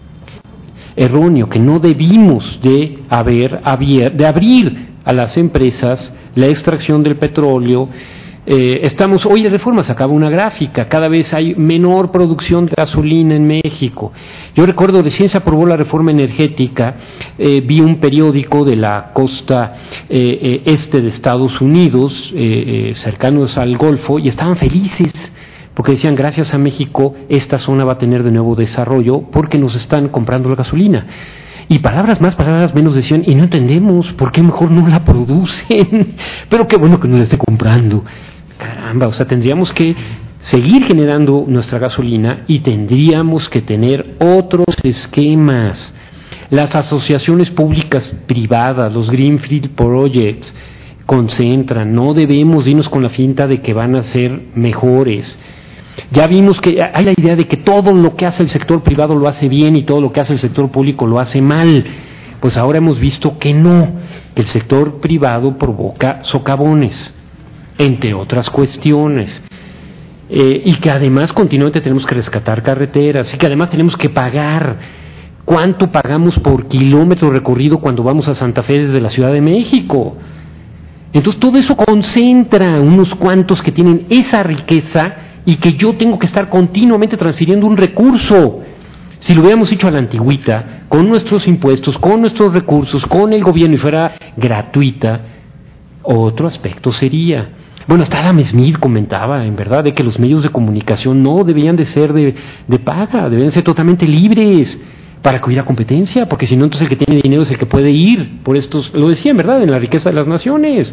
erróneo, que no debimos de haber abier, de abrir a las empresas la extracción del petróleo. Eh, estamos, hoy de Reforma sacaba una gráfica, cada vez hay menor producción de gasolina en México. Yo recuerdo, recién se aprobó la reforma energética, eh, vi un periódico de la costa eh, eh, este de Estados Unidos, eh, eh, cercanos al Golfo, y estaban felices, porque decían, gracias a México, esta zona va a tener de nuevo desarrollo porque nos están comprando la gasolina. Y palabras más, palabras menos decían, y no entendemos por qué mejor no la producen, pero qué bueno que no la esté comprando. Caramba, o sea, tendríamos que seguir generando nuestra gasolina y tendríamos que tener otros esquemas. Las asociaciones públicas privadas, los Greenfield Projects, concentran, no debemos irnos con la finta de que van a ser mejores. Ya vimos que hay la idea de que todo lo que hace el sector privado lo hace bien y todo lo que hace el sector público lo hace mal. Pues ahora hemos visto que no, que el sector privado provoca socavones, entre otras cuestiones, eh, y que además continuamente tenemos que rescatar carreteras, y que además tenemos que pagar. ¿Cuánto pagamos por kilómetro recorrido cuando vamos a Santa Fe desde la Ciudad de México? Entonces todo eso concentra unos cuantos que tienen esa riqueza y que yo tengo que estar continuamente transfiriendo un recurso. Si lo hubiéramos hecho a la antigüita, con nuestros impuestos, con nuestros recursos, con el gobierno y fuera gratuita, otro aspecto sería. Bueno, hasta Adam Smith comentaba, en verdad, de que los medios de comunicación no debían de ser de, de paga, debían ser totalmente libres para que hubiera competencia, porque si no, entonces el que tiene dinero es el que puede ir por estos, lo decía en verdad, en la riqueza de las naciones.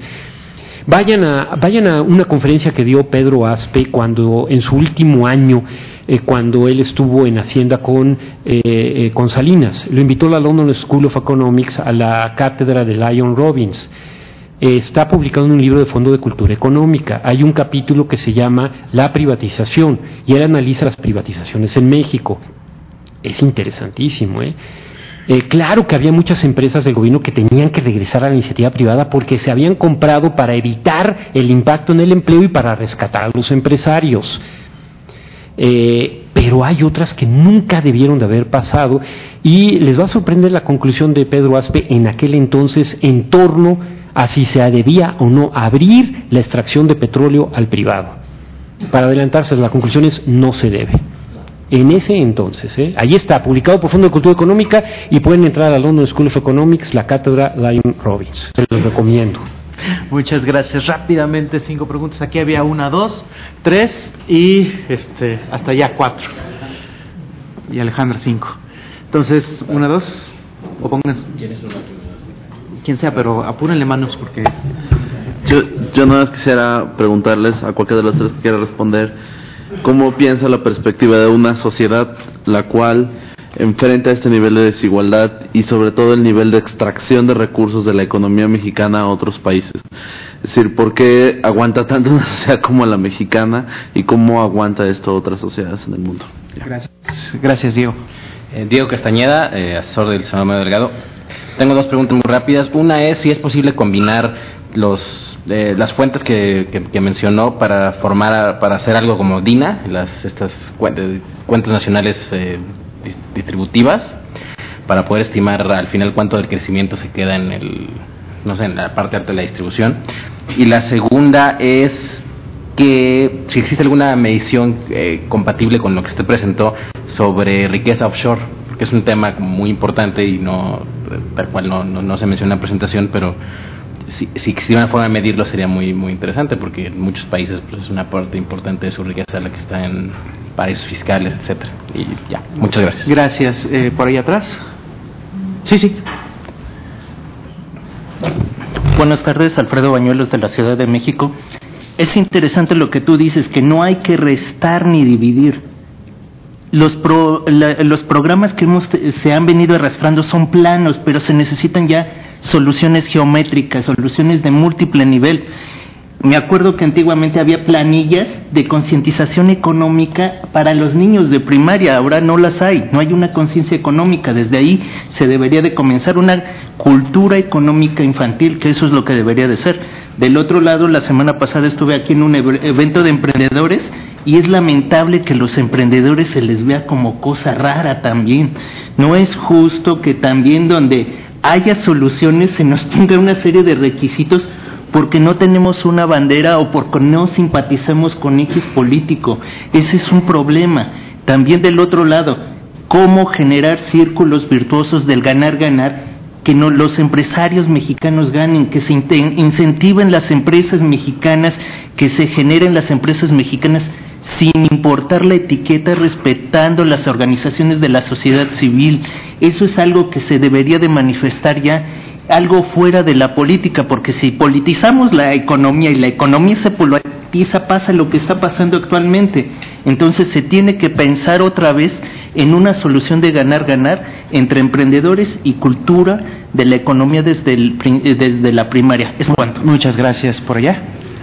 Vayan a, vayan a una conferencia que dio Pedro Aspe cuando, en su último año, eh, cuando él estuvo en Hacienda con, eh, eh, con Salinas. Lo invitó la London School of Economics a la cátedra de Lyon Robbins. Eh, está publicado en un libro de Fondo de Cultura Económica. Hay un capítulo que se llama La privatización, y él analiza las privatizaciones en México. Es interesantísimo, ¿eh? Eh, claro que había muchas empresas del gobierno que tenían que regresar a la iniciativa privada porque se habían comprado para evitar el impacto en el empleo y para rescatar a los empresarios. Eh, pero hay otras que nunca debieron de haber pasado, y les va a sorprender la conclusión de Pedro Aspe en aquel entonces en torno a si se debía o no abrir la extracción de petróleo al privado. Para adelantarse, la conclusión es no se debe. En ese entonces, ¿eh? Ahí está, publicado por Fondo de Cultura Económica, y pueden entrar a la London School of Economics, la cátedra Lyon Robbins. Se los recomiendo. Muchas gracias. Rápidamente, cinco preguntas. Aquí había una, dos, tres y este hasta allá cuatro. Y Alejandra cinco. Entonces, una, dos, o pónganse. Quien sea, pero apúrenle manos porque. Yo, yo nada más quisiera preguntarles a cualquiera de los tres que quiera responder. ¿Cómo piensa la perspectiva de una sociedad la cual enfrenta este nivel de desigualdad y sobre todo el nivel de extracción de recursos de la economía mexicana a otros países? Es decir, ¿por qué aguanta tanto una sociedad como la mexicana y cómo aguanta esto otras sociedades en el mundo? Gracias, Gracias Diego. Eh, Diego Castañeda, eh, asesor del senador Mario Delgado. Tengo dos preguntas muy rápidas. Una es si es posible combinar los Eh, las fuentes que, que, que mencionó para formar, para hacer algo como DINA, las estas cuentas, cuentas nacionales eh, distributivas, para poder estimar al final cuánto del crecimiento se queda en el, no sé, en la parte alta de la distribución. Y la segunda es que si existe alguna medición eh, compatible con lo que usted presentó sobre riqueza offshore, porque es un tema muy importante y no tal cual no, no, no se menciona en la presentación, pero si, si existiera una forma de medirlo sería muy muy interesante, porque en muchos países pues, es una parte importante de su riqueza la que está en paraísos fiscales, etcétera. Y ya, muchas gracias. Gracias. Eh, por ahí atrás. Sí, sí. Buenas tardes, Alfredo Bañuelos de la Ciudad de México. Es interesante lo que tú dices, que no hay que restar ni dividir. Los, pro, la, los programas que hemos, se han venido arrastrando son planos, pero se necesitan ya soluciones geométricas, soluciones de múltiple nivel. Me acuerdo que antiguamente había planillas de concientización económica para los niños de primaria, ahora no las hay, no hay una conciencia económica. Desde ahí se debería de comenzar una cultura económica infantil, que eso es lo que debería de ser. Del otro lado, la semana pasada estuve aquí en un evento de emprendedores y es lamentable que los emprendedores se les vea como cosa rara también. No es justo que también donde haya soluciones se nos ponga una serie de requisitos porque no tenemos una bandera o porque no simpatizamos con X político. Ese es un problema. También del otro lado, cómo generar círculos virtuosos del ganar-ganar, que no, los empresarios mexicanos ganen, que se incentiven las empresas mexicanas, que se generen las empresas mexicanas sin importar la etiqueta, respetando las organizaciones de la sociedad civil. Eso es algo que se debería de manifestar ya, algo fuera de la política, porque si politizamos la economía y la economía se politiza, pasa lo que está pasando actualmente. Entonces se tiene que pensar otra vez en una solución de ganar-ganar entre emprendedores y cultura de la economía desde, el, desde la primaria. Es cuanto. Muchas gracias. Por allá.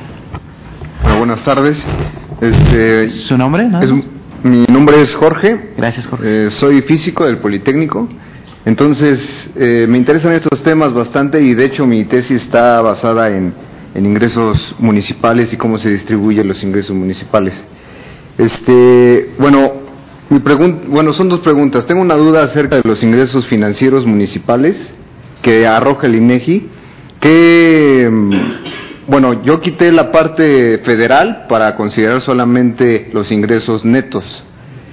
Bueno, buenas tardes. Este, ¿Su nombre? ¿No? Es, mi nombre es Jorge. Gracias, Jorge. Eh, soy físico del Politécnico. Entonces, eh, me interesan estos temas bastante y de hecho mi tesis está basada en, en ingresos municipales y cómo se distribuyen los ingresos municipales. Este, bueno, mi pregunta, bueno, son dos preguntas. Tengo una duda acerca de los ingresos financieros municipales que arroja el INEGI, que, bueno, yo quité la parte federal para considerar solamente los ingresos netos.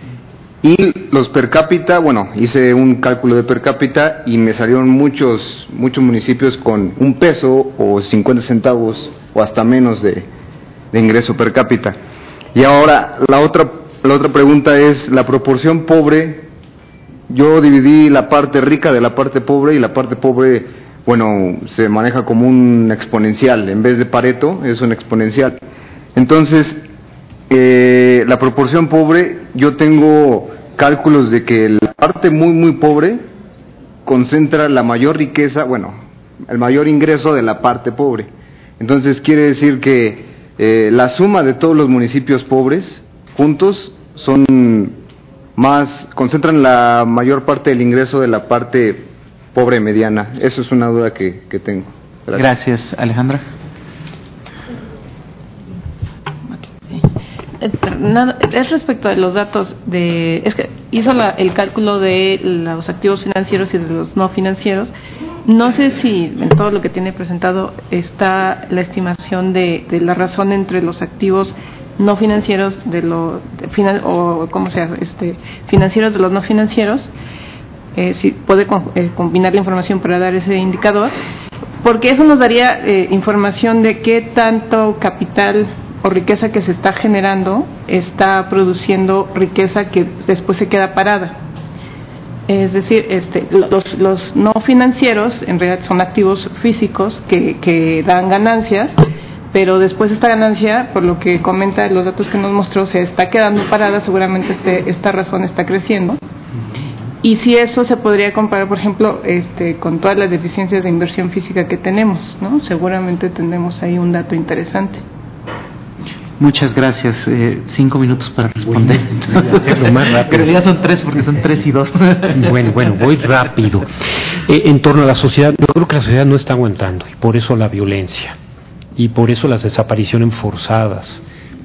Y los per cápita, bueno, hice un cálculo de per cápita y me salieron muchos muchos municipios con un peso o cincuenta centavos o hasta menos de, de ingreso per cápita. Y ahora la otra la otra pregunta es la proporción pobre. Yo dividí la parte rica de la parte pobre y la parte pobre, bueno, se maneja como un exponencial. En vez de Pareto es un exponencial. Entonces, Eh, la proporción pobre, yo tengo cálculos de que la parte muy muy pobre concentra la mayor riqueza, bueno, el mayor ingreso de la parte pobre. Entonces quiere decir que eh, la suma de todos los municipios pobres juntos son más, concentran la mayor parte del ingreso de la parte pobre mediana. Eso es una duda que, que tengo. Gracias. Gracias, Alejandra. Nada, es respecto a los datos de, es que hizo la, el cálculo de los activos financieros y de los no financieros. No sé si en todo lo que tiene presentado está la estimación de, de la razón entre los activos no financieros de los finan, o como sea, este, financieros de los no financieros. Eh, si puede con, eh, combinar la información para dar ese indicador, porque eso nos daría eh, información de qué tanto capital o riqueza que se está generando está produciendo riqueza que después se queda parada. Es decir, este, los, los no financieros en realidad son activos físicos que, que dan ganancias, pero después esta ganancia, por lo que comenta los datos que nos mostró, se está quedando parada. Seguramente este, esta razón está creciendo. Y si eso se podría comparar, por ejemplo, este, con todas las deficiencias de inversión física que tenemos, ¿no? Seguramente tendremos ahí un dato interesante. Muchas gracias. Eh, cinco minutos para responder. Lo más rápido. En realidad son tres porque son tres y dos. Bueno, bueno, voy rápido. Eh, en torno a la sociedad, yo creo que la sociedad no está aguantando y por eso la violencia y por eso las desapariciones forzadas.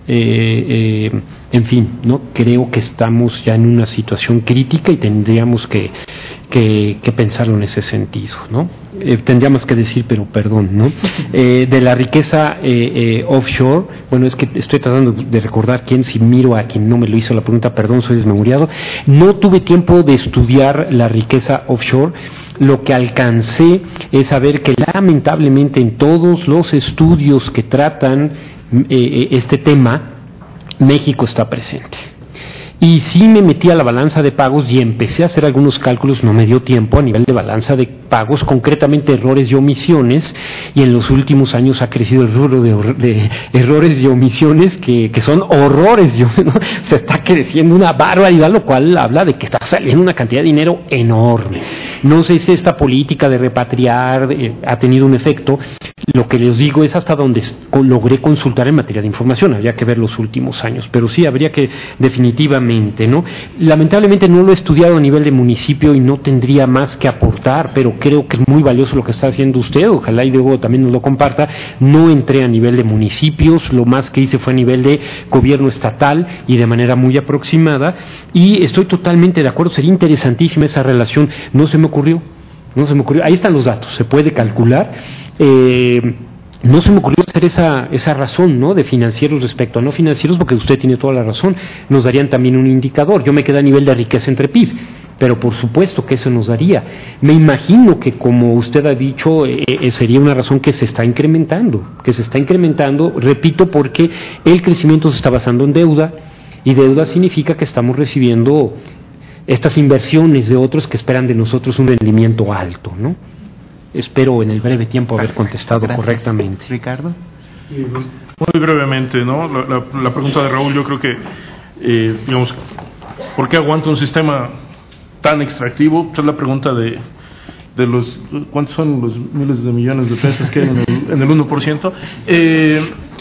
Eh, eh, en fin, no creo que estamos ya en una situación crítica y tendríamos que, que, que pensarlo en ese sentido, ¿no? Eh, tendríamos que decir, pero perdón, ¿no? Eh, de la riqueza eh, eh, offshore, bueno, es que estoy tratando de recordar quién, si miro a quien no me lo hizo la pregunta, perdón, soy desmemoriado. No tuve tiempo de estudiar la riqueza offshore. Lo que alcancé es saber que lamentablemente en todos los estudios que tratan eh, este tema, México está presente. Y sí me metí a la balanza de pagos y empecé a hacer algunos cálculos, no me dio tiempo a nivel de balanza de pagos, concretamente errores y omisiones, y en los últimos años ha crecido el rubro de, de errores y omisiones que, que son horrores, yo, ¿no? Se está creciendo una barbaridad, lo cual habla de que está saliendo una cantidad de dinero enorme. No sé si esta política de repatriar eh, ha tenido un efecto. Lo que les digo es hasta donde logré consultar en materia de información, habría que ver los últimos años, pero sí habría que definitivamente, ¿no? Lamentablemente no lo he estudiado a nivel de municipio y no tendría más que aportar, pero creo que es muy valioso lo que está haciendo usted, ojalá y luego también nos lo comparta. No entré a nivel de municipios, lo más que hice fue a nivel de gobierno estatal y de manera muy aproximada, y estoy totalmente de acuerdo, sería interesantísima esa relación, no se me ocurrió, no se me ocurrió, ahí están los datos, se puede calcular. Eh, no se me ocurrió hacer esa, esa razón, ¿no?, de financieros respecto a no financieros, porque usted tiene toda la razón, nos darían también un indicador. Yo me quedé a nivel de riqueza entre P I B, pero por supuesto que eso nos daría. Me imagino que, como usted ha dicho, eh, eh, sería una razón que se está incrementando, que se está incrementando, repito, porque el crecimiento se está basando en deuda, y deuda significa que estamos recibiendo estas inversiones de otros que esperan de nosotros un rendimiento alto, ¿no? Espero en el breve tiempo haber contestado Gracias. correctamente. Ricardo. Muy brevemente, ¿no? La, la, la pregunta de Raúl, yo creo que, eh, digamos, ¿por qué aguanta un sistema tan extractivo? Pues es la pregunta de, de los, ¿cuántos son los miles de millones de pesos que hay en el, en el uno por ciento? Eh,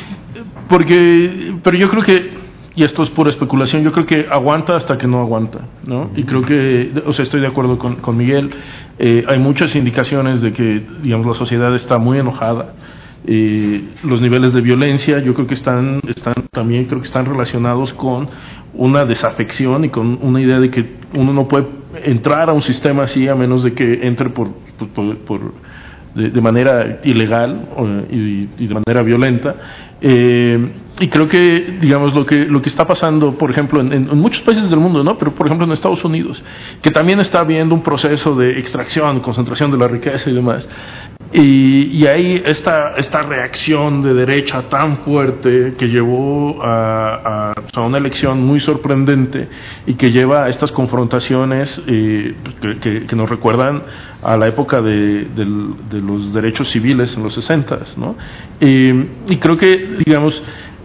porque, pero yo creo que, y esto es pura especulación, yo creo que aguanta hasta que no aguanta, ¿no? Y creo que, o sea, estoy de acuerdo con, con Miguel, eh, hay muchas indicaciones de que, digamos, la sociedad está muy enojada, eh, los niveles de violencia yo creo que están, están también creo que están relacionados con una desafección y con una idea de que uno no puede entrar a un sistema así a menos de que entre por, por, por, por De, de manera ilegal y, y de manera violenta, eh, y creo que, digamos, lo que lo que está pasando, por ejemplo, en, en muchos países del mundo, ¿no? Pero por ejemplo en Estados Unidos, que también está habiendo un proceso de extracción, concentración de la riqueza y demás, y, y hay esta esta reacción de derecha tan fuerte que llevó a, a, a una elección muy sorprendente y que lleva a estas confrontaciones eh, que, que, que nos recuerdan a la época de, de, de los derechos civiles en los sesentas, ¿no? Eh, y creo que, digamos,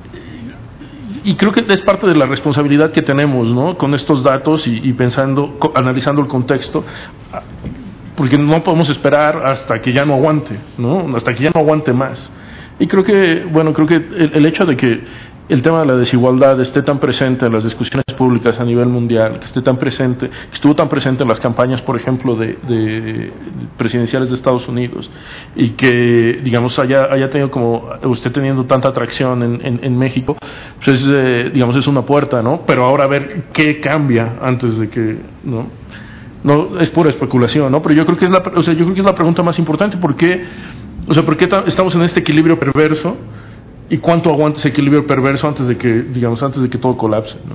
y creo que es parte de la responsabilidad que tenemos, ¿no?, con estos datos y, y pensando, analizando el contexto, porque no podemos esperar hasta que ya no aguante, ¿no?, hasta que ya no aguante más. Y creo que, bueno, creo que el, el hecho de que el tema de la desigualdad esté tan presente en las discusiones públicas a nivel mundial, que esté tan presente, que estuvo tan presente en las campañas, por ejemplo, de, de, de presidenciales de Estados Unidos, y que, digamos, haya, haya tenido como usted teniendo tanta atracción en, en, en México, pues es, eh, digamos, es una puerta, ¿no? Pero ahora a ver qué cambia antes de que, ¿no? No, es pura especulación, ¿no? Pero yo creo que es la, o sea, yo creo que es la pregunta más importante. ¿Por qué, o sea, por qué estamos en este equilibrio perverso? ¿Y cuánto aguanta ese equilibrio perverso antes de que, digamos, antes de que todo colapse, ¿no?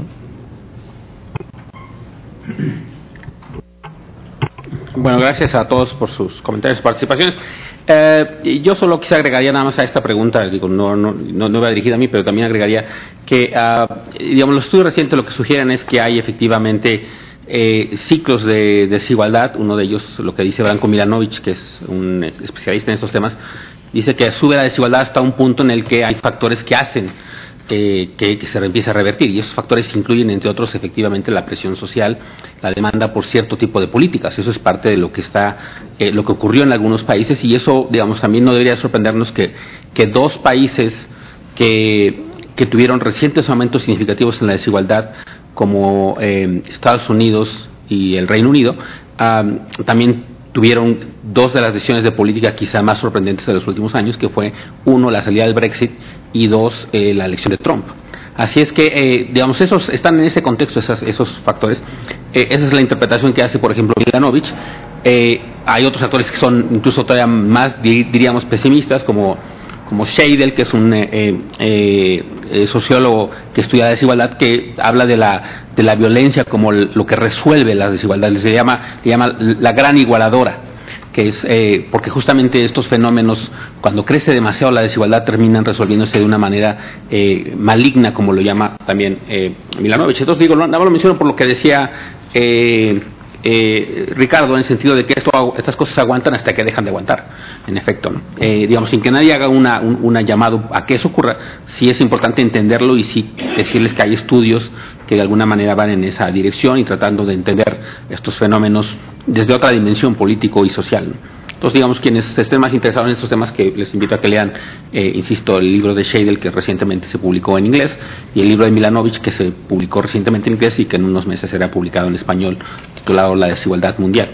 Bueno, gracias a todos por sus comentarios y participaciones. Eh, yo solo quise agregaría nada más a esta pregunta, digo, no, no, no, no va dirigida a mí, pero también agregaría que, uh, digamos, los estudios recientes lo que sugieren es que hay efectivamente Eh, ciclos de desigualdad. Uno de ellos, lo que dice Branko Milanovic, que es un especialista en estos temas, dice que sube la desigualdad hasta un punto en el que hay factores que hacen eh, que, que se empiece a revertir, y esos factores incluyen, entre otros, efectivamente la presión social, la demanda por cierto tipo de políticas. Eso es parte de lo que está, eh, lo que ocurrió en algunos países, y eso, digamos, también no debería sorprendernos que, que dos países que, que tuvieron recientes aumentos significativos en la desigualdad, como eh, Estados Unidos y el Reino Unido, um, también tuvieron dos de las decisiones de política quizá más sorprendentes de los últimos años, que fue, uno, la salida del Brexit, y dos, eh, la elección de Trump. Así es que, eh, digamos, esos están en ese contexto, esas, esos factores. Eh, esa es la interpretación que hace, por ejemplo, Milanovic. Eh, hay otros actores que son incluso todavía más, diríamos, pesimistas, como, como Scheidel, que es un eh, eh, eh, sociólogo que estudia la desigualdad, que habla de la, de la violencia como lo que resuelve las desigualdades. Se llama, se llama la gran igualadora, que es eh, porque justamente estos fenómenos, cuando crece demasiado la desigualdad, terminan resolviéndose de una manera eh, maligna, como lo llama también eh, Milanovic. Entonces digo, no, no lo menciono por lo que decía eh, eh, Ricardo, en el sentido de que esto, estas cosas aguantan hasta que dejan de aguantar, en efecto, ¿no? Eh, digamos, sin que nadie haga una, un una llamado a que eso ocurra, sí es importante entenderlo y sí decirles que hay estudios que de alguna manera van en esa dirección y tratando de entender estos fenómenos desde otra dimensión político y social, ¿no? Entonces, digamos, quienes estén más interesados en estos temas, que les invito a que lean, eh, insisto, el libro de Scheidel, que recientemente se publicó en inglés, y el libro de Milanovic, que se publicó recientemente en inglés y que en unos meses será publicado en español, titulado La desigualdad mundial.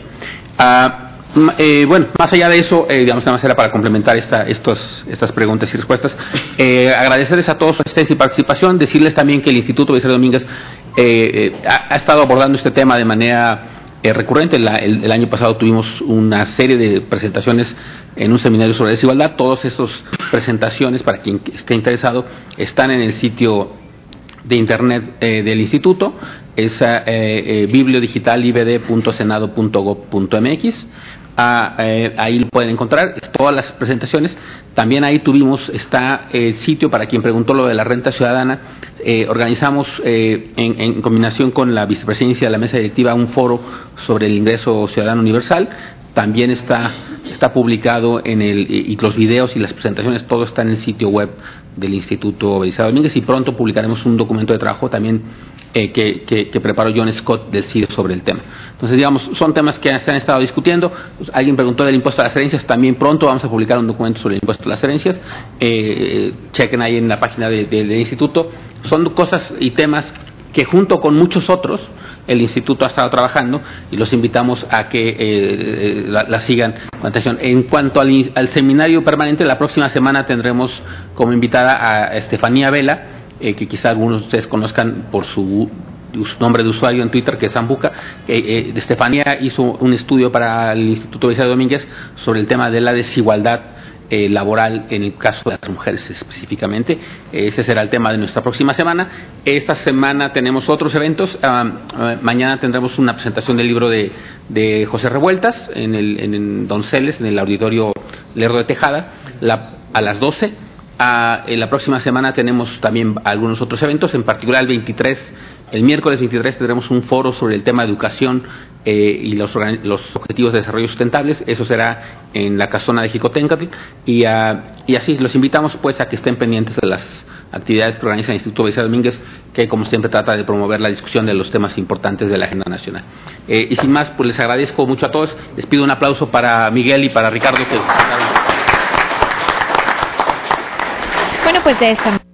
Ah, eh, bueno, más allá de eso, eh, digamos, nada más era para complementar esta, estos, estas preguntas y respuestas. Eh, agradecerles a todos su asistencia y participación, decirles también que el Instituto Belisario Domínguez eh, eh, ha, ha estado abordando este tema de manera Eh, recurrente. La, el, el año pasado tuvimos una serie de presentaciones en un seminario sobre desigualdad. Todas esas presentaciones, para quien esté interesado, están en el sitio de internet eh, del instituto. Es eh, eh, bibliodigital i b d punto senado punto gob punto m x. Ah, eh, ahí lo pueden encontrar todas las presentaciones. También ahí tuvimos, está el sitio para quien preguntó lo de la renta ciudadana. Eh, organizamos eh, en, en combinación con la vicepresidencia de la mesa directiva un foro sobre el ingreso ciudadano universal. También está, está publicado en el, y los videos y las presentaciones, todo está en el sitio web del Instituto Belisario Domínguez, y pronto publicaremos un documento de trabajo también eh, que, que, que preparó John Scott del C I D E sobre el tema. Entonces, digamos, son temas que se han estado discutiendo. Pues, alguien preguntó del impuesto a las herencias, también pronto vamos a publicar un documento sobre el impuesto a las herencias. Eh, chequen ahí en la página de, de, del Instituto. Son cosas y temas que junto con muchos otros el Instituto ha estado trabajando, y los invitamos a que eh, eh, la, la sigan con atención. En cuanto al, al seminario permanente, la próxima semana tendremos como invitada a Estefanía Vela, eh, que quizá algunos de ustedes conozcan por su, su nombre de usuario en Twitter, que es Zambuca. Eh, eh, Estefanía hizo un estudio para el Instituto Belisario Domínguez sobre el tema de la desigualdad Eh, laboral en el caso de las mujeres específicamente. Ese será el tema de nuestra próxima semana. Esta semana tenemos otros eventos. Uh, uh, mañana tendremos una presentación del libro de, de José Revueltas en, el, en, en Donceles, en el auditorio Lerdo de Tejada, la, a las doce. Uh, en la próxima semana tenemos también algunos otros eventos, en particular el veintitrés, el miércoles veintitrés tendremos un foro sobre el tema de educación eh, y los, los objetivos de desarrollo sustentables. Eso será en la casona de Jicotencatl, y, uh, y así los invitamos pues a que estén pendientes de las actividades que organiza el Instituto Belisario Domínguez, que como siempre trata de promover la discusión de los temas importantes de la agenda nacional. Eh, y sin más, pues les agradezco mucho a todos. Les pido un aplauso para Miguel y para Ricardo, que Bueno, pues de esta